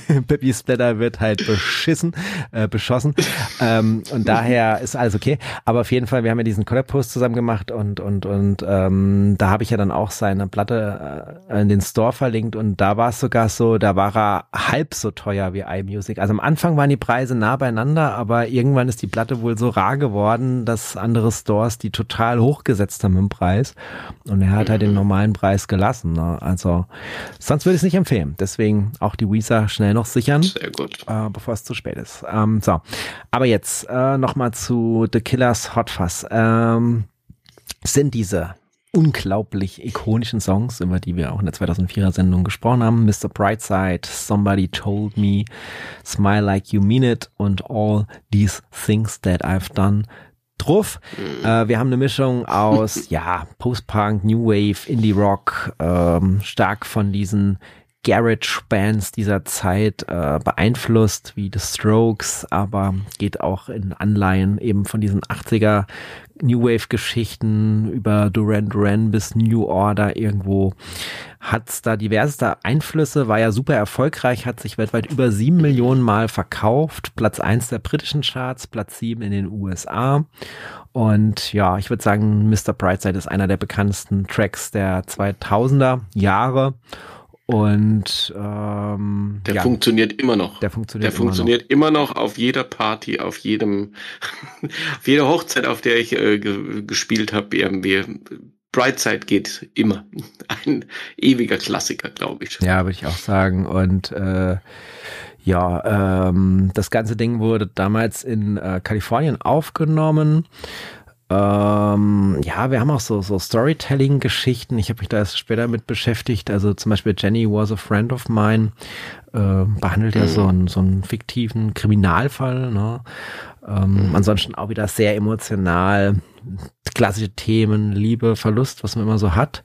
Baby Splatter wird halt beschissen, äh, beschossen. Ähm, und daher ist alles okay. Aber auf jeden Fall, wir haben ja diesen Collab-Post zusammen gemacht und und und ähm, da habe ich ja dann auch seine Platte äh, in den Store verlinkt und da war es sogar so, da war er halb so teuer wie iMusic. Also am Anfang waren die Preise nah beieinander, aber irgendwann ist die Platte wohl so rar geworden, dass andere Stores die total hochgesetzt haben im Preis und er hat halt den normalen Preis gelassen. Ne? Also sonst würde ich es nicht empfehlen. Deswegen auch die Weezer schnell noch sichern, Sehr gut. Äh, bevor es zu spät ist. Ähm, so, aber jetzt äh, nochmal zu The Killers Hot Fuzz. Ähm, sind diese unglaublich ikonischen Songs, über die wir auch in der zweitausendvierer Sendung gesprochen haben. Mister Brightside, Somebody Told Me, Smile Like You Mean It und All These Things That I've Done drauf. Mhm. Äh, wir haben eine Mischung aus, ja, Post-Punk, New Wave, Indie-Rock, ähm, stark von diesen Garage-Bands dieser Zeit äh, beeinflusst, wie The Strokes, aber geht auch in Anleihen eben von diesen achtziger New Wave-Geschichten über Duran Duran bis New Order irgendwo. Hat's da diverseste Einflüsse, war ja super erfolgreich, hat sich weltweit über sieben Millionen Mal verkauft, Platz eins der britischen Charts, Platz sieben in den U S A. Und ja, ich würde sagen, Mister Brightside ist einer der bekanntesten Tracks der zweitausender Jahre. Und ähm, der ja, funktioniert immer noch. Der funktioniert, der funktioniert immer, noch. immer noch auf jeder Party, auf jedem, auf jeder Hochzeit, auf der ich äh, ge- gespielt habe. Irgendwie Brightside geht immer. Ein ewiger Klassiker, glaube ich. Ja, würde ich auch sagen. Und äh, ja, ähm, das ganze Ding wurde damals in äh, Kalifornien aufgenommen. Ähm, ja, wir haben auch so, so Storytelling-Geschichten. Ich habe mich da erst später mit beschäftigt. Also zum Beispiel Jenny Was a Friend of Mine äh, behandelt ja mhm. so, einen, so einen fiktiven Kriminalfall. Ne? Ähm, mhm. Ansonsten auch wieder sehr emotional. Klassische Themen, Liebe, Verlust, was man immer so hat.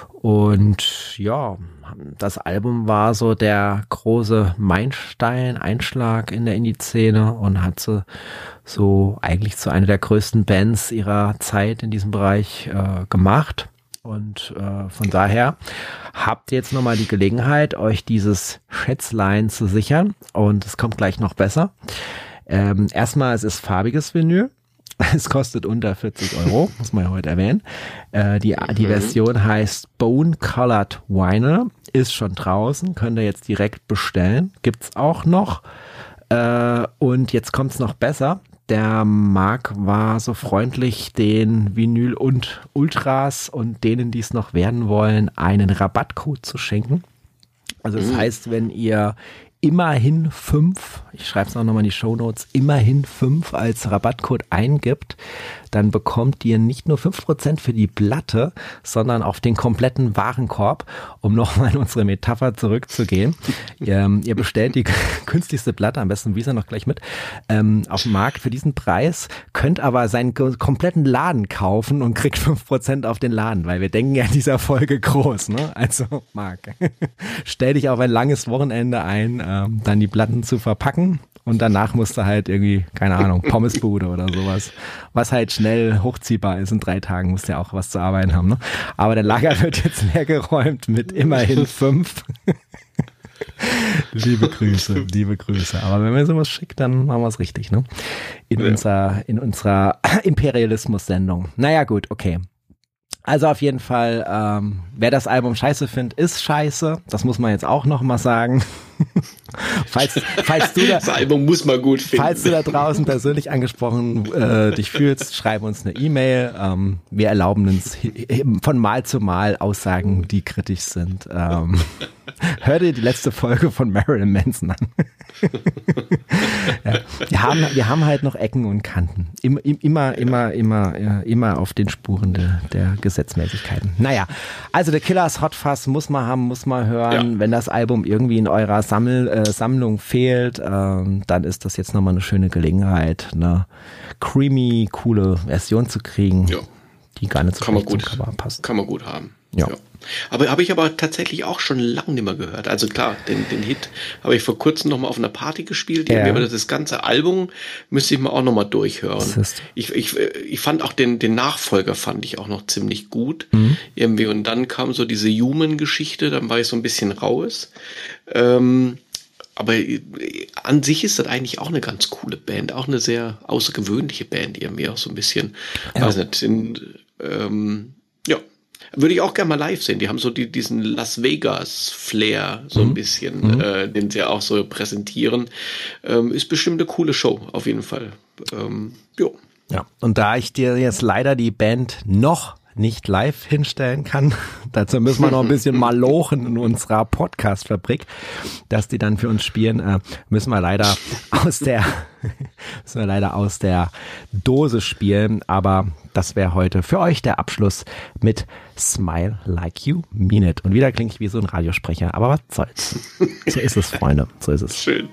Und ja, das Album war so der große Meilenstein, Einschlag in der Indie-Szene und hat so, so eigentlich zu einer der größten Bands ihrer Zeit in diesem Bereich äh, gemacht. Und äh, von daher habt ihr jetzt nochmal die Gelegenheit, euch dieses Schätzlein zu sichern. Und es kommt gleich noch besser. Ähm, erstmal, es ist farbiges Vinyl. Es kostet unter vierzig Euro, muss man ja heute erwähnen. Äh, die, die Version heißt Bone Colored Vinyl, ist schon draußen, könnt ihr jetzt direkt bestellen. Gibt's auch noch. Äh, und jetzt kommt's noch besser. Der Marc war so freundlich, den Vinyl und Ultras und denen, die es noch werden wollen, einen Rabattcode zu schenken. Also das heißt, wenn ihr immerhin fünf, ich schreibe es auch nochmal in die Shownotes, immerhin fünf als Rabattcode eingibt, dann bekommt ihr nicht nur fünf Prozent für die Platte, sondern auf den kompletten Warenkorb, um nochmal in unsere Metapher zurückzugehen. ihr, ihr bestellt die günstigste Platte, am besten Visa noch gleich mit, ähm, auf dem Markt für diesen Preis, könnt aber seinen kompletten Laden kaufen und kriegt fünf Prozent auf den Laden, weil wir denken ja in dieser Folge groß, ne? Also Marc, stell dich auf ein langes Wochenende ein, ähm, dann die Platten zu verpacken. Und danach musste halt irgendwie, keine Ahnung, Pommesbude oder sowas, was halt schnell hochziehbar ist. In drei Tagen musst du ja auch was zu arbeiten haben. Ne? Aber der Lager wird jetzt leergeräumt mit immerhin fünf. Liebe Grüße, liebe Grüße. Aber wenn wir sowas schickt, dann machen wir es richtig, ne? In, ja. unserer, in unserer Imperialismus-Sendung. Naja, gut, okay. Also auf jeden Fall, ähm, wer das Album scheiße findet, ist scheiße. Das muss man jetzt auch noch mal sagen. falls, falls du da, das Album muss man gut finden. Falls du da draußen persönlich angesprochen äh, dich fühlst, schreib uns eine E-Mail. Ähm, wir erlauben uns von Mal zu Mal Aussagen, die kritisch sind. Ähm, hör dir die letzte Folge von Marilyn Manson an. ja. wir, haben, wir haben halt noch Ecken und Kanten. Immer, immer, immer, immer, immer auf den Spuren der, der Gesetzmäßigkeiten. Naja, also The Killers Hot Fuzz muss man haben, muss man hören. Ja. Wenn das Album irgendwie in eurer Sammel, äh, Sammlung fehlt, ähm, dann ist das jetzt nochmal eine schöne Gelegenheit, eine creamy, coole Version zu kriegen, ja. die gar nicht so kann man gut, zum Cover passt. Kann man gut haben. Ja. ja. Aber habe ich aber tatsächlich auch schon lange nicht mehr gehört. Also klar, den, den Hit habe ich vor kurzem noch mal auf einer Party gespielt. Ja. Aber das ganze Album müsste ich mal auch noch mal durchhören. Ich, ich, ich fand auch den, den Nachfolger fand ich auch noch ziemlich gut. Mhm. Irgendwie. Und dann kam so diese Human-Geschichte, dann war ich so ein bisschen raus. Ähm, aber an sich ist das eigentlich auch eine ganz coole Band, auch eine sehr außergewöhnliche Band, irgendwie auch so ein bisschen, ja. weiß nicht, sind, ähm, ja, würde ich auch gerne mal live sehen. Die haben so die, diesen Las Vegas Flair so ein bisschen, mhm. äh, den sie auch so präsentieren. Ähm, ist bestimmt eine coole Show, auf jeden Fall. Ähm, jo. Ja, und da ich dir jetzt leider die Band noch nicht live hinstellen kann, dazu müssen wir noch ein bisschen malochen in unserer Podcast-Fabrik, dass die dann für uns spielen, äh, müssen wir leider aus der müssen wir leider aus der Dose spielen, aber das wäre heute für euch der Abschluss mit Smile Like You Mean It. Und wieder klinge ich wie so ein Radiosprecher, aber was soll's. So ist es, Freunde, so ist es. Schön.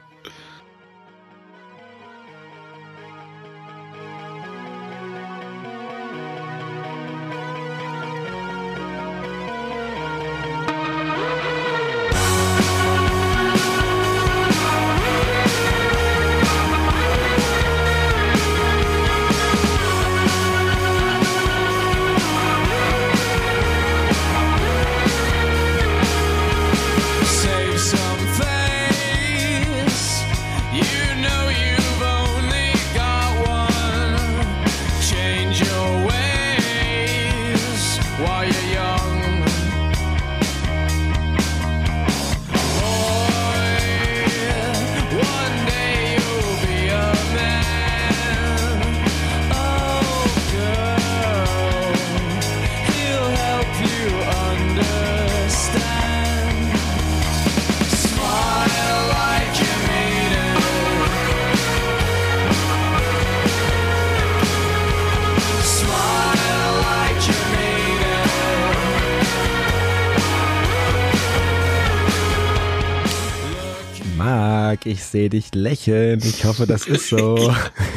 Ich sehe dich lächeln. Ich hoffe, das ist so.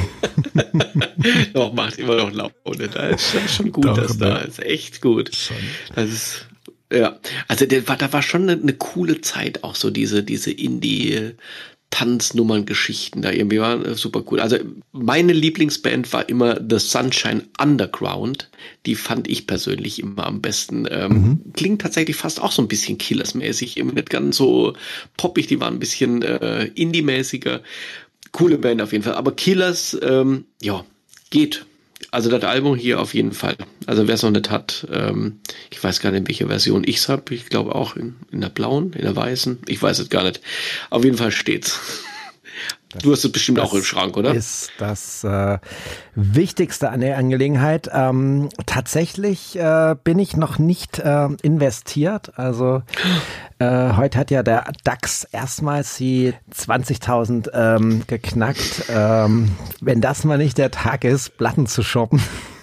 Doch, macht immer noch Laune. Da ist schon gut, Doch, das ne? da ist. Echt gut. Schon. Das ist, ja. Also, der war, da war schon eine, eine coole Zeit, auch so diese, diese Indie- Tanznummern-Geschichten da irgendwie waren super cool. Also meine Lieblingsband war immer The Sunshine Underground. Die fand ich persönlich immer am besten. Ähm, mhm. Klingt tatsächlich fast auch so ein bisschen Killers-mäßig, immer nicht ganz so poppig. Die waren ein bisschen äh, Indie-mäßiger. Coole Band auf jeden Fall. Aber Killers, ähm, ja, geht. Also das Album hier auf jeden Fall. Also wer es noch nicht hat, ähm, ich weiß gar nicht, in welcher Version ich es habe. Ich glaube auch in, in der blauen, in der weißen. Ich weiß es gar nicht. Auf jeden Fall steht's. Das, du hast es bestimmt auch im Schrank, oder? Das ist das äh, Wichtigste an der Angelegenheit. Ähm, tatsächlich äh, bin ich noch nicht äh, investiert. Also äh, heute hat ja der DAX erstmals die zwanzigtausend ähm, geknackt. Ähm, wenn das mal nicht der Tag ist, Platten zu shoppen.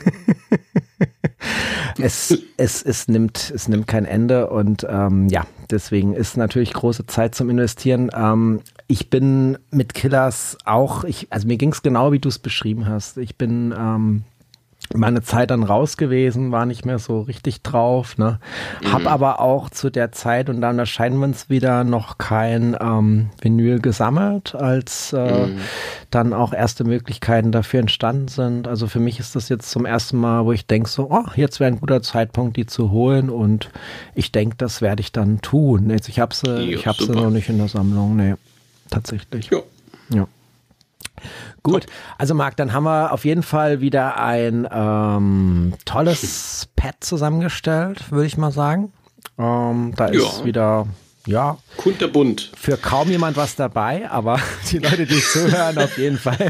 Es, es, es nimmt, es nimmt kein Ende und ähm, ja, deswegen ist natürlich große Zeit zum Investieren. Ähm, ich bin mit Killers auch, ich, also mir ging es genau, wie du es beschrieben hast. Ich bin ähm, mal eine Zeit dann raus gewesen, war nicht mehr so richtig drauf, ne? Mhm. Hab aber auch zu der Zeit, und dann erscheinen wir uns wieder, noch kein ähm, Vinyl gesammelt, als äh, mhm. dann auch erste Möglichkeiten dafür entstanden sind. Also für mich ist das jetzt zum ersten Mal, wo ich denke so, oh, jetzt wäre ein guter Zeitpunkt, die zu holen, und ich denke, das werde ich dann tun. Jetzt, ich habe sie, ja, ich habe sie noch nicht in der Sammlung, nee, tatsächlich. Ja. Ja. Gut, also Marc, dann haben wir auf jeden Fall wieder ein ähm, tolles Pad zusammengestellt, würde ich mal sagen. Ähm, da ist ja. wieder, ja, kunterbunt. Für kaum jemand was dabei, aber die Leute, die zuhören, auf jeden Fall.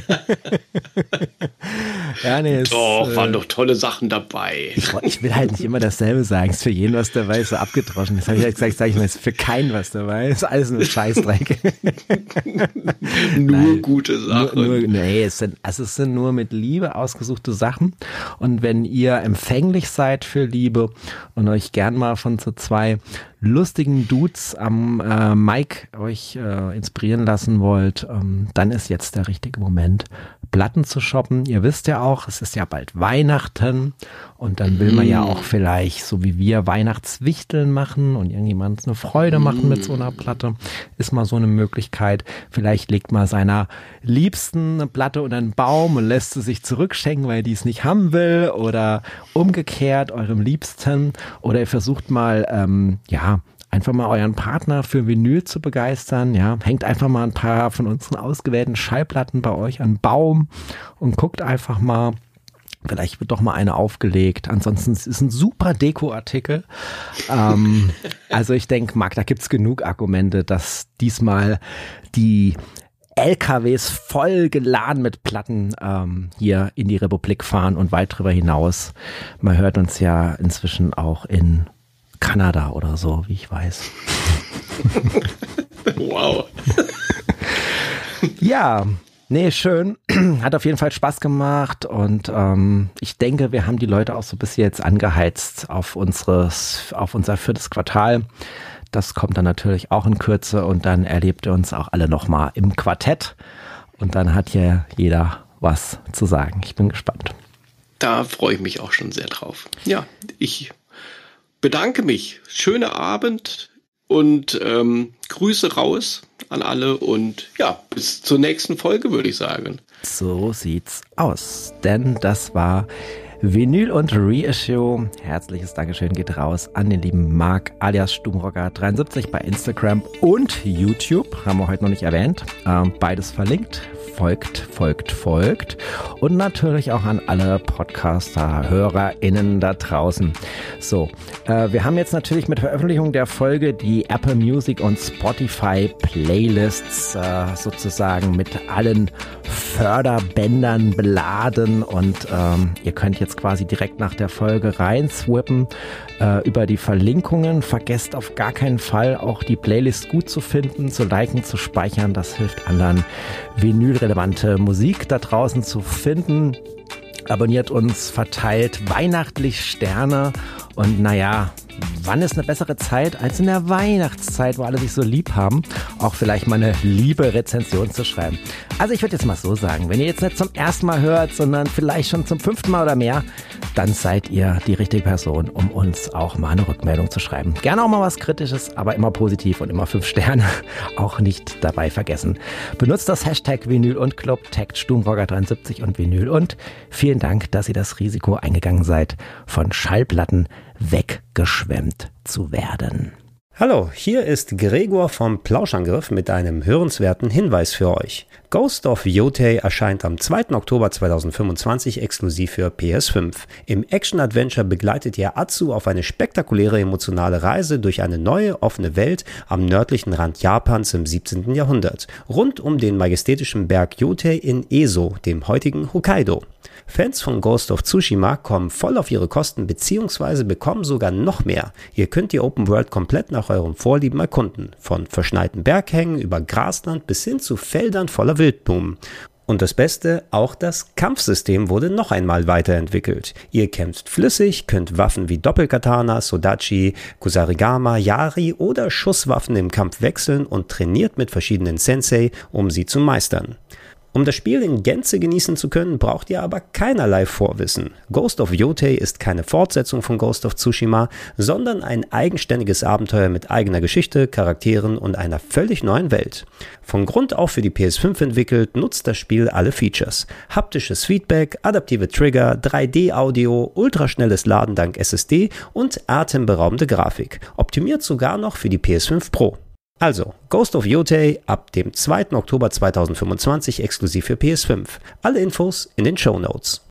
Ja, nee, ist, doch, waren äh, doch tolle Sachen dabei. Ich, ich will halt nicht immer dasselbe sagen. Ist für jeden was dabei, ist so abgedroschen. Das habe ich ja gesagt, sage ich mal, ist für keinen was dabei. Ist alles nur Scheißdreck. Nur Nein, gute Sachen. Nur, nur, nee, es sind, also es sind nur mit Liebe ausgesuchte Sachen. Und wenn ihr empfänglich seid für Liebe und euch gern mal von so zwei lustigen Dudes am äh, Mic euch äh, inspirieren lassen wollt, ähm, dann ist jetzt der richtige Moment, Platten zu shoppen. Ihr wisst ja auch, es ist ja bald Weihnachten, und dann will man ja auch vielleicht, so wie wir, Weihnachtswichteln machen und irgendjemand eine Freude machen mit so einer Platte. Ist mal so eine Möglichkeit. Vielleicht legt man seiner Liebsten eine Platte unter einen Baum und lässt sie sich zurückschenken, weil die es nicht haben will, oder umgekehrt eurem Liebsten, oder ihr versucht mal, ähm, ja, einfach mal euren Partner für Vinyl zu begeistern. Ja, hängt einfach mal ein paar von unseren ausgewählten Schallplatten bei euch an den Baum und guckt einfach mal. Vielleicht wird doch mal eine aufgelegt. Ansonsten ist es ein super Deko-Artikel. ähm, also ich denke, Marc, da gibt's genug Argumente, dass diesmal die L K Ws voll geladen mit Platten ähm, hier in die Republik fahren und weit drüber hinaus. Man hört uns ja inzwischen auch in Kanada oder so, wie ich weiß. Wow. Ja, nee, schön. Hat auf jeden Fall Spaß gemacht und ähm, ich denke, wir haben die Leute auch so ein bisschen jetzt angeheizt auf unseres, auf unser viertes Quartal. Das kommt dann natürlich auch in Kürze und dann erlebt ihr uns auch alle nochmal im Quartett und dann hat hier jeder was zu sagen. Ich bin gespannt. Da freue ich mich auch schon sehr drauf. Ja, ich bedanke mich. Schöner Abend und ähm, Grüße raus an alle und ja, bis zur nächsten Folge, würde ich sagen. So sieht's aus, denn das war Vinyl und Reissue. Herzliches Dankeschön geht raus an den lieben Marc alias Stubenrocker dreiundsiebzig bei Instagram und YouTube. Haben wir heute noch nicht erwähnt. Ähm, beides verlinkt. Folgt, folgt, folgt. Und natürlich auch an alle Podcaster, HörerInnen da draußen. So, äh, wir haben jetzt natürlich mit Veröffentlichung der Folge die Apple Music und Spotify Playlists äh, sozusagen mit allen Förderbändern beladen und ähm, ihr könnt jetzt quasi direkt nach der Folge reinswippen äh, über die Verlinkungen. Vergesst auf gar keinen Fall auch die Playlist gut zu finden, zu liken, zu speichern. Das hilft anderen, vinylrelevante Musik da draußen zu finden. Abonniert uns, verteilt weihnachtlich Sterne und naja, wann ist eine bessere Zeit als in der Weihnachtszeit, wo alle sich so lieb haben, auch vielleicht mal eine liebe Rezension zu schreiben. Also ich würde jetzt mal so sagen, wenn ihr jetzt nicht zum ersten Mal hört, sondern vielleicht schon zum fünften Mal oder mehr, dann seid ihr die richtige Person, um uns auch mal eine Rückmeldung zu schreiben. Gerne auch mal was Kritisches, aber immer positiv und immer fünf Sterne. Auch nicht dabei vergessen. Benutzt das Hashtag Vinyl und Club, taggt Stubenrocker dreiundsiebzig und Vinyl und vielen Dank, dass ihr das Risiko eingegangen seid, von Schallplatten weggeschwemmt zu werden. Hallo, hier ist Gregor vom Plauschangriff mit einem hörenswerten Hinweis für euch. Ghost of Yotei erscheint am zweiten Oktober zweitausendfünfundzwanzig exklusiv für P S fünf. Im Action-Adventure begleitet ihr Atsu auf eine spektakuläre emotionale Reise durch eine neue, offene Welt am nördlichen Rand Japans im siebzehnten Jahrhundert, rund um den majestätischen Berg Yotei in Eso, dem heutigen Hokkaido. Fans von Ghost of Tsushima kommen voll auf ihre Kosten bzw. bekommen sogar noch mehr. Ihr könnt die Open World komplett nach euren Vorlieben erkunden, von verschneiten Berghängen über Grasland bis hin zu Feldern voller Wildblumen. Und das Beste, auch das Kampfsystem wurde noch einmal weiterentwickelt. Ihr kämpft flüssig, könnt Waffen wie Doppelkatana, Sodachi, Kusarigama, Yari oder Schusswaffen im Kampf wechseln und trainiert mit verschiedenen Sensei, um sie zu meistern. Um das Spiel in Gänze genießen zu können, braucht ihr aber keinerlei Vorwissen. Ghost of Yotei ist keine Fortsetzung von Ghost of Tsushima, sondern ein eigenständiges Abenteuer mit eigener Geschichte, Charakteren und einer völlig neuen Welt. Von Grund auf für die P S fünf entwickelt, nutzt das Spiel alle Features. Haptisches Feedback, adaptive Trigger, drei D Audio, ultraschnelles Laden dank S S D und atemberaubende Grafik. Optimiert sogar noch für die P S fünf Pro. Also, Ghost of Yotei ab dem zweiten Oktober zweitausendfünfundzwanzig exklusiv für P S fünf. Alle Infos in den Shownotes.